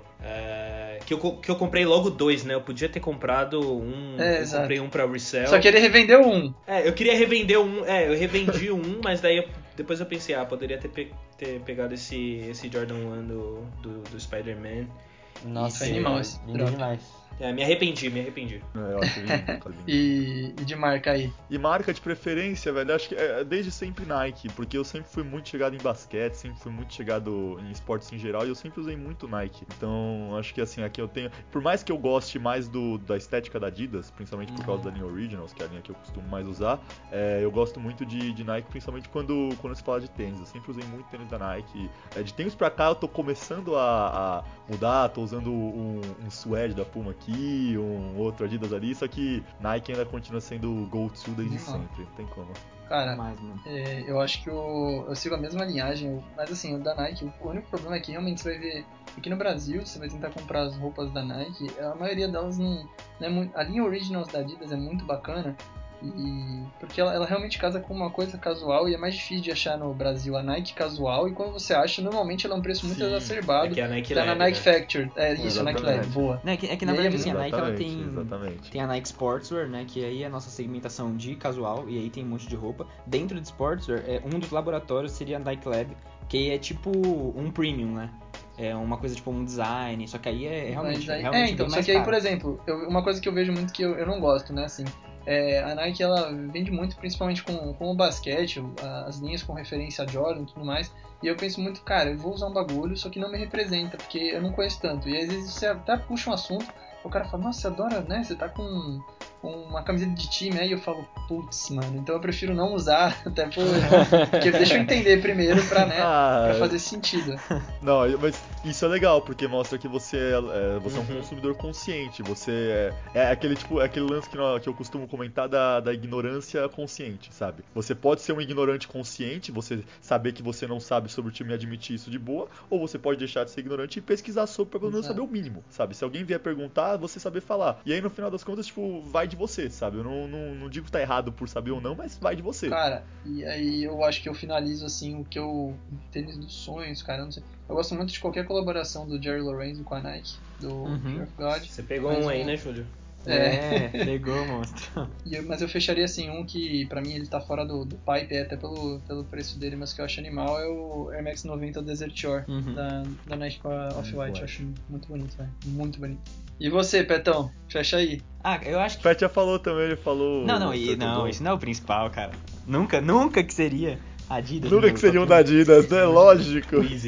[SPEAKER 5] É, que, eu, que eu comprei logo dois, né? Eu podia ter comprado um,
[SPEAKER 4] É,
[SPEAKER 5] eu
[SPEAKER 4] exato.
[SPEAKER 5] comprei um pra resell.
[SPEAKER 4] Só que ele revendeu um.
[SPEAKER 5] É, eu queria revender um, é, eu revendi um, mas daí eu, depois eu pensei, ah, poderia ter, pe, ter pegado esse, esse Jordan um do, do, do Spider-Man.
[SPEAKER 3] Nossa,
[SPEAKER 4] Foi animal esse
[SPEAKER 3] lindo
[SPEAKER 4] drop.
[SPEAKER 3] demais.
[SPEAKER 5] É, me arrependi, me arrependi.
[SPEAKER 2] É, eu acho lindo, lindo.
[SPEAKER 4] E, e de marca aí?
[SPEAKER 2] E marca de preferência, velho, acho que é desde sempre Nike, porque eu sempre fui muito chegado em basquete, sempre fui muito chegado em esportes em geral e eu sempre usei muito Nike. Então, acho que assim, aqui eu tenho, por mais que eu goste mais do, da estética da Adidas, principalmente por causa da linha Originals, que é a linha que eu costumo mais usar, é, eu gosto muito de, de Nike, principalmente quando, quando se fala de tênis. Eu sempre usei muito tênis da Nike. É, de tempos pra cá eu tô começando a, a mudar, tô usando um, um suede da Puma aqui, um outro Adidas ali, só que Nike ainda continua sendo o go-to desde
[SPEAKER 4] Não.
[SPEAKER 2] sempre, não tem como.
[SPEAKER 4] Cara,
[SPEAKER 1] Mais, mano.
[SPEAKER 4] é, eu acho que o, eu sigo a mesma linhagem, eu- mas assim, o da Nike, o único problema é que realmente você vai ver, aqui no Brasil, você vai tentar comprar as roupas da Nike, a maioria delas não, não é muito, a linha Originals da Adidas é muito bacana, e porque ela, ela realmente casa com uma coisa casual e é mais difícil de achar no Brasil a Nike casual, e quando você acha, normalmente ela é um preço muito
[SPEAKER 2] Sim.
[SPEAKER 4] exacerbado,
[SPEAKER 5] É que é a Nike
[SPEAKER 4] tá na
[SPEAKER 5] Lab,
[SPEAKER 4] Nike
[SPEAKER 5] né?
[SPEAKER 4] Factory, é isso, a Nike
[SPEAKER 2] Exatamente.
[SPEAKER 4] Lab, boa.
[SPEAKER 1] Né, é que, é que na
[SPEAKER 4] E aí é
[SPEAKER 1] verdade assim, a Nike ela
[SPEAKER 2] Exatamente,
[SPEAKER 1] tem,
[SPEAKER 2] exatamente.
[SPEAKER 1] tem a Nike Sportswear, né, que aí é a nossa segmentação de casual, e aí tem um monte de roupa. Dentro de Sportswear, é, um dos laboratórios seria a Nike Lab, que é tipo um premium, né? É uma coisa tipo um design, só que aí é realmente,
[SPEAKER 4] Mas aí-
[SPEAKER 1] realmente
[SPEAKER 4] é, então,
[SPEAKER 1] bem
[SPEAKER 4] só
[SPEAKER 1] mais
[SPEAKER 4] que aí,
[SPEAKER 1] caro.
[SPEAKER 4] por exemplo, eu- uma coisa que eu vejo muito que eu, eu não gosto, né, assim, é, a Nike, ela vende muito, principalmente com, com o basquete, o- as linhas com referência a Jordan e tudo mais, e eu penso muito, cara, eu vou usar um bagulho, só que não me representa, porque eu não conheço tanto, e às vezes você até puxa um assunto, o cara fala, nossa, você adora, né, você tá com, com uma camiseta de time, aí eu falo, putz, mano, então eu prefiro não usar, até por, porque deixa eu entender primeiro pra, né,
[SPEAKER 2] Ah,
[SPEAKER 4] pra fazer sentido.
[SPEAKER 2] Não, mas isso é legal, porque mostra que você é, é, você é um
[SPEAKER 5] Uhum.
[SPEAKER 2] consumidor consciente, você é, é aquele tipo, é aquele lance que, nó- que eu costumo comentar da, da ignorância consciente, sabe? Você pode ser um ignorante consciente, você saber que você não sabe sobre o time e admitir isso de boa, ou você pode deixar de ser ignorante e pesquisar sobre pra pelo menos
[SPEAKER 4] Exato.
[SPEAKER 2] saber o mínimo, sabe? Se alguém vier perguntar, você saber falar. E aí no final das contas, tipo, vai de você, sabe? Eu não, não, não digo que tá errado por saber ou não, mas vai de você.
[SPEAKER 4] Cara, e aí eu acho que eu finalizo assim o que eu. Tênis dos sonhos, cara. Eu não sei. Eu gosto muito de qualquer colaboração do Jerry Lorenzo com a Nike, do
[SPEAKER 1] Uhum.
[SPEAKER 4] Fear of God.
[SPEAKER 5] Você pegou
[SPEAKER 4] Mas
[SPEAKER 5] um aí,
[SPEAKER 4] um-
[SPEAKER 5] né, Júlio?
[SPEAKER 1] É, pegou, monstro.
[SPEAKER 4] E eu- mas eu fecharia assim, um que pra mim ele tá fora do, do pipe, até pelo, pelo preço dele, mas que eu acho animal, é o Air Max noventa Desert Shore,
[SPEAKER 1] Uhum.
[SPEAKER 4] da, da Nike com a Off-White.
[SPEAKER 2] Off-White.
[SPEAKER 4] Eu acho muito bonito, velho. Muito bonito. E você, Petão? Fecha aí.
[SPEAKER 1] Ah, eu acho
[SPEAKER 2] O
[SPEAKER 1] que...
[SPEAKER 2] Pet já falou também, ele falou.
[SPEAKER 1] Não, não,
[SPEAKER 2] o
[SPEAKER 1] e,
[SPEAKER 2] Turtle
[SPEAKER 1] não,
[SPEAKER 2] Dove.
[SPEAKER 1] isso não é o principal, cara. Nunca, nunca que seria Adidas.
[SPEAKER 2] Nunca
[SPEAKER 1] meu
[SPEAKER 2] que seria um
[SPEAKER 1] top
[SPEAKER 2] da Adidas, né? Lógico.
[SPEAKER 5] Easy.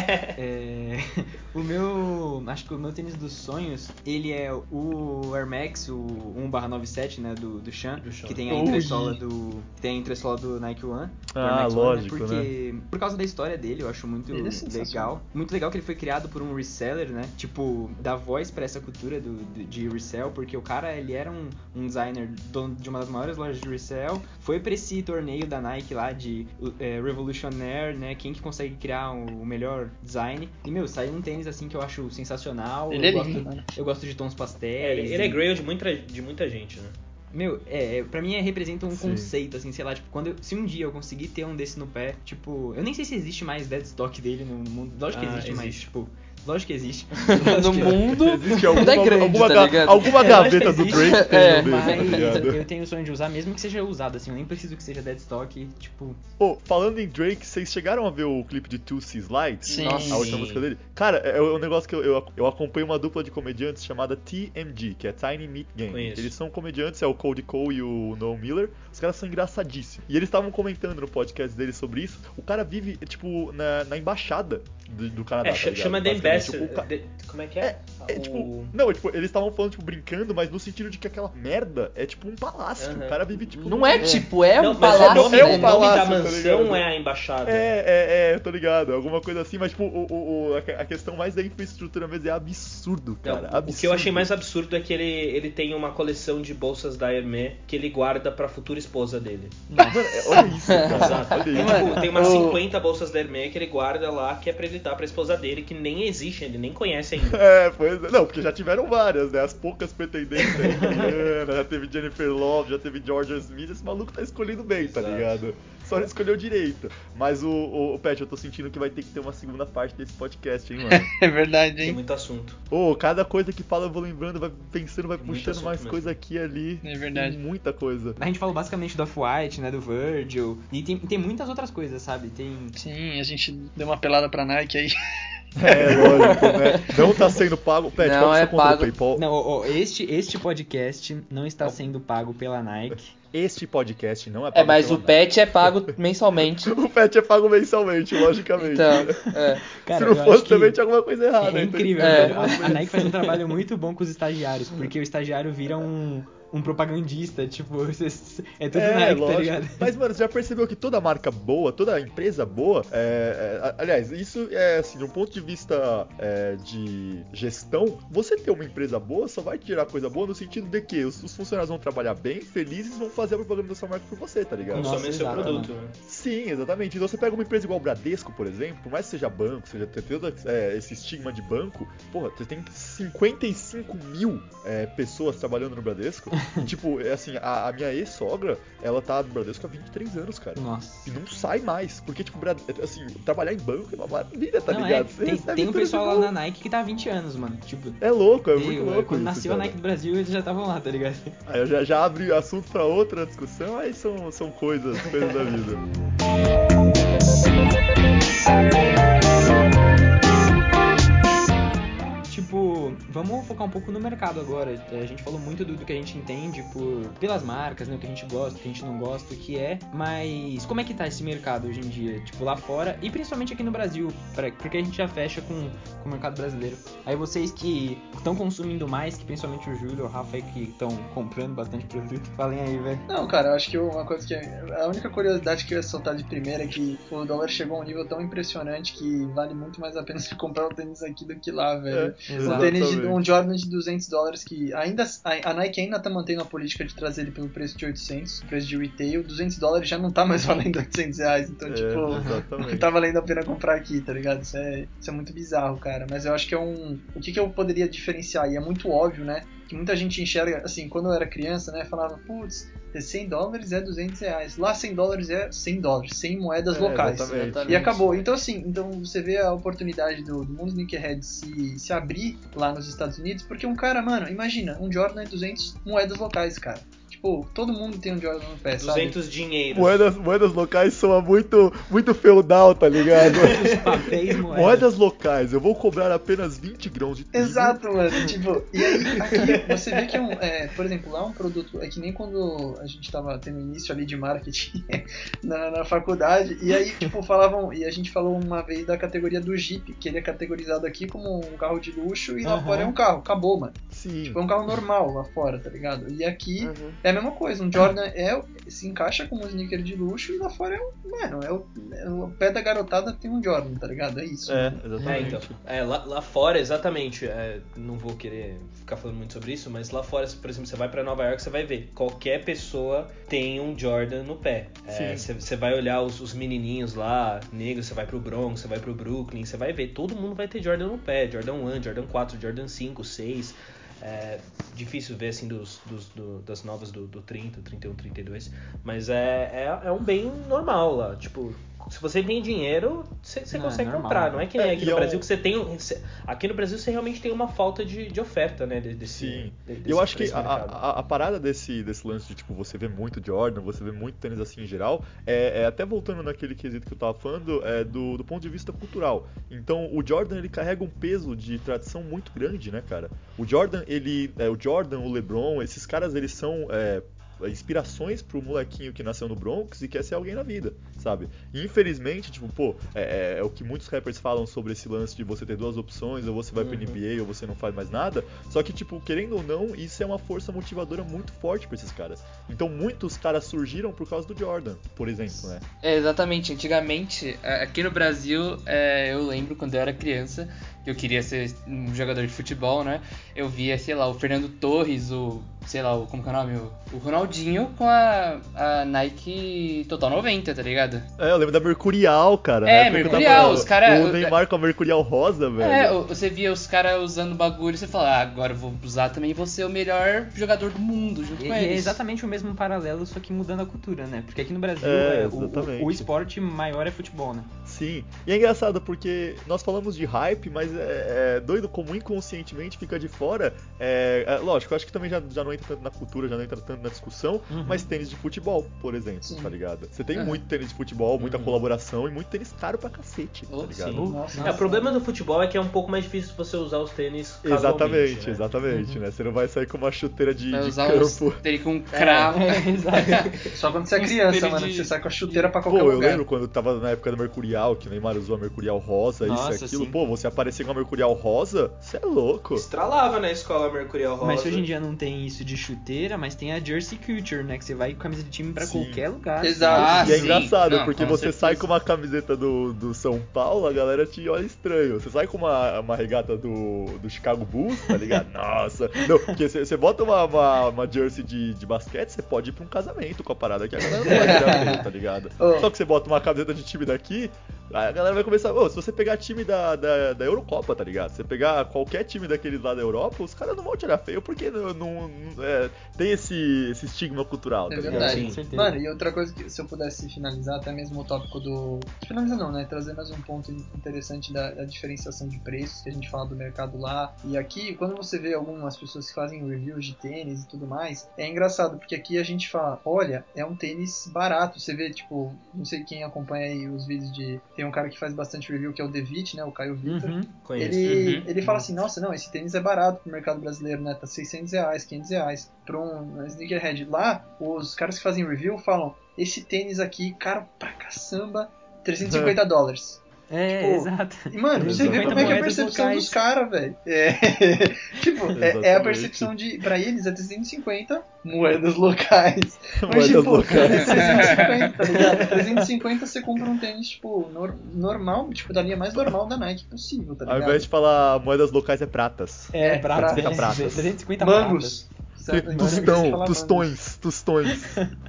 [SPEAKER 1] É, o meu, acho que o meu tênis dos sonhos, ele é o Air Max, o um barra noventa e sete, né, do, do Sean,
[SPEAKER 5] Do Sean.
[SPEAKER 1] que tem a
[SPEAKER 4] Ui.
[SPEAKER 1] entressola do, tem a entressola do Nike One, do Air
[SPEAKER 2] Ah,
[SPEAKER 1] Max
[SPEAKER 2] lógico,
[SPEAKER 1] One, né, porque, por causa da história dele, eu acho muito
[SPEAKER 4] Ele é sensacional.
[SPEAKER 1] legal, muito legal que ele foi criado por um reseller, né, tipo, dar voz pra essa cultura do, do- de resell, porque o cara, ele era um, um designer dono de uma das maiores lojas de resell, foi pra esse torneio da Nike lá de é, Revolutionaire, né, quem que consegue criar o melhor design, e meu, saiu um tênis assim que eu acho sensacional.
[SPEAKER 4] Ele
[SPEAKER 1] eu
[SPEAKER 4] é
[SPEAKER 1] gosto,
[SPEAKER 4] lindo, mano.
[SPEAKER 1] eu gosto de tons pastéis.
[SPEAKER 5] É, ele, ele é
[SPEAKER 1] e-
[SPEAKER 5] grail de muita, de muita gente, né?
[SPEAKER 1] Meu, é, é, pra mim é, representa um
[SPEAKER 2] Sim.
[SPEAKER 1] conceito, assim, sei lá, tipo, quando eu- se um dia eu conseguir ter um desse no pé, tipo, eu nem sei se existe mais dead stock dele no mundo, lógico que
[SPEAKER 5] Ah,
[SPEAKER 1] existe, mas,
[SPEAKER 5] existe.
[SPEAKER 1] tipo, lógico que existe.
[SPEAKER 3] No
[SPEAKER 1] Lógico que-
[SPEAKER 3] mundo
[SPEAKER 2] Existe alguma,
[SPEAKER 3] é grande,
[SPEAKER 2] alguma,
[SPEAKER 3] tá
[SPEAKER 2] ga-
[SPEAKER 3] ligado?
[SPEAKER 2] alguma
[SPEAKER 1] É,
[SPEAKER 2] gaveta
[SPEAKER 1] lógico
[SPEAKER 2] do
[SPEAKER 1] que existe.
[SPEAKER 2] Drake tem
[SPEAKER 3] É,
[SPEAKER 2] um desse, tá
[SPEAKER 1] Mas
[SPEAKER 2] ligado?
[SPEAKER 1] eu tenho o sonho de usar, mesmo que seja usado, assim, eu nem preciso que seja dead stock, tipo...
[SPEAKER 2] Pô, falando em Drake, vocês chegaram a ver o clipe de Two C Slides?
[SPEAKER 4] Sim.
[SPEAKER 3] Nossa.
[SPEAKER 2] A última
[SPEAKER 5] Sim.
[SPEAKER 2] música dele? Cara, é um negócio que eu, eu, eu acompanho uma dupla de comediantes chamada T M G, que é Tiny Meat Gang.
[SPEAKER 5] Conheço.
[SPEAKER 2] Eles são comediantes, é o Cody Cole e o Noel Miller. Os caras são engraçadíssimos. E eles estavam comentando no podcast deles sobre isso. O cara vive, tipo, na, na embaixada do, do Canadá.
[SPEAKER 5] É,
[SPEAKER 2] tá
[SPEAKER 5] ch-
[SPEAKER 2] ligado?
[SPEAKER 5] chama The
[SPEAKER 2] Basicamente,
[SPEAKER 5] Ambassador.
[SPEAKER 2] o ca-
[SPEAKER 5] de- Como é que é?
[SPEAKER 2] É,
[SPEAKER 5] O-
[SPEAKER 2] tipo, não, é, tipo, eles estavam falando, tipo, brincando, mas no sentido de que aquela merda é tipo um palácio.
[SPEAKER 5] Aham.
[SPEAKER 2] O cara vive, tipo.
[SPEAKER 3] Não é tipo, é
[SPEAKER 5] Não,
[SPEAKER 3] um
[SPEAKER 5] mas
[SPEAKER 3] palácio.
[SPEAKER 5] o nome,
[SPEAKER 2] é
[SPEAKER 5] o
[SPEAKER 2] um
[SPEAKER 5] nome
[SPEAKER 2] palácio,
[SPEAKER 5] da
[SPEAKER 2] tá
[SPEAKER 5] mansão
[SPEAKER 2] ligado?
[SPEAKER 5] é a embaixada.
[SPEAKER 2] É, é, é, eu tô ligado. Alguma coisa assim, mas, tipo, o, o, o- a questão mais da infraestrutura mesmo é absurdo,
[SPEAKER 5] Não,
[SPEAKER 2] cara.
[SPEAKER 5] o
[SPEAKER 2] absurdo.
[SPEAKER 5] que eu achei mais absurdo é que ele, ele tem uma coleção de bolsas da Hermès que ele guarda pra futura esposa dele.
[SPEAKER 2] Mano, é- olha isso, cara.
[SPEAKER 5] Exato.
[SPEAKER 2] Olha isso.
[SPEAKER 5] Tipo, tem umas
[SPEAKER 4] o-
[SPEAKER 5] cinquenta bolsas da Hermès que ele guarda lá, que é pra ele dar pra esposa dele, que nem existe, ele nem conhece ainda.
[SPEAKER 2] É, pois é. Não, porque já tiveram várias, né? As poucas pretendentes aí, Rihanna, já teve Jennifer Love, já teve Georgia Smith. Esse maluco tá escolhendo bem, tá
[SPEAKER 5] Exato.
[SPEAKER 2] ligado? Só não escolheu direito. Mas o, o, o Pet, eu tô sentindo que vai ter que ter uma segunda parte desse podcast, hein, mano?
[SPEAKER 4] É verdade,
[SPEAKER 5] Tem
[SPEAKER 4] hein?
[SPEAKER 5] muito assunto.
[SPEAKER 2] Ô, cada coisa que fala eu vou lembrando, vai pensando, vai
[SPEAKER 5] Tem muito
[SPEAKER 2] puxando
[SPEAKER 5] assunto
[SPEAKER 2] mais
[SPEAKER 5] mesmo.
[SPEAKER 2] coisa aqui e ali.
[SPEAKER 4] É verdade.
[SPEAKER 2] Tem muita coisa.
[SPEAKER 1] A gente falou basicamente do Off-White, né, do Virgil, e tem, tem muitas outras coisas, sabe? Tem...
[SPEAKER 4] Sim, a gente deu uma pelada pra Nike aí.
[SPEAKER 2] É, lógico, né? Não tá sendo pago. Pet,
[SPEAKER 3] Não,
[SPEAKER 2] qual que é
[SPEAKER 3] é
[SPEAKER 2] a conta
[SPEAKER 3] pago.
[SPEAKER 2] do PayPal?
[SPEAKER 1] Não, ó, ó, este, este podcast não está sendo pago pela Nike.
[SPEAKER 2] Este podcast não é pago
[SPEAKER 3] É, mas
[SPEAKER 2] pela
[SPEAKER 3] o pet é pago mensalmente.
[SPEAKER 2] Nike. O Pet é pago mensalmente, logicamente.
[SPEAKER 3] Então, é.
[SPEAKER 1] Cara,
[SPEAKER 2] Se não
[SPEAKER 1] eu
[SPEAKER 2] fosse
[SPEAKER 1] acho que
[SPEAKER 2] também tinha alguma coisa errada.
[SPEAKER 1] é
[SPEAKER 2] então-
[SPEAKER 1] incrível,
[SPEAKER 3] É.
[SPEAKER 1] velho. A, a Nike faz um trabalho muito bom com os estagiários, porque o estagiário vira um, um propagandista, tipo, é tudo
[SPEAKER 2] É,
[SPEAKER 1] Nike,
[SPEAKER 2] lógico.
[SPEAKER 1] tá ligado?
[SPEAKER 2] Mas, mano, você já percebeu que toda marca boa, toda empresa boa, é, é, aliás, isso é assim, de um ponto de vista é, de gestão, você ter uma empresa boa só vai tirar coisa boa no sentido de que os, os funcionários vão trabalhar bem, felizes, vão fazer a propaganda da sua marca por você, tá ligado?
[SPEAKER 1] Nossa,
[SPEAKER 5] Consome o seu
[SPEAKER 1] exato,
[SPEAKER 5] produto,
[SPEAKER 1] né?
[SPEAKER 5] né?
[SPEAKER 2] Sim, exatamente. Então você pega uma empresa igual o Bradesco, por exemplo, por mais que seja banco, seja ter todo é, esse estigma de banco, porra, você tem cinquenta e cinco mil é, pessoas trabalhando no Bradesco. E, tipo, é assim, a, a minha ex-sogra, ela tá no Bradesco há vinte e três anos, cara.
[SPEAKER 1] Nossa.
[SPEAKER 2] E não sai mais, porque, tipo, Brad- assim, trabalhar em banco é uma maravilha, tá
[SPEAKER 1] Não, é,
[SPEAKER 2] ligado? Você
[SPEAKER 1] tem,
[SPEAKER 2] recebe
[SPEAKER 1] tem um
[SPEAKER 2] tudo
[SPEAKER 1] pessoal
[SPEAKER 2] de
[SPEAKER 1] lá
[SPEAKER 2] bom.
[SPEAKER 1] na Nike que tá há vinte anos, mano. Tipo,
[SPEAKER 2] É louco, é
[SPEAKER 1] veio,
[SPEAKER 2] muito louco
[SPEAKER 1] quando
[SPEAKER 2] isso,
[SPEAKER 1] nasceu a
[SPEAKER 2] cara.
[SPEAKER 1] Nike do Brasil, eles já estavam lá, tá ligado?
[SPEAKER 2] Aí eu já, já abre assunto pra outra discussão, aí são, são coisas, coisas da vida.
[SPEAKER 1] Tipo, vamos focar um pouco no mercado agora. A gente falou muito do, do que a gente entende por, pelas marcas, né? O que a gente gosta, o que a gente não gosta, o que é. Mas como é que tá esse mercado hoje em dia? Tipo, lá fora e principalmente aqui no Brasil, pra, porque a gente já fecha com, com o mercado brasileiro. Aí vocês que estão consumindo mais, que principalmente o Júlio, o Rafa aí que estão comprando bastante produto, falem aí, velho.
[SPEAKER 4] Não, cara, eu acho que uma coisa que. A única curiosidade que eu ia soltar de primeira é que o dólar chegou a um nível tão impressionante que vale muito mais a pena você comprar o tênis aqui do que lá, velho.
[SPEAKER 2] É,
[SPEAKER 4] Um tênis de
[SPEAKER 2] exatamente.
[SPEAKER 4] um Jordan de duzentos dólares que ainda a a Nike ainda tá mantendo a política de trazer ele pelo preço de oitocentos, o preço de retail, duzentos dólares já não tá mais valendo oitocentos reais, então
[SPEAKER 2] É,
[SPEAKER 4] tipo, não
[SPEAKER 2] exatamente.
[SPEAKER 4] tá valendo a pena comprar aqui, tá ligado? Isso é, isso é muito bizarro, cara, mas eu acho que é um, o que que eu poderia diferenciar, e é muito óbvio, né, que muita gente enxerga, assim, quando eu era criança, né, falava, putz, cem dólares é duzentos reais, lá cem dólares é cem dólares, cem moedas
[SPEAKER 2] É,
[SPEAKER 4] locais.
[SPEAKER 2] exatamente.
[SPEAKER 4] E acabou. Então, assim, então você vê a oportunidade do, do mundo sneakerhead se, se abrir lá nos Estados Unidos, porque um cara, mano, imagina, um Jordan é duzentos moedas locais, cara. Tipo, todo mundo tem um Jordan no pé, sabe?
[SPEAKER 5] duzentos dinheiros.
[SPEAKER 2] Moedas, moedas locais soa muito, muito feudal, tá ligado?
[SPEAKER 1] Os papéis, moedas.
[SPEAKER 2] Moedas locais, eu vou cobrar apenas vinte grãos de trigo.
[SPEAKER 4] Exato, mano. Tipo, e aí aqui você vê que é um, é, por exemplo, lá um produto, é que nem quando a gente tava tendo início ali de marketing na, na faculdade, e aí, tipo, falavam, e a gente falou uma vez da categoria do Jeep, que ele é categorizado aqui como um carro de luxo e lá
[SPEAKER 1] Aham.
[SPEAKER 4] fora é um carro, acabou, mano.
[SPEAKER 2] Sim.
[SPEAKER 4] Tipo, é um carro normal lá fora, tá ligado? E aqui
[SPEAKER 3] Uhum.
[SPEAKER 4] é a mesma coisa, um Jordan é, se encaixa como um sneaker de luxo e lá fora é um, mano, é o, é o pé da garotada tem um Jordan, tá ligado? É isso.
[SPEAKER 2] É,
[SPEAKER 4] né?
[SPEAKER 5] É,
[SPEAKER 2] exatamente.
[SPEAKER 5] então. É, lá, lá fora, exatamente. é, não vou querer ficar falando muito sobre isso, mas lá fora, por exemplo, você vai pra Nova York, você vai ver. Qualquer pessoa tem um Jordan no pé. É,
[SPEAKER 2] Sim.
[SPEAKER 5] você, você vai olhar os, os menininhos lá, negros, você vai pro Bronx, você vai pro Brooklyn, você vai ver. Todo mundo vai ter Jordan no pé. Jordan um, Jordan quatro, Jordan cinco, seis. É difícil ver assim dos, dos, do, das novas do, do trinta, trinta e um, trinta e dois, mas é, é, é um bem normal lá. Tipo, se você tem dinheiro, você, você
[SPEAKER 1] Não, é
[SPEAKER 5] consegue
[SPEAKER 1] normal.
[SPEAKER 5] comprar. Não é que nem
[SPEAKER 2] É,
[SPEAKER 5] aqui
[SPEAKER 2] e
[SPEAKER 5] no
[SPEAKER 2] é
[SPEAKER 5] Brasil
[SPEAKER 2] um-
[SPEAKER 5] que você tem. um- você- aqui no Brasil você realmente tem uma falta de, de oferta, né? de- Desse,
[SPEAKER 2] Sim.
[SPEAKER 5] de-
[SPEAKER 2] E
[SPEAKER 5] desse-
[SPEAKER 2] eu acho que
[SPEAKER 5] desse
[SPEAKER 2] a,
[SPEAKER 5] mercado.
[SPEAKER 2] a, a parada desse, desse lance de, tipo, você vê muito Jordan, você vê muito tênis assim em geral, é, é até voltando naquele quesito que eu tava falando, é do, do ponto de vista cultural. Então, o Jordan, ele carrega um peso de tradição muito grande, né, cara? O Jordan, ele... É, o Jordan, o LeBron, esses caras, eles são... É, inspirações pro molequinho que nasceu no Bronx e quer ser alguém na vida, sabe? E infelizmente, tipo, pô, é, é, é o que muitos rappers falam sobre esse lance de você ter duas opções, ou você vai pro
[SPEAKER 5] Uhum.
[SPEAKER 2] N B A ou você não faz mais nada. Só que, tipo, querendo ou não, isso é uma força motivadora muito forte pra esses caras. Então muitos caras surgiram por causa do Jordan, por exemplo, né?
[SPEAKER 3] É, exatamente. Antigamente, a- aqui no Brasil, é, eu lembro quando eu era criança, que eu queria ser um jogador de futebol, né? Eu via, sei lá, o Fernando Torres, o, sei lá, o, como que é o nome? O, o Ronaldinho com a, a Nike Total noventa, tá ligado?
[SPEAKER 2] É, eu lembro da Mercurial, cara.
[SPEAKER 3] É,
[SPEAKER 2] na época que eu
[SPEAKER 3] Mercurial,
[SPEAKER 2] tava-
[SPEAKER 3] os cara-
[SPEAKER 2] O Neymar com a Mercurial rosa, velho.
[SPEAKER 3] É, o- você via os caras usando bagulho e você fala, ah, agora eu vou usar também e vou ser o melhor jogador do mundo junto
[SPEAKER 1] E,
[SPEAKER 3] com
[SPEAKER 1] e é
[SPEAKER 3] eles.
[SPEAKER 1] exatamente o mesmo paralelo, só que mudando a cultura, né? Porque aqui no Brasil
[SPEAKER 2] É,
[SPEAKER 1] é, o,
[SPEAKER 2] exatamente.
[SPEAKER 1] o, o esporte maior é futebol, né?
[SPEAKER 2] Sim, e é engraçado porque nós falamos de hype, mas é, é doido como inconscientemente fica de fora. É, é, lógico, eu acho que também já, já não entra tanto na cultura, já não entra tanto na discussão,
[SPEAKER 1] Uhum.
[SPEAKER 2] mas tênis de futebol, por exemplo,
[SPEAKER 4] Sim.
[SPEAKER 2] tá ligado? Você tem
[SPEAKER 4] Uhum.
[SPEAKER 2] muito tênis de futebol, muita
[SPEAKER 5] Uhum.
[SPEAKER 2] colaboração e muito tênis caro pra cacete, tá
[SPEAKER 3] Oh,
[SPEAKER 2] ligado?
[SPEAKER 5] sim.
[SPEAKER 4] Nossa,
[SPEAKER 5] É, o problema do futebol é que é um pouco mais difícil você usar os tênis casualmente,
[SPEAKER 2] Exatamente,
[SPEAKER 5] né?
[SPEAKER 2] exatamente,
[SPEAKER 1] Uhum.
[SPEAKER 2] né? Você não vai sair com uma chuteira de,
[SPEAKER 3] Vai
[SPEAKER 2] de
[SPEAKER 3] usar
[SPEAKER 2] campo.
[SPEAKER 3] uns tênis com um cravo.
[SPEAKER 1] É, exato.
[SPEAKER 4] Só quando você é
[SPEAKER 3] Uns
[SPEAKER 4] criança,
[SPEAKER 3] tênis
[SPEAKER 4] mano,
[SPEAKER 3] de-
[SPEAKER 4] que você sai com a chuteira pra qualquer
[SPEAKER 2] Pô, eu
[SPEAKER 4] lugar.
[SPEAKER 2] lembro quando tava na época da Mercurial, que o Neymar usou a Mercurial rosa,
[SPEAKER 1] Nossa,
[SPEAKER 2] isso e aquilo.
[SPEAKER 1] sim.
[SPEAKER 2] Pô, você aparecer com a Mercurial rosa, você é louco.
[SPEAKER 5] Estralava na escola Mercurial Rosa.
[SPEAKER 1] Mas se hoje em dia não tem isso de chuteira, mas tem a Jersey Culture, né? Que você vai com camisa de time pra
[SPEAKER 2] Sim.
[SPEAKER 1] qualquer lugar.
[SPEAKER 4] Exato.
[SPEAKER 3] Ah,
[SPEAKER 2] E é
[SPEAKER 3] sim.
[SPEAKER 2] engraçado,
[SPEAKER 3] Não,
[SPEAKER 2] porque
[SPEAKER 3] com
[SPEAKER 2] você
[SPEAKER 3] certeza.
[SPEAKER 2] sai com uma camiseta do, do São Paulo, a galera te olha estranho. Você sai com uma, uma regata do, do Chicago Bulls, tá ligado? Nossa. Não, porque você, você bota uma, uma, uma jersey de, de basquete, você pode ir pra um casamento com a parada que a galera não vai tirar feio, tá ligado?
[SPEAKER 4] Oh.
[SPEAKER 2] Só que você bota uma camiseta de time daqui, aí a galera vai começar. Ô, se você pegar time da, da, da Eurocopa, tá ligado? Se você pegar qualquer time daqueles lá da Europa, os caras não vão tirar feio porque não, não- não- é, tem esse, esse estigma cultural, tá
[SPEAKER 4] É
[SPEAKER 2] ligado?
[SPEAKER 4] verdade.
[SPEAKER 1] Sim, com certeza.
[SPEAKER 4] Mano, e outra coisa que se eu pudesse finalizar, até mesmo o tópico do. Finalizar não, né? Trazer mais um ponto interessante da, da diferenciação de preços, que a gente fala do mercado lá e aqui, quando você vê algumas pessoas que fazem reviews de tênis e tudo mais, é engraçado, porque aqui a gente fala, olha, é um tênis barato. Você vê, tipo, não sei quem acompanha aí os vídeos de. Tem um cara que faz bastante review que é o Devitt, né? O Caio Vitor.
[SPEAKER 1] Uhum.
[SPEAKER 5] Conheço.
[SPEAKER 4] Ele,
[SPEAKER 3] Uhum.
[SPEAKER 4] ele fala assim, nossa, não, esse tênis é barato pro mercado brasileiro, né? Tá seiscentos reais, quinhentos reais pra um sneakerhead. Lá, os caras que fazem review falam, esse tênis aqui, caro pra caçamba, trezentos e cinquenta dólares.
[SPEAKER 1] É,
[SPEAKER 4] Tipo,
[SPEAKER 1] exato.
[SPEAKER 4] E, mano, você vê como é que é a
[SPEAKER 1] Moedas
[SPEAKER 4] percepção
[SPEAKER 1] locais.
[SPEAKER 4] dos caras, velho. É, tipo, é, é a
[SPEAKER 2] Exatamente.
[SPEAKER 4] percepção de, pra eles é trezentos e cinquenta moedas locais. Mas,
[SPEAKER 2] Moedas
[SPEAKER 4] tipo,
[SPEAKER 2] locais.
[SPEAKER 4] é trezentos e cinquenta, tá ligado? trezentos e cinquenta você compra um tênis, tipo, nor- normal, tipo, da linha mais normal da Nike possível, tá
[SPEAKER 2] Ao
[SPEAKER 4] ligado?
[SPEAKER 2] invés de falar moedas locais, é pratas.
[SPEAKER 1] É,
[SPEAKER 4] É,
[SPEAKER 1] pratas.
[SPEAKER 4] pratas.
[SPEAKER 2] Pratas.
[SPEAKER 1] trezentos e cinquenta
[SPEAKER 4] Mangos.
[SPEAKER 1] pratas.
[SPEAKER 4] Certo? Em
[SPEAKER 2] Tostão,
[SPEAKER 4] português fala
[SPEAKER 2] tostões, tostões.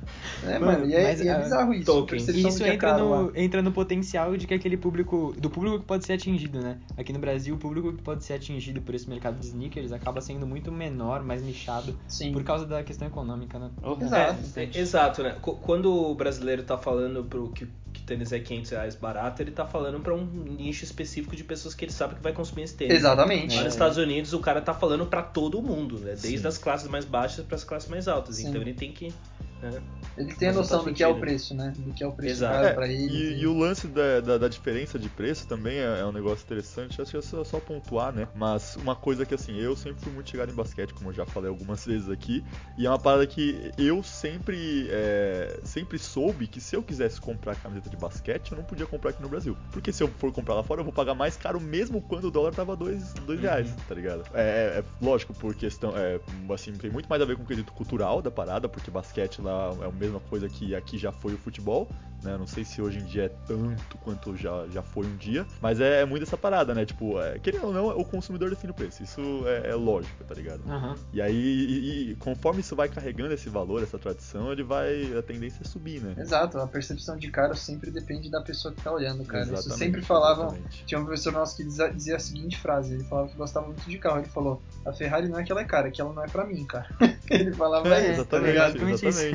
[SPEAKER 4] É, mano, e é,
[SPEAKER 1] Mas,
[SPEAKER 4] e é
[SPEAKER 1] ah,
[SPEAKER 4] bizarro isso.
[SPEAKER 5] Tolkien.
[SPEAKER 4] A percepção
[SPEAKER 1] Isso
[SPEAKER 4] do que é
[SPEAKER 1] entra
[SPEAKER 4] caro
[SPEAKER 1] no,
[SPEAKER 4] lá.
[SPEAKER 1] entra no potencial de que aquele público. Do público que pode ser atingido, né? Aqui no Brasil, o público que pode ser atingido por esse mercado de sneakers acaba sendo muito menor, mais nichado,
[SPEAKER 4] Sim.
[SPEAKER 1] por causa da questão econômica, né?
[SPEAKER 3] Oh,
[SPEAKER 4] Exato.
[SPEAKER 5] É, é, exato, né? Qu- Quando o brasileiro tá falando pro que, que tênis é quinhentos reais barato, ele tá falando pra um nicho específico de pessoas que ele sabe que vai consumir esse tênis.
[SPEAKER 4] Exatamente.
[SPEAKER 5] Lá
[SPEAKER 1] É.
[SPEAKER 5] nos Estados Unidos, o cara tá falando pra todo mundo, né? Desde
[SPEAKER 2] Sim.
[SPEAKER 5] as classes mais baixas pras classes mais altas.
[SPEAKER 4] Sim.
[SPEAKER 5] Então ele tem que... né?
[SPEAKER 4] Ele tem a
[SPEAKER 5] Mas
[SPEAKER 4] noção
[SPEAKER 5] faz
[SPEAKER 4] do que é o
[SPEAKER 5] sentido.
[SPEAKER 4] preço, né? Do que é o preço
[SPEAKER 5] Exato.
[SPEAKER 4] caro
[SPEAKER 2] É,
[SPEAKER 4] pra ele.
[SPEAKER 2] e, e o lance da, da, da diferença de preço também é, é um negócio interessante, acho que é só, só pontuar, né? Mas uma coisa que assim, eu sempre fui muito chegado em basquete, como eu já falei algumas vezes aqui, e é uma parada que eu sempre, é, sempre soube que se eu quisesse comprar camiseta de basquete, eu não podia comprar aqui no Brasil. Porque se eu for comprar lá fora, eu vou pagar mais caro mesmo quando o dólar tava dois, dois reais, tá ligado? É, é lógico, por questão, é, assim, tem muito mais a ver com o quesito cultural da parada, porque basquete lá é a mesma coisa que aqui já foi o futebol, né? Não sei se hoje em dia é tanto quanto já, já foi um dia, mas é, é muito essa parada, né? Tipo, é, querendo ou não, o consumidor define o preço, isso é, é lógico, tá ligado?
[SPEAKER 1] Aham.
[SPEAKER 2] E aí, e, e conforme isso vai carregando esse valor, essa tradição, ele vai, a tendência é subir, né?
[SPEAKER 4] Exato, a percepção de caro sempre depende da pessoa que tá olhando, cara. Isso
[SPEAKER 2] Exatamente,
[SPEAKER 4] sempre falavam.
[SPEAKER 2] exatamente.
[SPEAKER 4] Tinha um professor nosso que dizia, dizia a seguinte frase: ele falava que gostava muito de carro. Ele falou: a Ferrari não é que ela é cara, é que ela não é pra mim, cara. Ele falava
[SPEAKER 2] É,
[SPEAKER 4] isso, tá
[SPEAKER 2] exatamente,
[SPEAKER 4] ligado?
[SPEAKER 1] exatamente
[SPEAKER 2] exatamente.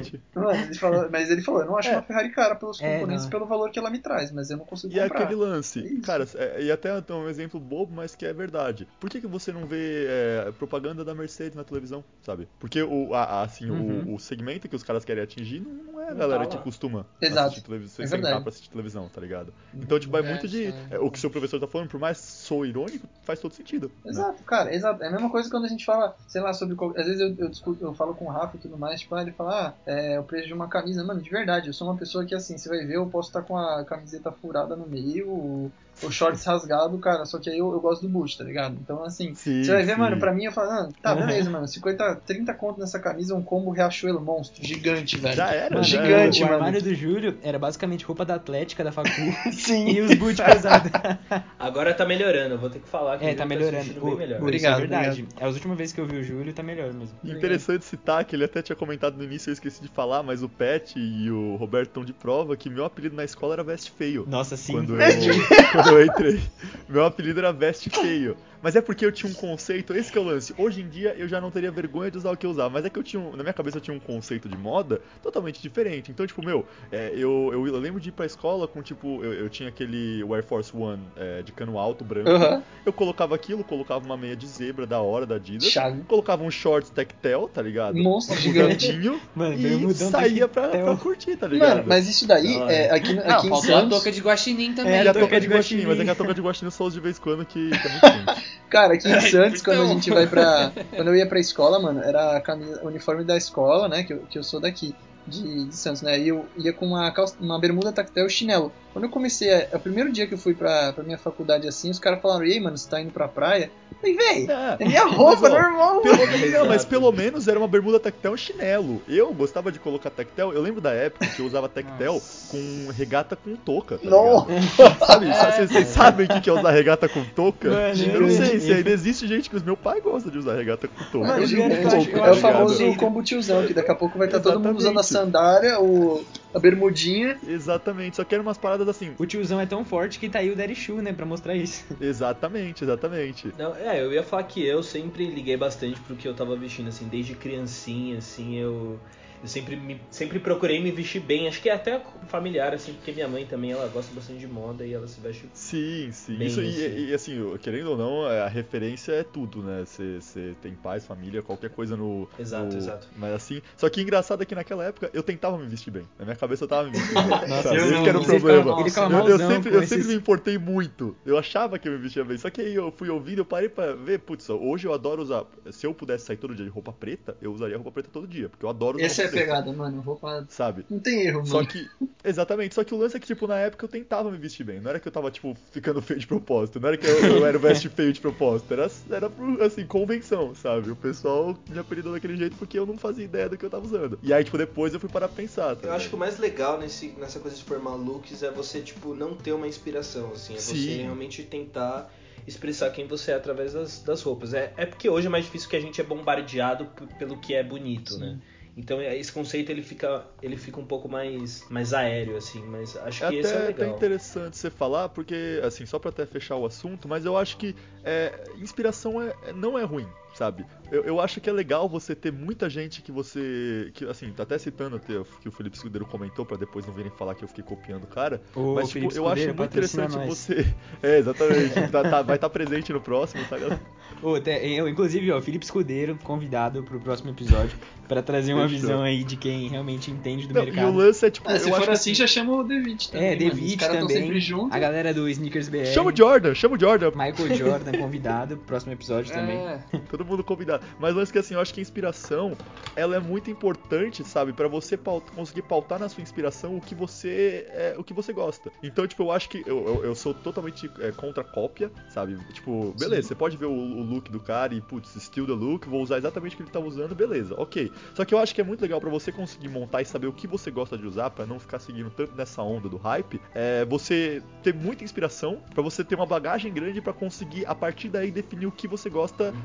[SPEAKER 2] exatamente.
[SPEAKER 4] Mano, ele falou, mas ele falou, eu não acho
[SPEAKER 2] É.
[SPEAKER 4] uma Ferrari cara pelos
[SPEAKER 1] É,
[SPEAKER 4] componentes
[SPEAKER 1] não.
[SPEAKER 4] pelo valor que ela me traz, mas eu não consigo
[SPEAKER 2] E é
[SPEAKER 4] comprar.
[SPEAKER 2] aquele lance,
[SPEAKER 4] É isso.
[SPEAKER 2] cara, é, e até então, um exemplo bobo, mas que é verdade. Por que, que você não vê é, propaganda da Mercedes na televisão, sabe? Porque o, a, a, assim,
[SPEAKER 1] Uhum.
[SPEAKER 2] o, o segmento que os caras querem atingir não, não é a
[SPEAKER 5] Não
[SPEAKER 2] galera
[SPEAKER 5] tá
[SPEAKER 2] que
[SPEAKER 5] lá.
[SPEAKER 2] costuma
[SPEAKER 4] Exato.
[SPEAKER 2] assistir televisão,
[SPEAKER 4] É
[SPEAKER 2] sentar
[SPEAKER 4] verdade.
[SPEAKER 2] pra assistir televisão, tá ligado? Então, tipo, vai
[SPEAKER 3] É,
[SPEAKER 2] muito de...
[SPEAKER 3] isso é-
[SPEAKER 2] é, o que o seu professor tá falando, por mais sou irônico, faz todo sentido. Né?
[SPEAKER 4] Exato, cara, exato. É a mesma coisa quando a gente fala, sei lá, sobre. qual- Às vezes eu, eu, discuto, eu falo com o Rafa e tudo mais, tipo, ah, ele fala, ah, é o preço de uma camisa. Mano, de verdade, eu sou uma pessoa que, assim, você vai ver, eu posso estar com a camiseta furada no meio, o, o shorts rasgado, cara, só que aí eu, eu gosto do boot, tá ligado? Então, assim,
[SPEAKER 2] Sim,
[SPEAKER 4] você vai ver,
[SPEAKER 2] sim.
[SPEAKER 4] mano, pra mim, eu falo, ah, tá,
[SPEAKER 1] Uhum.
[SPEAKER 4] beleza, mano, cinquenta, trinta conto nessa camisa, um combo Riachuelo monstro, gigante, velho.
[SPEAKER 2] Já era,
[SPEAKER 1] Mano,
[SPEAKER 2] já
[SPEAKER 4] gigante,
[SPEAKER 1] o, o
[SPEAKER 4] mano.
[SPEAKER 1] armário do Júlio era basicamente roupa da Atlética, da Facu
[SPEAKER 4] Sim.
[SPEAKER 1] e os boots pesados.
[SPEAKER 5] Agora tá melhorando, eu vou ter que falar que
[SPEAKER 1] É,
[SPEAKER 5] o
[SPEAKER 1] tá
[SPEAKER 5] Júlio
[SPEAKER 1] melhorando.
[SPEAKER 5] assistindo bem
[SPEAKER 1] Ô,
[SPEAKER 5] melhor.
[SPEAKER 1] ô,
[SPEAKER 4] Obrigado,
[SPEAKER 1] isso é verdade. É, as últimas vezes que eu vi o Júlio, tá melhor mesmo.
[SPEAKER 2] Interessante citar que ele até tinha comentado no início, eu esqueci de falar, mas o Pet e o Roberto estão de prova que meu apelido na escola era Veste Feio.
[SPEAKER 1] Nossa, sim.
[SPEAKER 2] Quando eu, quando eu entrei, meu apelido era Veste Feio. Mas é porque eu tinha um conceito, esse que é o lance. Hoje em dia eu já não teria vergonha de usar o que eu usava, mas é que eu tinha, um- na minha cabeça eu tinha um conceito de moda totalmente diferente. Então, tipo, meu, é, eu, eu, eu lembro de ir pra escola com, tipo, eu, eu tinha aquele Air Force One é, de cano alto, branco.
[SPEAKER 4] Aham.
[SPEAKER 2] Eu colocava aquilo, colocava uma meia de zebra da hora da Adidas,
[SPEAKER 4] Chave.
[SPEAKER 2] colocava um shorts tactel, tá ligado?
[SPEAKER 4] Monstro
[SPEAKER 2] Um
[SPEAKER 4] gigante.
[SPEAKER 2] bermudinho
[SPEAKER 1] Mano,
[SPEAKER 2] e
[SPEAKER 1] bermudão
[SPEAKER 2] saía pra,
[SPEAKER 1] tactel.
[SPEAKER 2] pra curtir, tá ligado?
[SPEAKER 4] Mano, mas isso daí,
[SPEAKER 5] Da hora.
[SPEAKER 4] é, aqui, no-
[SPEAKER 3] Não,
[SPEAKER 4] aqui em
[SPEAKER 3] faltou a
[SPEAKER 4] Santos...
[SPEAKER 3] touca de guaxinim também.
[SPEAKER 1] É,
[SPEAKER 2] E a
[SPEAKER 1] touca
[SPEAKER 2] touca
[SPEAKER 1] de
[SPEAKER 2] de guaxinim,
[SPEAKER 1] guaxinim.
[SPEAKER 2] mas é que a touca de guaxinim eu só uso de vez em quando, que, que é muito quente.
[SPEAKER 4] Cara, aqui em Santos, quando a
[SPEAKER 3] Então.
[SPEAKER 4] gente vai pra. Quando eu ia pra escola, mano, era a camisa, o uniforme da escola, né? Que eu, que eu sou daqui, de, de Santos, né? E eu ia com uma, calça, uma bermuda tactel e chinelo. Quando eu comecei, a, o primeiro dia que eu fui pra, pra minha faculdade assim, os caras falaram, ei, mano, você tá indo pra praia? Eu falei, véi,
[SPEAKER 2] É,
[SPEAKER 4] é minha roupa,
[SPEAKER 2] mas, ó,
[SPEAKER 4] normal,
[SPEAKER 2] Pelo,
[SPEAKER 4] mano.
[SPEAKER 2] não, mas
[SPEAKER 5] Exato.
[SPEAKER 2] pelo menos era uma bermuda tactel e chinelo. Eu gostava de colocar tactel. Eu lembro da época que eu usava tactel com regata com touca, tá
[SPEAKER 4] Não.
[SPEAKER 2] ligado? Sabe,
[SPEAKER 3] É,
[SPEAKER 2] vocês vocês sabem o que que é usar regata com touca?
[SPEAKER 1] Mano,
[SPEAKER 2] eu não
[SPEAKER 1] eu-
[SPEAKER 2] sei se ainda existe gente que os meu pai gosta de usar regata com touca.
[SPEAKER 1] Mano,
[SPEAKER 2] eu
[SPEAKER 1] gigante,
[SPEAKER 2] fico
[SPEAKER 1] eu acho-
[SPEAKER 2] louco,
[SPEAKER 1] eu
[SPEAKER 2] tá
[SPEAKER 4] É o
[SPEAKER 1] acho
[SPEAKER 2] ligado?
[SPEAKER 4] famoso
[SPEAKER 1] ligado?
[SPEAKER 4] combo tiozão, que daqui a pouco vai estar todo mundo usando a
[SPEAKER 2] Exatamente.
[SPEAKER 4] sandália, o, a bermudinha.
[SPEAKER 2] Exatamente, só que eram umas paradas assim.
[SPEAKER 1] O tiozão é tão forte que tá aí o Daddy Shoe, né, pra mostrar isso.
[SPEAKER 2] Exatamente, exatamente.
[SPEAKER 5] Não, é, eu ia falar que eu sempre liguei bastante pro que eu tava vestindo, assim, desde criancinha, assim, eu, eu sempre, me, sempre procurei me vestir bem, acho que é até familiar, assim, porque minha mãe também, ela gosta bastante de moda e ela se veste
[SPEAKER 2] Sim, sim.
[SPEAKER 5] Bem,
[SPEAKER 2] Isso, e-
[SPEAKER 5] assim.
[SPEAKER 2] E, assim, eu- querendo ou não, a referência é tudo, né? Você tem paz, família, qualquer coisa no.
[SPEAKER 5] Exato,
[SPEAKER 2] no-
[SPEAKER 5] exato.
[SPEAKER 2] Mas assim. Só que engraçado é que naquela época eu tentava me vestir bem. Na minha cabeça eu tava me vestindo bem.
[SPEAKER 1] Nossa,
[SPEAKER 2] sabe?
[SPEAKER 4] eu
[SPEAKER 2] Esse
[SPEAKER 4] não,
[SPEAKER 2] que era o
[SPEAKER 1] ele
[SPEAKER 2] problema.
[SPEAKER 1] ficava- ele ficava
[SPEAKER 2] eu, eu
[SPEAKER 1] malzão
[SPEAKER 2] sempre,
[SPEAKER 1] com
[SPEAKER 2] eu sempre
[SPEAKER 1] esses-
[SPEAKER 2] me importei muito. Eu achava que eu me vestia bem. Só que aí eu fui ouvindo, eu parei pra ver, putz, hoje eu adoro usar. Se eu pudesse sair todo dia de roupa preta, eu usaria roupa preta todo dia. Porque eu adoro usar
[SPEAKER 4] Essa é a
[SPEAKER 2] roupa preta.
[SPEAKER 4] pegada, mano. Roupa.
[SPEAKER 2] Sabe?
[SPEAKER 4] Não tem erro,
[SPEAKER 2] Só
[SPEAKER 4] mano.
[SPEAKER 2] que, exatamente, só que o lance é que, tipo, na época eu tentava me vestir bem. Não era que eu tava, tipo, ficando feio de propósito. Não era que eu, eu era o veste feio de propósito. Era, era, por, assim, convenção, sabe? O pessoal me apelidou daquele jeito porque eu não fazia ideia do que eu tava usando. E aí, tipo, depois eu fui parar pra pensar, tá
[SPEAKER 5] Eu acho
[SPEAKER 2] ligado?
[SPEAKER 5] que o mais legal nesse, nessa coisa de formar looks é você, tipo, não ter uma inspiração, assim. É
[SPEAKER 2] Sim.
[SPEAKER 5] você realmente tentar expressar quem você é através das, das roupas. É, é porque hoje é mais difícil que a gente é bombardeado p- pelo que é bonito,
[SPEAKER 4] Sim.
[SPEAKER 5] né? Então é, esse conceito ele fica, ele fica um pouco mais, mais aéreo, assim, mas acho
[SPEAKER 2] É
[SPEAKER 5] que esse é o
[SPEAKER 2] até, até
[SPEAKER 5] legal.
[SPEAKER 2] interessante você falar, porque, assim, só pra até fechar o assunto, mas eu acho que é, inspiração é, é- não é ruim, sabe? Eu, eu acho que é legal você ter muita gente que você. Que, assim, tá até citando até o que o Felipe Escudeiro comentou, pra depois não virem falar que eu fiquei copiando o cara.
[SPEAKER 1] Ô,
[SPEAKER 2] mas, tipo,
[SPEAKER 1] Felipe
[SPEAKER 2] eu acho
[SPEAKER 1] Escudeiro,
[SPEAKER 2] muito
[SPEAKER 1] patrocina
[SPEAKER 2] interessante
[SPEAKER 1] nós.
[SPEAKER 2] você. É, exatamente. tá- tá- vai estar presente no próximo, tá, galera?
[SPEAKER 1] Ô, até- eu, inclusive, ó, Felipe Escudeiro, convidado pro próximo episódio, pra trazer uma
[SPEAKER 2] Fechou.
[SPEAKER 1] visão aí de quem realmente entende do
[SPEAKER 2] Não, e
[SPEAKER 1] mercado.
[SPEAKER 2] o lance é, tipo,
[SPEAKER 4] Ah, se
[SPEAKER 2] eu
[SPEAKER 4] for
[SPEAKER 2] acho
[SPEAKER 4] assim,
[SPEAKER 2] que,
[SPEAKER 4] já chama o David também.
[SPEAKER 1] É,
[SPEAKER 4] mano. Os
[SPEAKER 1] David
[SPEAKER 4] caras tão
[SPEAKER 1] também,
[SPEAKER 4] sempre juntos.
[SPEAKER 1] a galera do Sneakers B R.
[SPEAKER 2] Chama o Jordan, chama o Jordan.
[SPEAKER 1] Michael Jordan convidado, próximo episódio também.
[SPEAKER 3] É,
[SPEAKER 2] Todo mundo convidado. Mas o lance é que, assim, eu acho que a inspiração, ela é muito importante, sabe? Pra você pauta- conseguir pautar na sua inspiração o que você é, o que você gosta. Então, tipo, eu acho que eu, eu, eu sou totalmente é, contra cópia, sabe? Tipo, beleza,
[SPEAKER 4] Sim.
[SPEAKER 2] você pode ver o, o look do cara e, putz, steal the look, vou usar exatamente o que ele tá usando, beleza, ok. Só que eu acho que é muito legal pra você conseguir montar e saber o que você gosta de usar, pra não ficar seguindo tanto nessa onda do hype, é você ter muita inspiração, pra você ter uma bagagem grande pra conseguir, a partir daí, definir o que você gosta
[SPEAKER 5] Uhum.
[SPEAKER 2] é,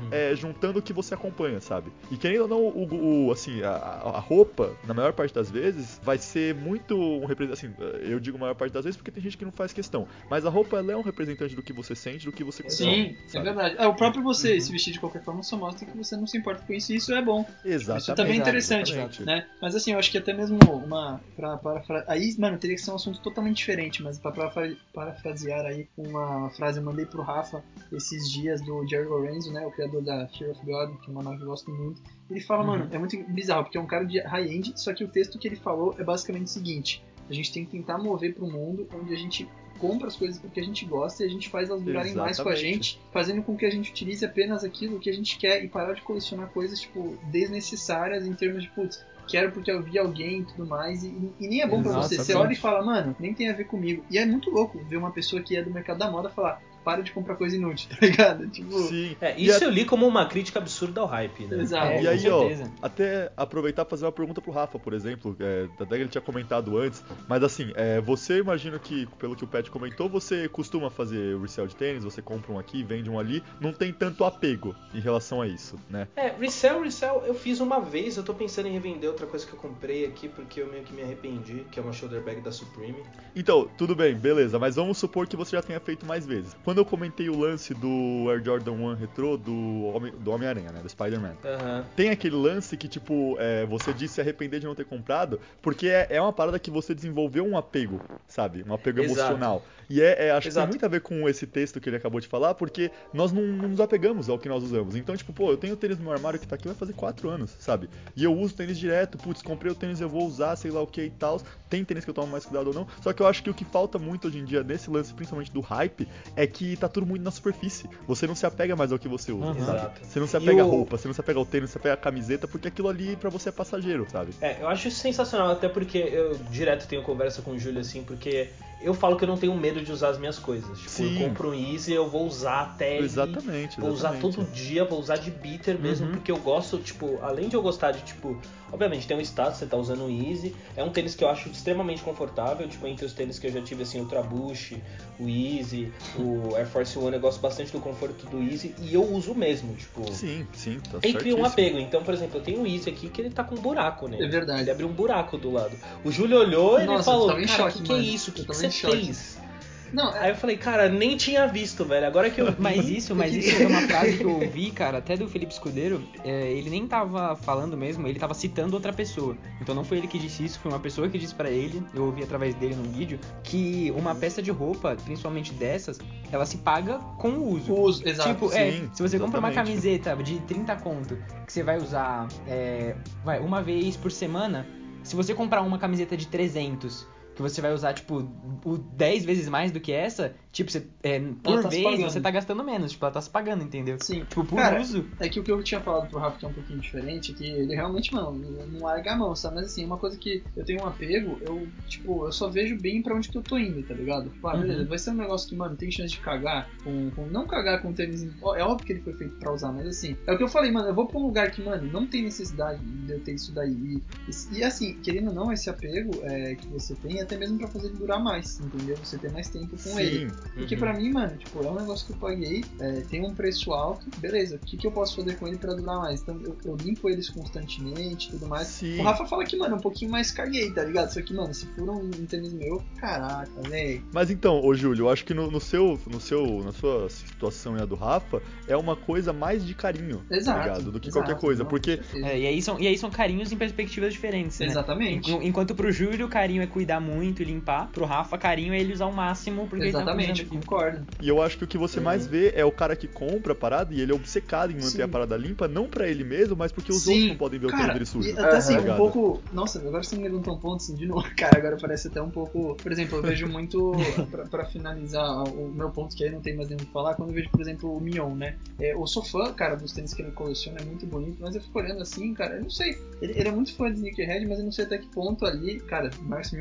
[SPEAKER 2] juntando o que você acompanha, sabe? E querendo ou não, o, o, assim, a, a roupa, na maior parte das vezes, vai ser muito um representante, assim, eu digo maior parte das vezes porque tem gente que não faz questão, mas a roupa, ela é um representante do que você sente, do que você consome.
[SPEAKER 4] Sim,
[SPEAKER 2] sabe?
[SPEAKER 4] é verdade. É, o próprio você
[SPEAKER 1] Uhum.
[SPEAKER 4] se vestir de qualquer forma só mostra que você não se importa com isso e isso é bom.
[SPEAKER 2] Exatamente.
[SPEAKER 4] Isso também é
[SPEAKER 1] Exato,
[SPEAKER 4] interessante,
[SPEAKER 2] exatamente.
[SPEAKER 4] né? Mas assim, eu acho que até mesmo uma... Pra, para, aí, mano, teria que ser um assunto totalmente diferente, mas pra, pra parafrasear aí uma frase eu mandei pro Rafa esses dias do Jerry Lorenzo, né? O criador da Fear of God, que é uma marca que eu gosto muito. Ele fala,
[SPEAKER 1] Uhum.
[SPEAKER 4] mano, é muito bizarro, porque é um cara de high-end, só que o texto que ele falou é basicamente o seguinte: a gente tem que tentar mover pro mundo onde a gente compra as coisas porque a gente gosta e a gente faz elas durarem mais com a
[SPEAKER 2] Exatamente.
[SPEAKER 4] gente, fazendo com que a gente utilize apenas aquilo que a gente quer e parar de colecionar coisas, tipo, desnecessárias em termos de, putz, quero porque eu vi alguém e tudo mais, e, e nem é bom pra você. Você olha e fala, mano, nem tem a ver comigo. E é muito louco ver uma pessoa que é do mercado da moda falar, para de comprar coisa inútil, tá ligado? Tipo,
[SPEAKER 2] Sim.
[SPEAKER 5] É,
[SPEAKER 2] E
[SPEAKER 5] isso
[SPEAKER 2] a-
[SPEAKER 5] eu li como uma crítica absurda ao hype, né?
[SPEAKER 4] Exato.
[SPEAKER 1] É,
[SPEAKER 2] E
[SPEAKER 1] com
[SPEAKER 2] aí, ó,
[SPEAKER 1] certeza.
[SPEAKER 2] até aproveitar e fazer uma pergunta pro Rafa, por exemplo, é, até que ele tinha comentado antes, mas assim, é, você imagina que, pelo que o Pet comentou, você costuma fazer resell de tênis, você compra um aqui, vende um ali, não tem tanto apego em relação a isso, né?
[SPEAKER 5] É, resell, resell eu fiz uma vez, eu tô pensando em revender outra coisa que eu comprei aqui, porque eu meio que me arrependi, que é uma shoulder bag da Supreme.
[SPEAKER 2] Então, tudo bem, beleza, mas vamos supor que você já tenha feito mais vezes. Quando eu comentei o lance do Air Jordan um Retro do Homem- do Homem-Aranha, né, do Spider-Man,
[SPEAKER 5] Aham.
[SPEAKER 2] tem aquele lance que, tipo, é, você disse se arrepender de não ter comprado, porque é, é uma parada que você desenvolveu um apego, sabe? Um apego
[SPEAKER 5] Exato.
[SPEAKER 2] emocional. E é, é- acho que
[SPEAKER 5] Exato.
[SPEAKER 2] tem muito a ver com esse texto que ele acabou de falar, porque nós não, não nos apegamos ao que nós usamos. Então, tipo, pô, eu tenho tênis no meu armário que tá aqui vai fazer quatro anos, sabe? E eu uso tênis direto, putz, comprei o tênis, eu vou usar, sei lá o que e tal. Tem tênis que eu tomo mais cuidado ou não. Só que eu acho que o que falta muito hoje em dia nesse lance, principalmente do hype, é que tá tudo muito na superfície. Você não se apega mais ao que você usa,
[SPEAKER 1] Uhum.
[SPEAKER 2] sabe?
[SPEAKER 5] Exato.
[SPEAKER 2] Você não se
[SPEAKER 5] E
[SPEAKER 2] apega à
[SPEAKER 5] o-
[SPEAKER 2] roupa, você não se apega ao tênis, você apega à camiseta, porque aquilo ali pra você é passageiro, sabe?
[SPEAKER 5] É, eu acho isso sensacional, até porque eu direto tenho conversa com o Júlio assim, porque eu falo que eu não tenho medo de usar as minhas coisas. Tipo,
[SPEAKER 2] Sim.
[SPEAKER 5] eu compro um Easy e eu vou usar até ele.
[SPEAKER 2] Exatamente,
[SPEAKER 5] Vou usar
[SPEAKER 2] exatamente.
[SPEAKER 5] todo dia, vou usar de beater mesmo,
[SPEAKER 1] Uhum.
[SPEAKER 5] porque eu gosto, tipo, além de eu gostar de, tipo, obviamente tem um status, você tá usando o Easy, é um tênis que eu acho extremamente confortável, tipo, entre os tênis que eu já tive, assim, o Trabush, o Easy, o Air Force One, eu gosto bastante do conforto do Easy e eu uso mesmo, tipo...
[SPEAKER 2] Sim, sim, tá
[SPEAKER 5] Ele cria um
[SPEAKER 2] certíssimo.
[SPEAKER 5] apego, então, por exemplo, eu tenho um Easy aqui que ele tá com um buraco nele.
[SPEAKER 4] É verdade.
[SPEAKER 5] Ele abriu um buraco do lado. O Júlio olhou e ele
[SPEAKER 4] Nossa, eu
[SPEAKER 5] falou,
[SPEAKER 4] tava em
[SPEAKER 5] cara, o
[SPEAKER 4] choque,
[SPEAKER 5] que, que é
[SPEAKER 4] mano.
[SPEAKER 5] isso? O
[SPEAKER 4] Eu
[SPEAKER 5] que, que
[SPEAKER 4] tava
[SPEAKER 5] você
[SPEAKER 4] em choque.
[SPEAKER 5] fez?
[SPEAKER 4] não,
[SPEAKER 5] Aí eu falei, cara, nem tinha visto, velho. Agora que eu vi...
[SPEAKER 1] Mas isso, mas isso é uma frase que eu ouvi, cara, até do Felipe Escudeiro. É, ele nem tava falando mesmo, ele tava citando outra pessoa. Então não foi ele que disse isso, foi uma pessoa que disse pra ele, eu ouvi através dele num vídeo, que uma peça de roupa, principalmente dessas, ela se paga com o uso.
[SPEAKER 4] o uso, exato.
[SPEAKER 1] Tipo,
[SPEAKER 2] sim,
[SPEAKER 1] é, se você compra uma
[SPEAKER 2] exatamente.
[SPEAKER 1] camiseta de trinta conto, que você vai usar é, vai, uma vez por semana, se você comprar uma camiseta de trezentos, que você vai usar, tipo, o dez vezes mais do que essa, tipo, você, é, por
[SPEAKER 4] tá se
[SPEAKER 1] vez
[SPEAKER 4] pagando.
[SPEAKER 1] você tá gastando menos, tipo, ela tá se pagando, entendeu?
[SPEAKER 4] Sim.
[SPEAKER 1] Tipo, por
[SPEAKER 4] Cara,
[SPEAKER 1] uso.
[SPEAKER 4] É que o que eu tinha falado pro Rafa que é um pouquinho diferente, é que ele realmente, mano, não não larga a mão, sabe? Mas assim, uma coisa que eu tenho um apego, eu, tipo, eu só vejo bem pra onde que eu tô indo, tá ligado? Tipo, ah, beleza,
[SPEAKER 1] Uhum.
[SPEAKER 4] vai ser um negócio que, mano, tem chance de cagar com, com- não cagar com tênis, ó, é óbvio que ele foi feito pra usar, mas assim, é o que eu falei, mano, eu vou pra um lugar que, mano, não tem necessidade de eu ter isso daí. E, e, e, assim, querendo ou não, esse apego é, que você tem, até mesmo pra fazer ele durar mais, entendeu? Você ter mais tempo com ele.
[SPEAKER 2] Sim,
[SPEAKER 4] Porque
[SPEAKER 5] Uhum.
[SPEAKER 4] pra mim, mano, tipo, é um negócio que eu paguei, é, tem um preço alto, beleza, o que, que eu posso fazer com ele pra durar mais? Então eu, eu limpo eles constantemente e tudo mais.
[SPEAKER 2] sim.
[SPEAKER 4] O Rafa fala que, mano, um pouquinho mais caguei, tá ligado? Só que, mano, se for um, um tênis meu, caraca, velho.
[SPEAKER 2] Mas então, ô Júlio, eu acho que no, no seu, no seu, na sua situação e a do Rafa, é uma coisa mais de carinho,
[SPEAKER 4] Exato.
[SPEAKER 2] tá ligado? Do que
[SPEAKER 4] exato,
[SPEAKER 2] qualquer coisa.
[SPEAKER 4] não,
[SPEAKER 2] Porque,
[SPEAKER 4] com certeza.
[SPEAKER 1] É, e, aí são, e aí são carinhos em perspectivas diferentes, né?
[SPEAKER 4] Exatamente.
[SPEAKER 1] En- Enquanto pro Júlio, carinho é cuidar muito e limpar, pro Rafa, carinho é ele usar o máximo porque
[SPEAKER 4] Exatamente,
[SPEAKER 1] ele tá usando aquilo.
[SPEAKER 4] concordo.
[SPEAKER 2] e eu acho que o que você mais vê é o cara que compra a parada e ele é obcecado em manter
[SPEAKER 4] Sim.
[SPEAKER 2] a parada limpa, não pra ele mesmo, mas porque os
[SPEAKER 4] Sim,
[SPEAKER 2] outros não podem ver o tênis
[SPEAKER 4] cara,
[SPEAKER 2] dele sujo.
[SPEAKER 4] E até assim,
[SPEAKER 2] tá
[SPEAKER 4] um
[SPEAKER 2] ligado?
[SPEAKER 4] pouco. Nossa, agora você me levantou um ponto assim de novo. Cara, agora parece até um pouco. Por exemplo, eu vejo muito. pra, pra finalizar o meu ponto, que aí não tem mais nem o que falar, quando eu vejo, por exemplo, o Mion, né? É, eu sou fã, cara, dos tênis que ele coleciona, é muito bonito, mas eu fico olhando assim, cara, eu não sei. Ele, ele é muito fã de sneakerhead, mas eu não sei até que ponto ali. Cara, Marcos Mion, não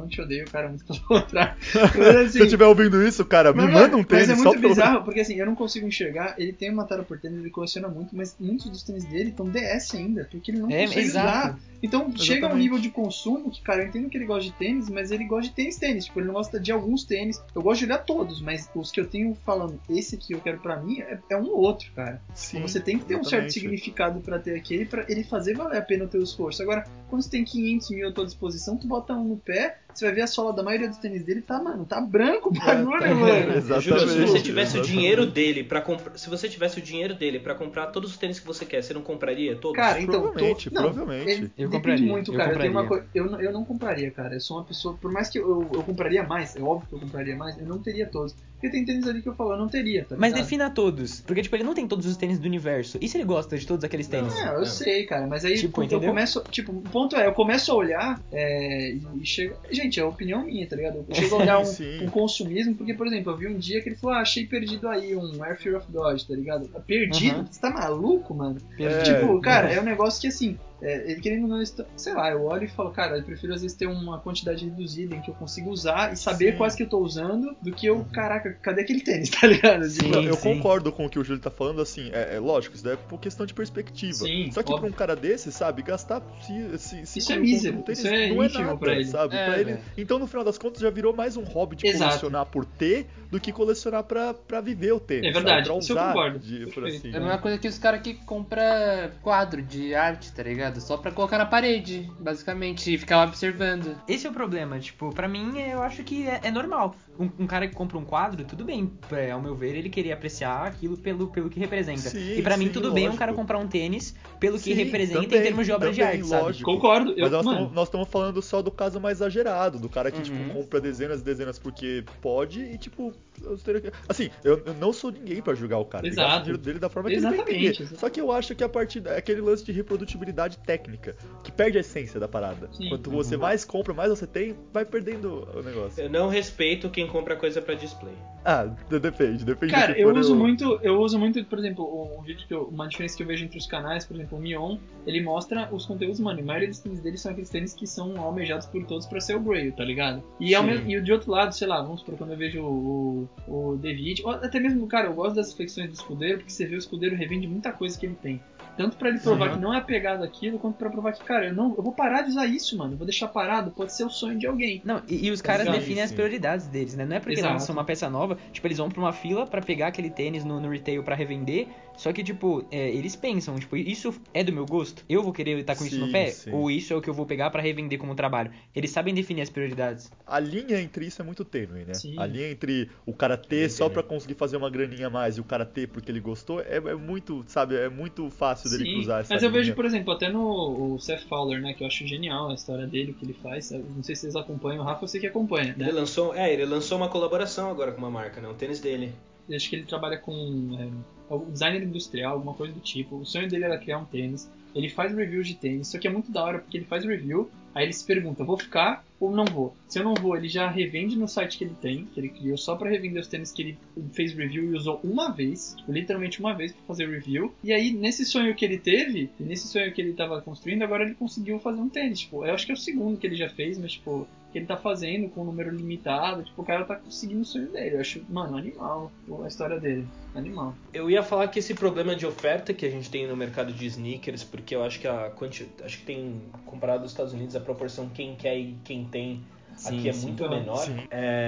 [SPEAKER 4] não te odeio, cara, muito pelo contrário. Mas, assim,
[SPEAKER 2] Se você estiver ouvindo isso, cara, me
[SPEAKER 4] Não,
[SPEAKER 2] manda um
[SPEAKER 4] mas
[SPEAKER 2] tênis
[SPEAKER 4] é
[SPEAKER 2] só
[SPEAKER 4] muito
[SPEAKER 2] pra...
[SPEAKER 4] bizarro, porque assim, eu não consigo enxergar. Ele tem uma tara por tênis, ele coleciona muito, mas muitos dos tênis dele estão D S ainda, porque ele não
[SPEAKER 1] É,
[SPEAKER 4] consegue
[SPEAKER 1] exato.
[SPEAKER 4] usar. Então chega a um
[SPEAKER 2] Exatamente.
[SPEAKER 4] nível de consumo que, cara, eu entendo que ele gosta de tênis, mas ele gosta de tênis tênis. Tipo, ele não gosta de alguns tênis. Eu gosto de olhar todos, mas os que eu tenho falando, esse que eu quero pra mim, é, é um ou outro, cara.
[SPEAKER 2] Sim,
[SPEAKER 4] Você tem que ter um certo
[SPEAKER 2] exatamente.
[SPEAKER 4] significado pra ter aquele, pra ele fazer valer a pena o teu esforço. Agora, quando você tem quinhentos mil à tua disposição, tu bota um no pé, você vai ver a sola da maioria dos tênis dele, tá, mano, tá branco o bagulho,
[SPEAKER 2] tá-
[SPEAKER 4] mano.
[SPEAKER 2] Exatamente.
[SPEAKER 5] Júlio, se você tivesse
[SPEAKER 2] exatamente.
[SPEAKER 5] o dinheiro dele para comprar, se você tivesse o dinheiro dele para comprar todos os tênis que você quer, você não compraria todos?
[SPEAKER 4] Cara, então,
[SPEAKER 2] Provavelmente,
[SPEAKER 4] tô... não,
[SPEAKER 2] provavelmente.
[SPEAKER 4] é-
[SPEAKER 1] Eu
[SPEAKER 4] depende
[SPEAKER 1] compraria,
[SPEAKER 4] muito,
[SPEAKER 1] eu
[SPEAKER 4] cara. Tem uma
[SPEAKER 1] compraria.
[SPEAKER 4] coisa, eu, não- eu não compraria, cara. Eu sou uma pessoa, por mais que eu, eu, eu compraria mais, é óbvio que eu compraria mais, eu não teria todos. Porque tem tênis ali que eu falo, eu não teria, tá
[SPEAKER 1] Mas
[SPEAKER 4] ligado?
[SPEAKER 1] defina todos. Porque, tipo, ele não tem todos os tênis do universo. E se ele gosta de todos aqueles tênis?
[SPEAKER 5] Não.
[SPEAKER 4] É, eu
[SPEAKER 5] Não.
[SPEAKER 4] sei, cara, mas aí
[SPEAKER 1] Tipo,
[SPEAKER 4] eu
[SPEAKER 1] entendeu?
[SPEAKER 4] começo, tipo, o ponto é, eu começo a olhar é, e, e chega, gente, é a opinião minha, tá ligado? Eu chego a olhar um,
[SPEAKER 2] Sim.
[SPEAKER 4] um consumismo, porque, por exemplo, eu vi um dia que ele falou, ah, achei perdido aí um Air Fear of God, tá ligado? Perdido?
[SPEAKER 1] Uhum.
[SPEAKER 4] Você tá maluco, mano?
[SPEAKER 2] É,
[SPEAKER 4] Tipo, cara, é um negócio que assim, é, ele querendo ou não, está- sei lá, eu olho e falo, cara, eu prefiro às vezes ter uma quantidade reduzida em que eu consiga usar e saber
[SPEAKER 2] Sim.
[SPEAKER 4] quais que eu tô usando do que eu, caraca, cadê aquele tênis, tá ligado?
[SPEAKER 1] Sim.
[SPEAKER 4] Tipo,
[SPEAKER 2] Não, eu concordo com o que o Júlio tá falando, assim, é, é lógico, isso daí é por questão de perspectiva.
[SPEAKER 4] Sim,
[SPEAKER 2] Só que
[SPEAKER 4] óbvio.
[SPEAKER 2] pra um cara desse, sabe, gastar se, se, cinco
[SPEAKER 4] Isso é
[SPEAKER 2] mil conto
[SPEAKER 4] mísero,
[SPEAKER 2] num tênis
[SPEAKER 4] isso é
[SPEAKER 2] não é
[SPEAKER 4] ínfimo
[SPEAKER 2] nada,
[SPEAKER 4] pra ele.
[SPEAKER 2] sabe?
[SPEAKER 3] É,
[SPEAKER 2] Pra ele.
[SPEAKER 3] velho.
[SPEAKER 2] Então, no final das contas, já virou mais um hobby de
[SPEAKER 4] Exato.
[SPEAKER 2] colecionar por ter do que colecionar pra, pra viver o tênis.
[SPEAKER 4] É verdade,
[SPEAKER 2] sabe? Pra
[SPEAKER 4] isso eu
[SPEAKER 2] usar,
[SPEAKER 4] concordo.
[SPEAKER 2] de- por
[SPEAKER 4] Perfeito.
[SPEAKER 2] assim.
[SPEAKER 3] É a mesma coisa que os caras que compram quadro de arte, tá ligado? Só pra colocar na parede, basicamente, e ficar lá observando.
[SPEAKER 1] Esse é o problema, tipo, pra mim eu acho que é, é normal. Um, um cara que compra um quadro, tudo bem, é, ao meu ver, ele queria apreciar aquilo pelo, pelo que representa.
[SPEAKER 2] Sim,
[SPEAKER 1] e pra mim
[SPEAKER 2] sim,
[SPEAKER 1] tudo bem um
[SPEAKER 2] lógico.
[SPEAKER 1] cara comprar um tênis pelo que
[SPEAKER 2] Sim,
[SPEAKER 1] representa
[SPEAKER 2] também,
[SPEAKER 1] em termos de obra de
[SPEAKER 2] também,
[SPEAKER 1] arte, sabe?
[SPEAKER 2] lógico.
[SPEAKER 4] Concordo. Eu,
[SPEAKER 2] Mas nós
[SPEAKER 4] mano,
[SPEAKER 2] estamos- nós estamos falando só do caso mais exagerado, do cara que,
[SPEAKER 1] Uhum.
[SPEAKER 2] tipo, compra dezenas e dezenas porque pode e, tipo, eu teria- assim, eu, eu não sou ninguém pra julgar o cara. Ele
[SPEAKER 4] Exato.
[SPEAKER 2] gasta o dinheiro dele da forma que ele
[SPEAKER 4] Exatamente,
[SPEAKER 2] bem entender.
[SPEAKER 4] exatamente.
[SPEAKER 2] Só que eu acho que a partir é aquele lance de reprodutibilidade técnica, que perde a essência da parada.
[SPEAKER 4] Sim.
[SPEAKER 2] Quanto você mais compra, mais você tem, vai perdendo o negócio.
[SPEAKER 5] Eu não respeito quem compra coisa pra display.
[SPEAKER 2] Ah, de- depende, depende do
[SPEAKER 4] cara,
[SPEAKER 2] que
[SPEAKER 4] eu
[SPEAKER 2] for
[SPEAKER 4] uso
[SPEAKER 2] o-
[SPEAKER 4] muito, eu uso muito, por exemplo, um vídeo que eu, uma diferença que eu vejo entre os canais, por exemplo, o Mion, ele mostra os conteúdos, mano, e a maioria dos tênis dele são aqueles tênis que são almejados por todos pra ser o Grail, tá ligado? E, ao
[SPEAKER 1] Sim.
[SPEAKER 4] mesmo, e de outro lado, sei lá, vamos supor, quando eu vejo o, o, o David, ou até mesmo, cara, eu gosto das flexões do escudeiro, porque você vê o escudeiro revende muita coisa que ele tem. Tanto pra ele provar
[SPEAKER 1] Uhum.
[SPEAKER 4] que não é apegado àquilo, quanto pra provar que, cara, eu, não, eu vou parar de usar isso, mano, eu vou deixar parado, pode ser o sonho de alguém.
[SPEAKER 1] Não, e, e os
[SPEAKER 4] Tá
[SPEAKER 1] caras
[SPEAKER 4] ligado?
[SPEAKER 1] definem as
[SPEAKER 2] Sim.
[SPEAKER 1] prioridades deles, né? Não é porque
[SPEAKER 4] Exato.
[SPEAKER 1] lançam uma peça nova, tipo, eles vão pra uma fila pra pegar aquele tênis no, no retail pra revender, só que, tipo, é, eles pensam, tipo, isso é do meu gosto? Eu vou querer estar com isso no
[SPEAKER 2] Sim,
[SPEAKER 1] pé?
[SPEAKER 2] sim.
[SPEAKER 1] Ou isso é o que eu vou pegar pra revender como trabalho? Eles sabem definir as prioridades.
[SPEAKER 2] A linha entre isso é muito tênue, né?
[SPEAKER 4] Sim.
[SPEAKER 2] A linha entre o cara ter
[SPEAKER 5] Bem
[SPEAKER 2] só
[SPEAKER 5] tênue.
[SPEAKER 2] pra conseguir fazer uma graninha a mais e o cara ter porque ele gostou é, é muito, sabe, é muito fácil dele
[SPEAKER 4] Sim,
[SPEAKER 2] cruzar essa
[SPEAKER 4] mas eu
[SPEAKER 2] linha.
[SPEAKER 4] vejo, por exemplo, até no o Seth Fowler, né, que eu acho genial a história dele, o que ele faz. Eu não sei se vocês acompanham, o Rafa eu sei que acompanha,
[SPEAKER 5] Ele
[SPEAKER 4] né?
[SPEAKER 5] lançou, é, ele lançou uma colaboração agora com uma marca, né? O tênis dele.
[SPEAKER 4] Eu acho que ele trabalha com é, algum designer industrial, alguma coisa do tipo. O sonho dele era criar um tênis. Ele faz reviews de tênis, só que é muito da hora porque ele faz review, aí ele se pergunta, vou ficar ou não vou? Se eu não vou, ele já revende no site que ele tem, que ele criou só pra revender os tênis que ele fez review e usou uma vez, tipo, literalmente uma vez pra fazer review. E aí, nesse sonho que ele teve, e nesse sonho que ele tava construindo, agora ele conseguiu fazer um tênis. Tipo, eu acho que é o segundo que ele já fez, mas tipo, que ele tá fazendo com um número limitado, tipo, o cara tá conseguindo o sonho dele. Eu acho, mano, animal a história dele. Animal.
[SPEAKER 5] Eu ia falar que esse problema de oferta que a gente tem no mercado de sneakers, porque eu acho que a quanti... acho que tem, comparado aos Estados Unidos, a proporção quem quer e quem tem
[SPEAKER 1] Sim,
[SPEAKER 5] aqui é
[SPEAKER 1] sim.
[SPEAKER 5] muito
[SPEAKER 4] Ah,
[SPEAKER 5] menor.
[SPEAKER 2] sim.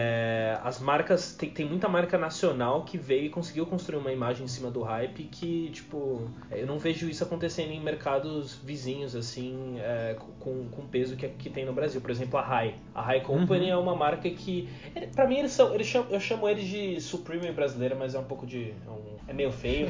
[SPEAKER 5] É, as marcas, tem, tem muita marca nacional que veio e conseguiu construir uma imagem em cima do hype que, tipo, eu não vejo isso acontecendo em mercados vizinhos, assim, é, com, com o peso que, que tem no Brasil. Por exemplo, a High. A High Company
[SPEAKER 1] Uhum.
[SPEAKER 5] é uma marca que, ele- pra mim, eles são, eles chamam, eu chamo eles de Supreme brasileira, mas é um pouco de... É, um- é meio feio,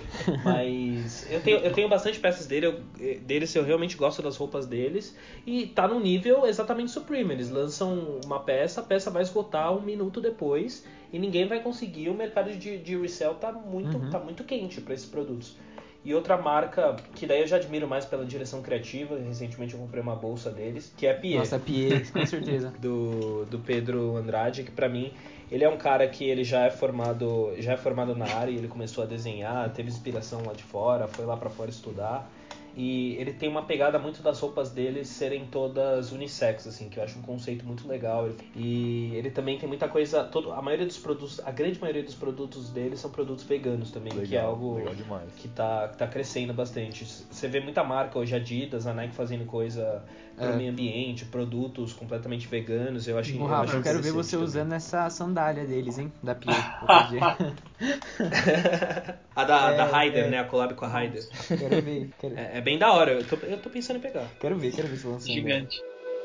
[SPEAKER 5] mas eu tenho, eu tenho bastante peças dele, eu, deles, eu realmente gosto das roupas deles, e tá no nível exatamente Supreme. Eles lançam uma peça, a peça vai esgotar um minuto depois e ninguém vai conseguir. O mercado de, de resell tá muito,
[SPEAKER 1] Uhum.
[SPEAKER 5] tá muito quente para esses produtos. E outra marca, que daí eu já admiro mais pela direção criativa, recentemente eu comprei uma bolsa deles, que é a Pierre,
[SPEAKER 1] Nossa, Pierre, com certeza.
[SPEAKER 5] do, do Pedro Andrade, que pra mim, ele é um cara que ele já é formado, já é formado na área, e ele começou a desenhar, teve inspiração lá de fora, foi lá pra fora estudar. E ele tem uma pegada muito das roupas dele serem todas unissex, assim, que eu acho um conceito muito legal. E ele também tem muita coisa, todo, a maioria dos produtos, a grande maioria dos produtos dele são produtos veganos também,
[SPEAKER 2] Legal,
[SPEAKER 5] que é algo
[SPEAKER 2] legal demais.
[SPEAKER 5] que tá, que tá crescendo bastante. Você vê muita marca hoje, Adidas, a Nike fazendo coisa pro
[SPEAKER 3] É.
[SPEAKER 5] meio ambiente, produtos completamente veganos. Eu acho,
[SPEAKER 1] Ô,
[SPEAKER 5] eu
[SPEAKER 1] Rafa,
[SPEAKER 5] acho
[SPEAKER 1] eu quero ver
[SPEAKER 5] interessante
[SPEAKER 1] você
[SPEAKER 5] também.
[SPEAKER 1] usando essa sandália deles, hein? Da Pia. Outro dia.
[SPEAKER 5] a da,
[SPEAKER 1] É,
[SPEAKER 5] da Raider,
[SPEAKER 1] é.
[SPEAKER 5] né? A collab com a Raider.
[SPEAKER 1] Quero ver. Quero,
[SPEAKER 5] É, é bem da hora, eu tô, eu tô pensando em pegar.
[SPEAKER 1] quero ver, quero ver se lançando.
[SPEAKER 4] Gigante.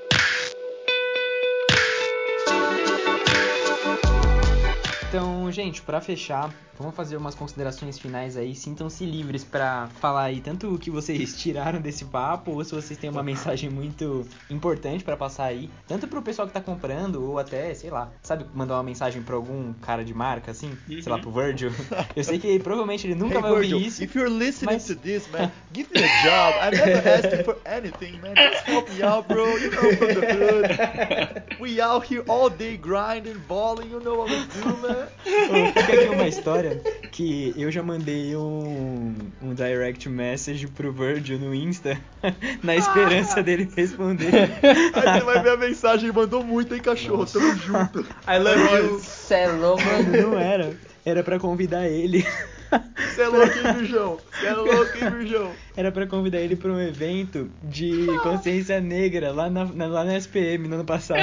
[SPEAKER 1] Então, gente, pra fechar, vamos fazer umas considerações finais aí. Sintam-se livres pra falar aí tanto o que vocês tiraram desse papo, ou se vocês têm uma mensagem muito importante pra passar aí, tanto pro pessoal que tá comprando, ou até, sei lá, sabe, mandar uma mensagem pra algum cara de marca, assim,
[SPEAKER 4] Uhum.
[SPEAKER 1] sei lá, pro Virgil. Eu sei que provavelmente ele nunca
[SPEAKER 2] Hey,
[SPEAKER 1] vai ouvir
[SPEAKER 2] Virgil,
[SPEAKER 1] isso.
[SPEAKER 2] if you're listening
[SPEAKER 1] mas-
[SPEAKER 2] to this, man, give me a job. I never asked you for anything, man. Just help me out, bro. You know, from the hood. We out here all day grinding, balling. You know what we do, man.
[SPEAKER 1] Ô, fica aqui uma história que eu já mandei um, um direct message pro Virgil no Insta na esperança dele responder.
[SPEAKER 2] Aí você vai ver a mensagem e mandou muito, hein, cachorro? Tamo junto.
[SPEAKER 5] I love you.
[SPEAKER 3] Cê é louco,
[SPEAKER 1] Mano, não era. Era pra convidar ele.
[SPEAKER 2] Você é louco, hein, Virjão? Você é louco, hein, Virjão?
[SPEAKER 1] Era pra convidar ele pra um evento de consciência negra lá na, na- lá na S P M no ano passado.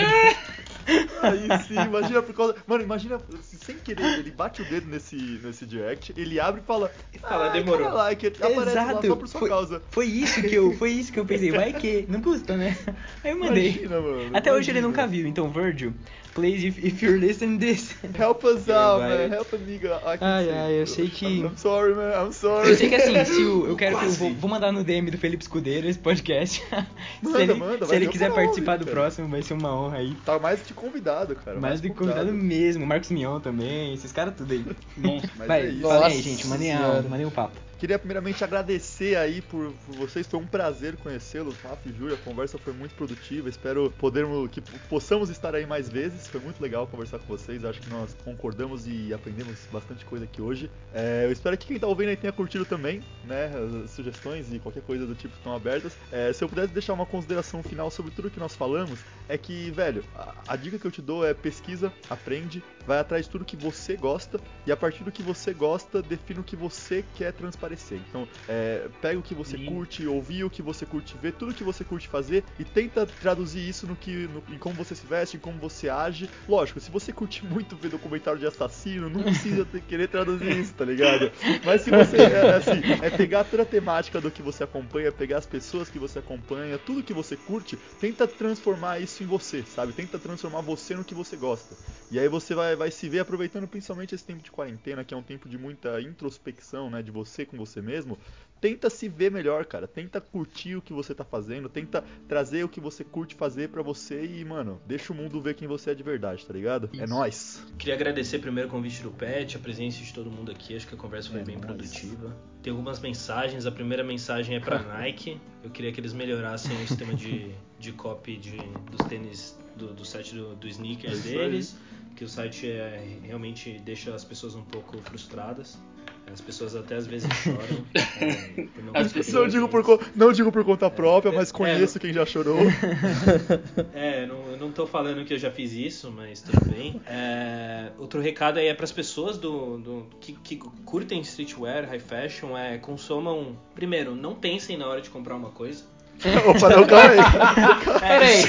[SPEAKER 2] Aí sim, imagina por causa. Mano, imagina, se sem querer, ele bate o dedo nesse, nesse direct, ele abre e fala.
[SPEAKER 5] E fala,
[SPEAKER 2] "Ah,
[SPEAKER 5] demorou."
[SPEAKER 2] cara, like it", aparece lá só por sua
[SPEAKER 1] foi,
[SPEAKER 2] causa.
[SPEAKER 1] foi isso que eu, foi isso que eu pensei. Vai que não custa, né? Aí eu mandei.
[SPEAKER 2] Imagina, mano.
[SPEAKER 1] Até hoje ele
[SPEAKER 2] imagina.
[SPEAKER 1] nunca viu. Então, Virgil, please, if, if you're listening this.
[SPEAKER 2] Help us out,
[SPEAKER 5] Vai.
[SPEAKER 2] man. Help a nigga. I can
[SPEAKER 1] Ai,
[SPEAKER 2] say,
[SPEAKER 1] ai, eu
[SPEAKER 2] bro.
[SPEAKER 1] sei que-
[SPEAKER 2] I'm, I'm sorry, man. I'm sorry.
[SPEAKER 1] Eu sei que assim, se o, eu quero que eu
[SPEAKER 5] Quase.
[SPEAKER 1] vou, vou mandar no D M do Felipe Escudeiro esse podcast.
[SPEAKER 2] Manda,
[SPEAKER 1] se ele,
[SPEAKER 2] manda,
[SPEAKER 1] se
[SPEAKER 2] vai
[SPEAKER 1] ele
[SPEAKER 2] ver o
[SPEAKER 1] quiser
[SPEAKER 2] canal,
[SPEAKER 1] participar do
[SPEAKER 2] cara.
[SPEAKER 1] próximo, vai ser uma honra aí.
[SPEAKER 2] Tá mais de convidado, cara.
[SPEAKER 1] Mais do que convidado mesmo, Marcos Mion também, esses caras tudo aí.
[SPEAKER 4] Monstro.
[SPEAKER 2] Mas
[SPEAKER 1] Vai,
[SPEAKER 2] é isso.
[SPEAKER 1] fala aí,
[SPEAKER 3] Nossa
[SPEAKER 1] gente, mandem, a,
[SPEAKER 3] Senhora.
[SPEAKER 1] mandem o papo.
[SPEAKER 2] Queria primeiramente agradecer aí por, por vocês, foi um prazer conhecê-los, Rafa e Júlia, a conversa foi muito produtiva, espero podermos, que possamos estar aí mais vezes, foi muito legal conversar com vocês, acho que nós concordamos e aprendemos bastante coisa aqui hoje. É, eu espero que quem tá ouvindo aí tenha curtido também, né, as sugestões e qualquer coisa do tipo estão abertas. É, se eu pudesse deixar uma consideração final sobre tudo que nós falamos, é que, velho, a, a dica que eu te dou é pesquisa, aprende, vai atrás de tudo que você gosta e a partir do que você gosta, define o que você quer transparecer. Então, é, pega o que você
[SPEAKER 5] Sim.
[SPEAKER 2] curte, ouvir o que você curte ver, tudo que você curte fazer e tenta traduzir isso no que, no, em como você se veste, em como você age. Lógico, se você curte muito ver documentário de assassino, não precisa ter, querer traduzir isso, tá ligado? Mas se você, é, assim, é pegar toda a temática do que você acompanha, pegar as pessoas que você acompanha, tudo que você curte, tenta transformar isso em você, sabe? Tenta transformar você no que você gosta. E aí você vai, vai se ver aproveitando principalmente esse tempo de quarentena, que é um tempo de muita introspecção, né, de você com você mesmo. Tenta se ver melhor, cara. Tenta curtir o que você tá fazendo, tenta trazer o que você curte fazer pra você e, mano, deixa o mundo ver quem você é de verdade, tá ligado? É nóis.
[SPEAKER 5] Queria agradecer primeiro o convite do Pet, a presença de todo mundo aqui, acho que a conversa foi
[SPEAKER 2] É
[SPEAKER 5] bem
[SPEAKER 2] nóis.
[SPEAKER 5] produtiva. Tem algumas mensagens, a primeira mensagem é pra Nike, eu queria que eles melhorassem o sistema de, de copy de, dos tênis, do, do site do, do sneakers
[SPEAKER 2] Isso aí.
[SPEAKER 5] deles, que o site é, realmente deixa as pessoas um pouco frustradas. As pessoas até às vezes choram. É, por não
[SPEAKER 3] As
[SPEAKER 5] conseguir
[SPEAKER 2] Não
[SPEAKER 5] ver
[SPEAKER 2] digo,
[SPEAKER 5] o
[SPEAKER 2] por,
[SPEAKER 5] tênis.
[SPEAKER 2] co- não digo por conta própria, mas
[SPEAKER 5] é,
[SPEAKER 2] conheço
[SPEAKER 5] não-
[SPEAKER 2] quem já chorou.
[SPEAKER 5] É, eu não, eu não tô falando que eu já fiz isso, mas tudo bem. É, outro recado aí é pras pessoas do, do, que, que curtem streetwear, high fashion, é, consumam... Primeiro, não pensem na hora de comprar uma coisa.
[SPEAKER 2] Opa, não, calma aí.
[SPEAKER 3] Peraí.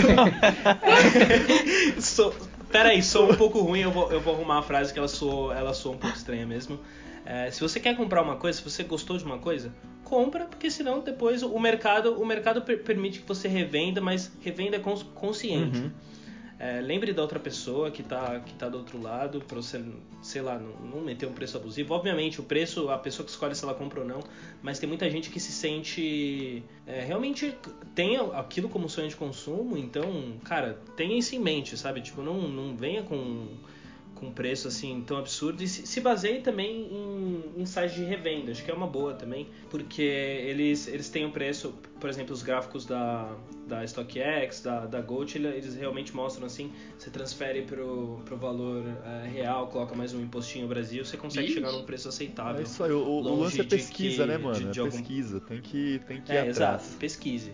[SPEAKER 5] Sou, peraí, sou um pouco ruim, eu vou, eu vou arrumar a frase que ela soa, ela soa um pouco estranha mesmo. É, se você quer comprar uma coisa, se você gostou de uma coisa, compra, porque senão depois o mercado, o mercado per- permite que você revenda, mas revenda cons- consciente.
[SPEAKER 1] Uhum.
[SPEAKER 5] É, lembre da outra pessoa que tá, que tá do outro lado, pra você, sei lá, não, não meter um preço abusivo. Obviamente, o preço, a pessoa que escolhe se ela compra ou não, mas tem muita gente que se sente... É, realmente tem aquilo como sonho de consumo, então, cara, tenha isso em mente, sabe? Tipo, não, não venha com... com preço assim tão absurdo e se, se baseie também em, em sites de revenda, acho que é uma boa também, porque eles, eles têm um preço, por exemplo, os gráficos da, da StockX, da, da Gold, eles realmente mostram assim, você transfere pro, pro valor é, real, coloca mais um impostinho no Brasil, você consegue
[SPEAKER 4] Ixi.
[SPEAKER 5] chegar num preço aceitável.
[SPEAKER 2] É isso aí, o, o
[SPEAKER 5] longe
[SPEAKER 2] lance é
[SPEAKER 5] de
[SPEAKER 2] pesquisa,
[SPEAKER 5] que-
[SPEAKER 2] né, mano?
[SPEAKER 5] de-
[SPEAKER 2] É
[SPEAKER 5] de algum-
[SPEAKER 2] pesquisa, tem que, tem que ir
[SPEAKER 5] É,
[SPEAKER 2] atrás.
[SPEAKER 5] exato, pesquise.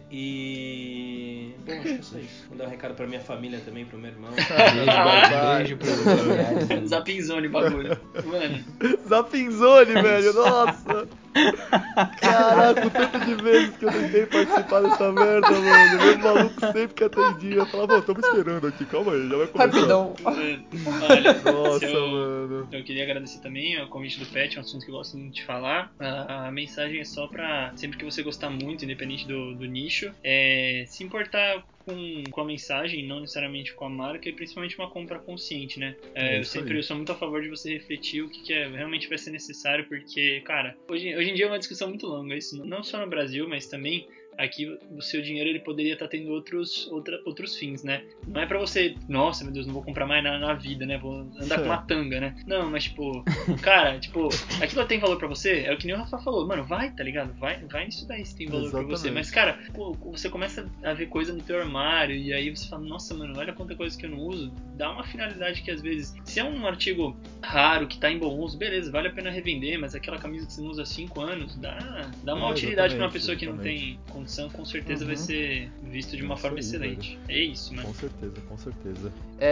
[SPEAKER 5] E. Bom, acho que é só isso. Vou dar um recado pra minha família também, pro meu irmão.
[SPEAKER 1] Beijo,
[SPEAKER 2] Vai.
[SPEAKER 1] beijo pros familiares. aí.
[SPEAKER 4] Zapinzone o bagulho. Mano,
[SPEAKER 2] Zapinzone, velho, nossa! Caraca, o tanto de vezes que eu tentei participar dessa merda, mano. O mesmo maluco sempre que atendia falava, ô, tô me esperando aqui, calma aí, já vai começar.
[SPEAKER 3] Rapidão.
[SPEAKER 4] olha,
[SPEAKER 2] Nossa,
[SPEAKER 4] se eu,
[SPEAKER 2] mano.
[SPEAKER 4] eu queria agradecer também o convite do Pet, é um assunto que eu gosto muito de falar. A, a mensagem é só pra sempre que você gostar muito, independente do, do nicho, é, se importar com, com a mensagem, não necessariamente com a marca, e principalmente uma compra consciente, né? É,
[SPEAKER 2] É
[SPEAKER 4] eu
[SPEAKER 2] isso
[SPEAKER 4] sempre
[SPEAKER 2] aí.
[SPEAKER 4] eu sou muito a favor de você refletir o que, que é, realmente vai ser necessário, porque, cara, hoje, hoje em dia é uma discussão muito longa, isso não só no Brasil, mas também aqui o seu dinheiro ele poderia estar tendo outros, outra, outros fins, né? Não é pra você, nossa, meu Deus, não vou comprar mais nada na vida, né? Vou andar com uma tanga, né? Não, mas tipo, cara, tipo, aquilo tem valor pra você? É o que nem o Rafa falou, mano, vai, tá ligado? Vai, vai nisso daí se tem valor pra você.
[SPEAKER 2] Exatamente.
[SPEAKER 4] Mas, cara, pô, você começa a ver coisa no teu armário e aí você fala, nossa, mano, olha quanta coisa que eu não uso. Dá uma finalidade que às vezes, se é um artigo raro, que tá em bom uso, beleza, vale a pena revender, mas aquela camisa que você não usa há cinco anos, dá, dá uma
[SPEAKER 2] É,
[SPEAKER 4] utilidade pra uma
[SPEAKER 2] exatamente,
[SPEAKER 4] pessoa que não
[SPEAKER 2] exatamente.
[SPEAKER 4] tem condição, com certeza
[SPEAKER 1] Uhum.
[SPEAKER 4] vai ser visto de uma
[SPEAKER 2] Isso
[SPEAKER 4] forma
[SPEAKER 2] aí,
[SPEAKER 4] excelente. É isso, mano.
[SPEAKER 2] Com certeza, com certeza.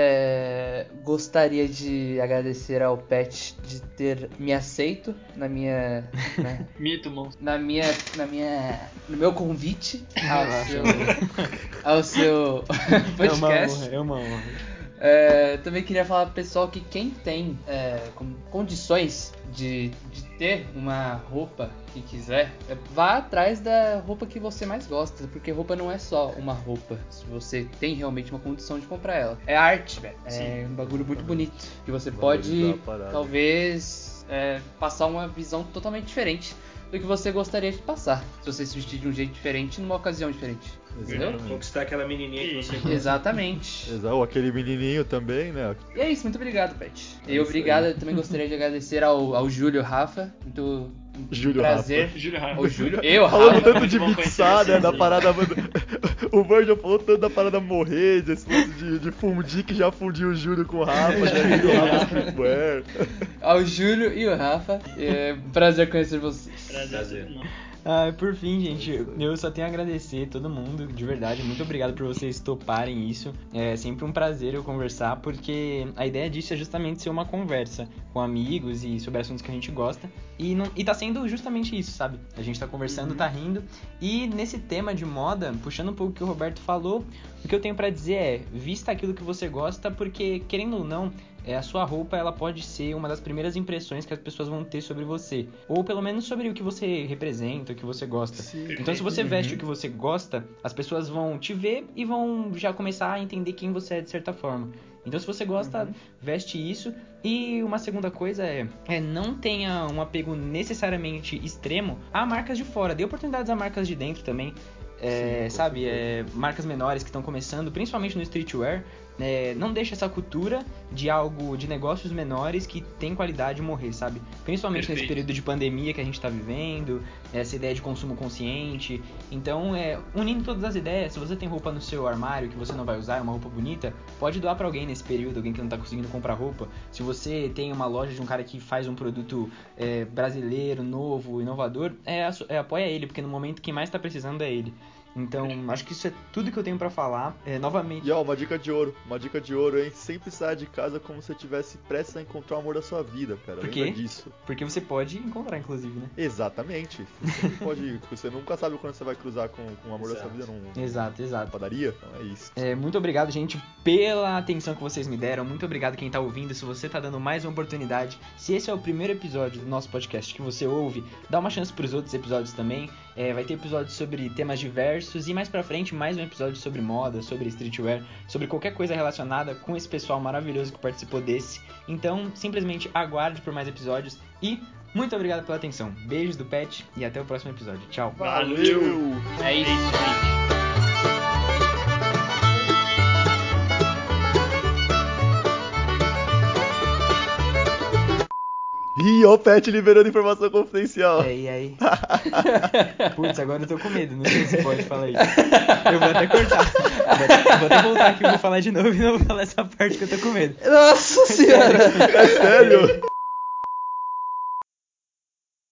[SPEAKER 3] É, gostaria de agradecer ao Pet de ter me aceito na minha, né,
[SPEAKER 4] Mito, monstro.
[SPEAKER 3] na minha, na minha, no meu convite ao
[SPEAKER 1] Relaxa,
[SPEAKER 3] seu,
[SPEAKER 1] mano.
[SPEAKER 3] ao seu
[SPEAKER 1] É uma
[SPEAKER 3] podcast.
[SPEAKER 1] honra, é uma honra.
[SPEAKER 3] É, também queria falar pro pessoal que quem tem é, com- condições de, de ter uma roupa que quiser, é, vá atrás da roupa que você mais gosta, porque roupa não é só uma roupa, se você tem realmente uma condição de comprar ela. É arte, velho. É
[SPEAKER 4] Sim.
[SPEAKER 3] um bagulho muito bonito, que você
[SPEAKER 2] Valorizar
[SPEAKER 3] pode,
[SPEAKER 2] a parada.
[SPEAKER 3] talvez, é, passar uma visão totalmente diferente do que você gostaria de passar, se você se vestir de um jeito diferente numa ocasião diferente. Entendeu?
[SPEAKER 2] Exatamente.
[SPEAKER 5] Conquistar aquela menininha que você gosta.
[SPEAKER 3] Exatamente.
[SPEAKER 2] Exato, aquele menininho também, né?
[SPEAKER 3] E é isso, muito obrigado, Pet.
[SPEAKER 2] É
[SPEAKER 3] E
[SPEAKER 2] isso
[SPEAKER 3] obrigado,
[SPEAKER 2] aí.
[SPEAKER 3] eu também gostaria de agradecer ao, ao Júlio Rafa. Muito, muito
[SPEAKER 2] Júlio
[SPEAKER 3] prazer.
[SPEAKER 4] Júlio Rafa.
[SPEAKER 3] Ao Júlio. Eu,
[SPEAKER 2] Falando
[SPEAKER 3] Rafa.
[SPEAKER 2] tanto de
[SPEAKER 4] muito bom
[SPEAKER 2] mixar,
[SPEAKER 4] conhecer
[SPEAKER 2] né? Da
[SPEAKER 4] vocês,
[SPEAKER 2] parada. O Virgil falou tanto da parada morrer, desse lance de, de fundir, que já fundiu o Júlio com o Rafa, já viu o Rafa Streetwear.
[SPEAKER 3] Ao Júlio e o Rafa. É, prazer conhecer vocês.
[SPEAKER 4] Prazer.
[SPEAKER 5] Prazer.
[SPEAKER 4] Não.
[SPEAKER 1] Ah, por fim, gente, eu só tenho a agradecer todo mundo, de verdade. Muito obrigado por vocês toparem isso. É sempre um prazer eu conversar, porque a ideia disso é justamente ser uma conversa com amigos e sobre assuntos que a gente gosta. E, não, e tá sendo justamente isso, sabe? A gente tá conversando,
[SPEAKER 4] Uhum.
[SPEAKER 1] tá rindo. E nesse tema de moda, puxando um pouco o que o Roberto falou, o que eu tenho pra dizer é, vista aquilo que você gosta, porque, querendo ou não, é, a sua roupa ela pode ser uma das primeiras impressões que as pessoas vão ter sobre você. Ou pelo menos sobre o que você representa, o que você gosta.
[SPEAKER 2] Sim.
[SPEAKER 1] Então se você veste
[SPEAKER 3] Uhum.
[SPEAKER 1] o que você gosta, as pessoas vão te ver e vão já começar a entender quem você é de certa forma. Então se você gosta,
[SPEAKER 3] Uhum.
[SPEAKER 1] veste isso. E uma segunda coisa é, é não tenha um apego necessariamente extremo a marcas de fora. Dê oportunidades a marcas de dentro também. É,
[SPEAKER 2] Sim, com
[SPEAKER 1] sabe,
[SPEAKER 2] certeza.
[SPEAKER 1] é, marcas menores que estão começando, principalmente no streetwear, é, não deixa essa cultura de algo, de negócios menores que tem qualidade morrer, sabe? Principalmente nesse
[SPEAKER 4] Perfeito.
[SPEAKER 1] período de pandemia que a gente tá vivendo, essa ideia de consumo consciente. Então, é, unindo todas as ideias, se você tem roupa no seu armário que você não vai usar, é uma roupa bonita, pode doar pra alguém nesse período, alguém que não tá conseguindo comprar roupa. Se você tem uma loja de um cara que faz um produto é, brasileiro, novo, inovador, é, é, apoia ele, porque no momento quem mais tá precisando é ele. Então, acho que isso é tudo que eu tenho pra falar. É, novamente...
[SPEAKER 2] E ó, uma dica de ouro, uma dica de ouro, hein? Sempre saia de casa como se estivesse prestes a encontrar o amor da sua vida, cara.
[SPEAKER 1] Por
[SPEAKER 2] Lembra
[SPEAKER 1] quê?
[SPEAKER 2] disso.
[SPEAKER 1] Porque você pode encontrar, inclusive, né?
[SPEAKER 2] Exatamente. Você sempre pode. Você nunca sabe quando você vai cruzar com, com o amor da sua
[SPEAKER 5] Exato.
[SPEAKER 2] vida num,
[SPEAKER 1] Exato,
[SPEAKER 2] numa
[SPEAKER 1] exato.
[SPEAKER 2] padaria. Então é isso.
[SPEAKER 1] É, muito obrigado, gente, pela atenção que vocês me deram. Muito obrigado quem tá ouvindo. Se você tá dando mais uma oportunidade, se esse é o primeiro episódio do nosso podcast que você ouve, dá uma chance pros outros episódios também. É, vai ter episódios sobre temas diversos e mais pra frente mais um episódio sobre moda, sobre streetwear, sobre qualquer coisa relacionada com esse pessoal maravilhoso que participou desse. Então, simplesmente aguarde por mais episódios e muito obrigado pela atenção. Beijos do Pet e até o próximo episódio. Tchau.
[SPEAKER 4] Valeu! É isso, gente.
[SPEAKER 2] Ih, ó o Pet liberando informação confidencial.
[SPEAKER 1] É, e aí? Putz, agora eu tô com medo, não sei se pode falar isso. Eu vou até cortar. Vou até, vou até voltar aqui, vou falar de novo e não vou falar essa parte que eu tô com medo.
[SPEAKER 3] Nossa senhora!
[SPEAKER 2] É sério?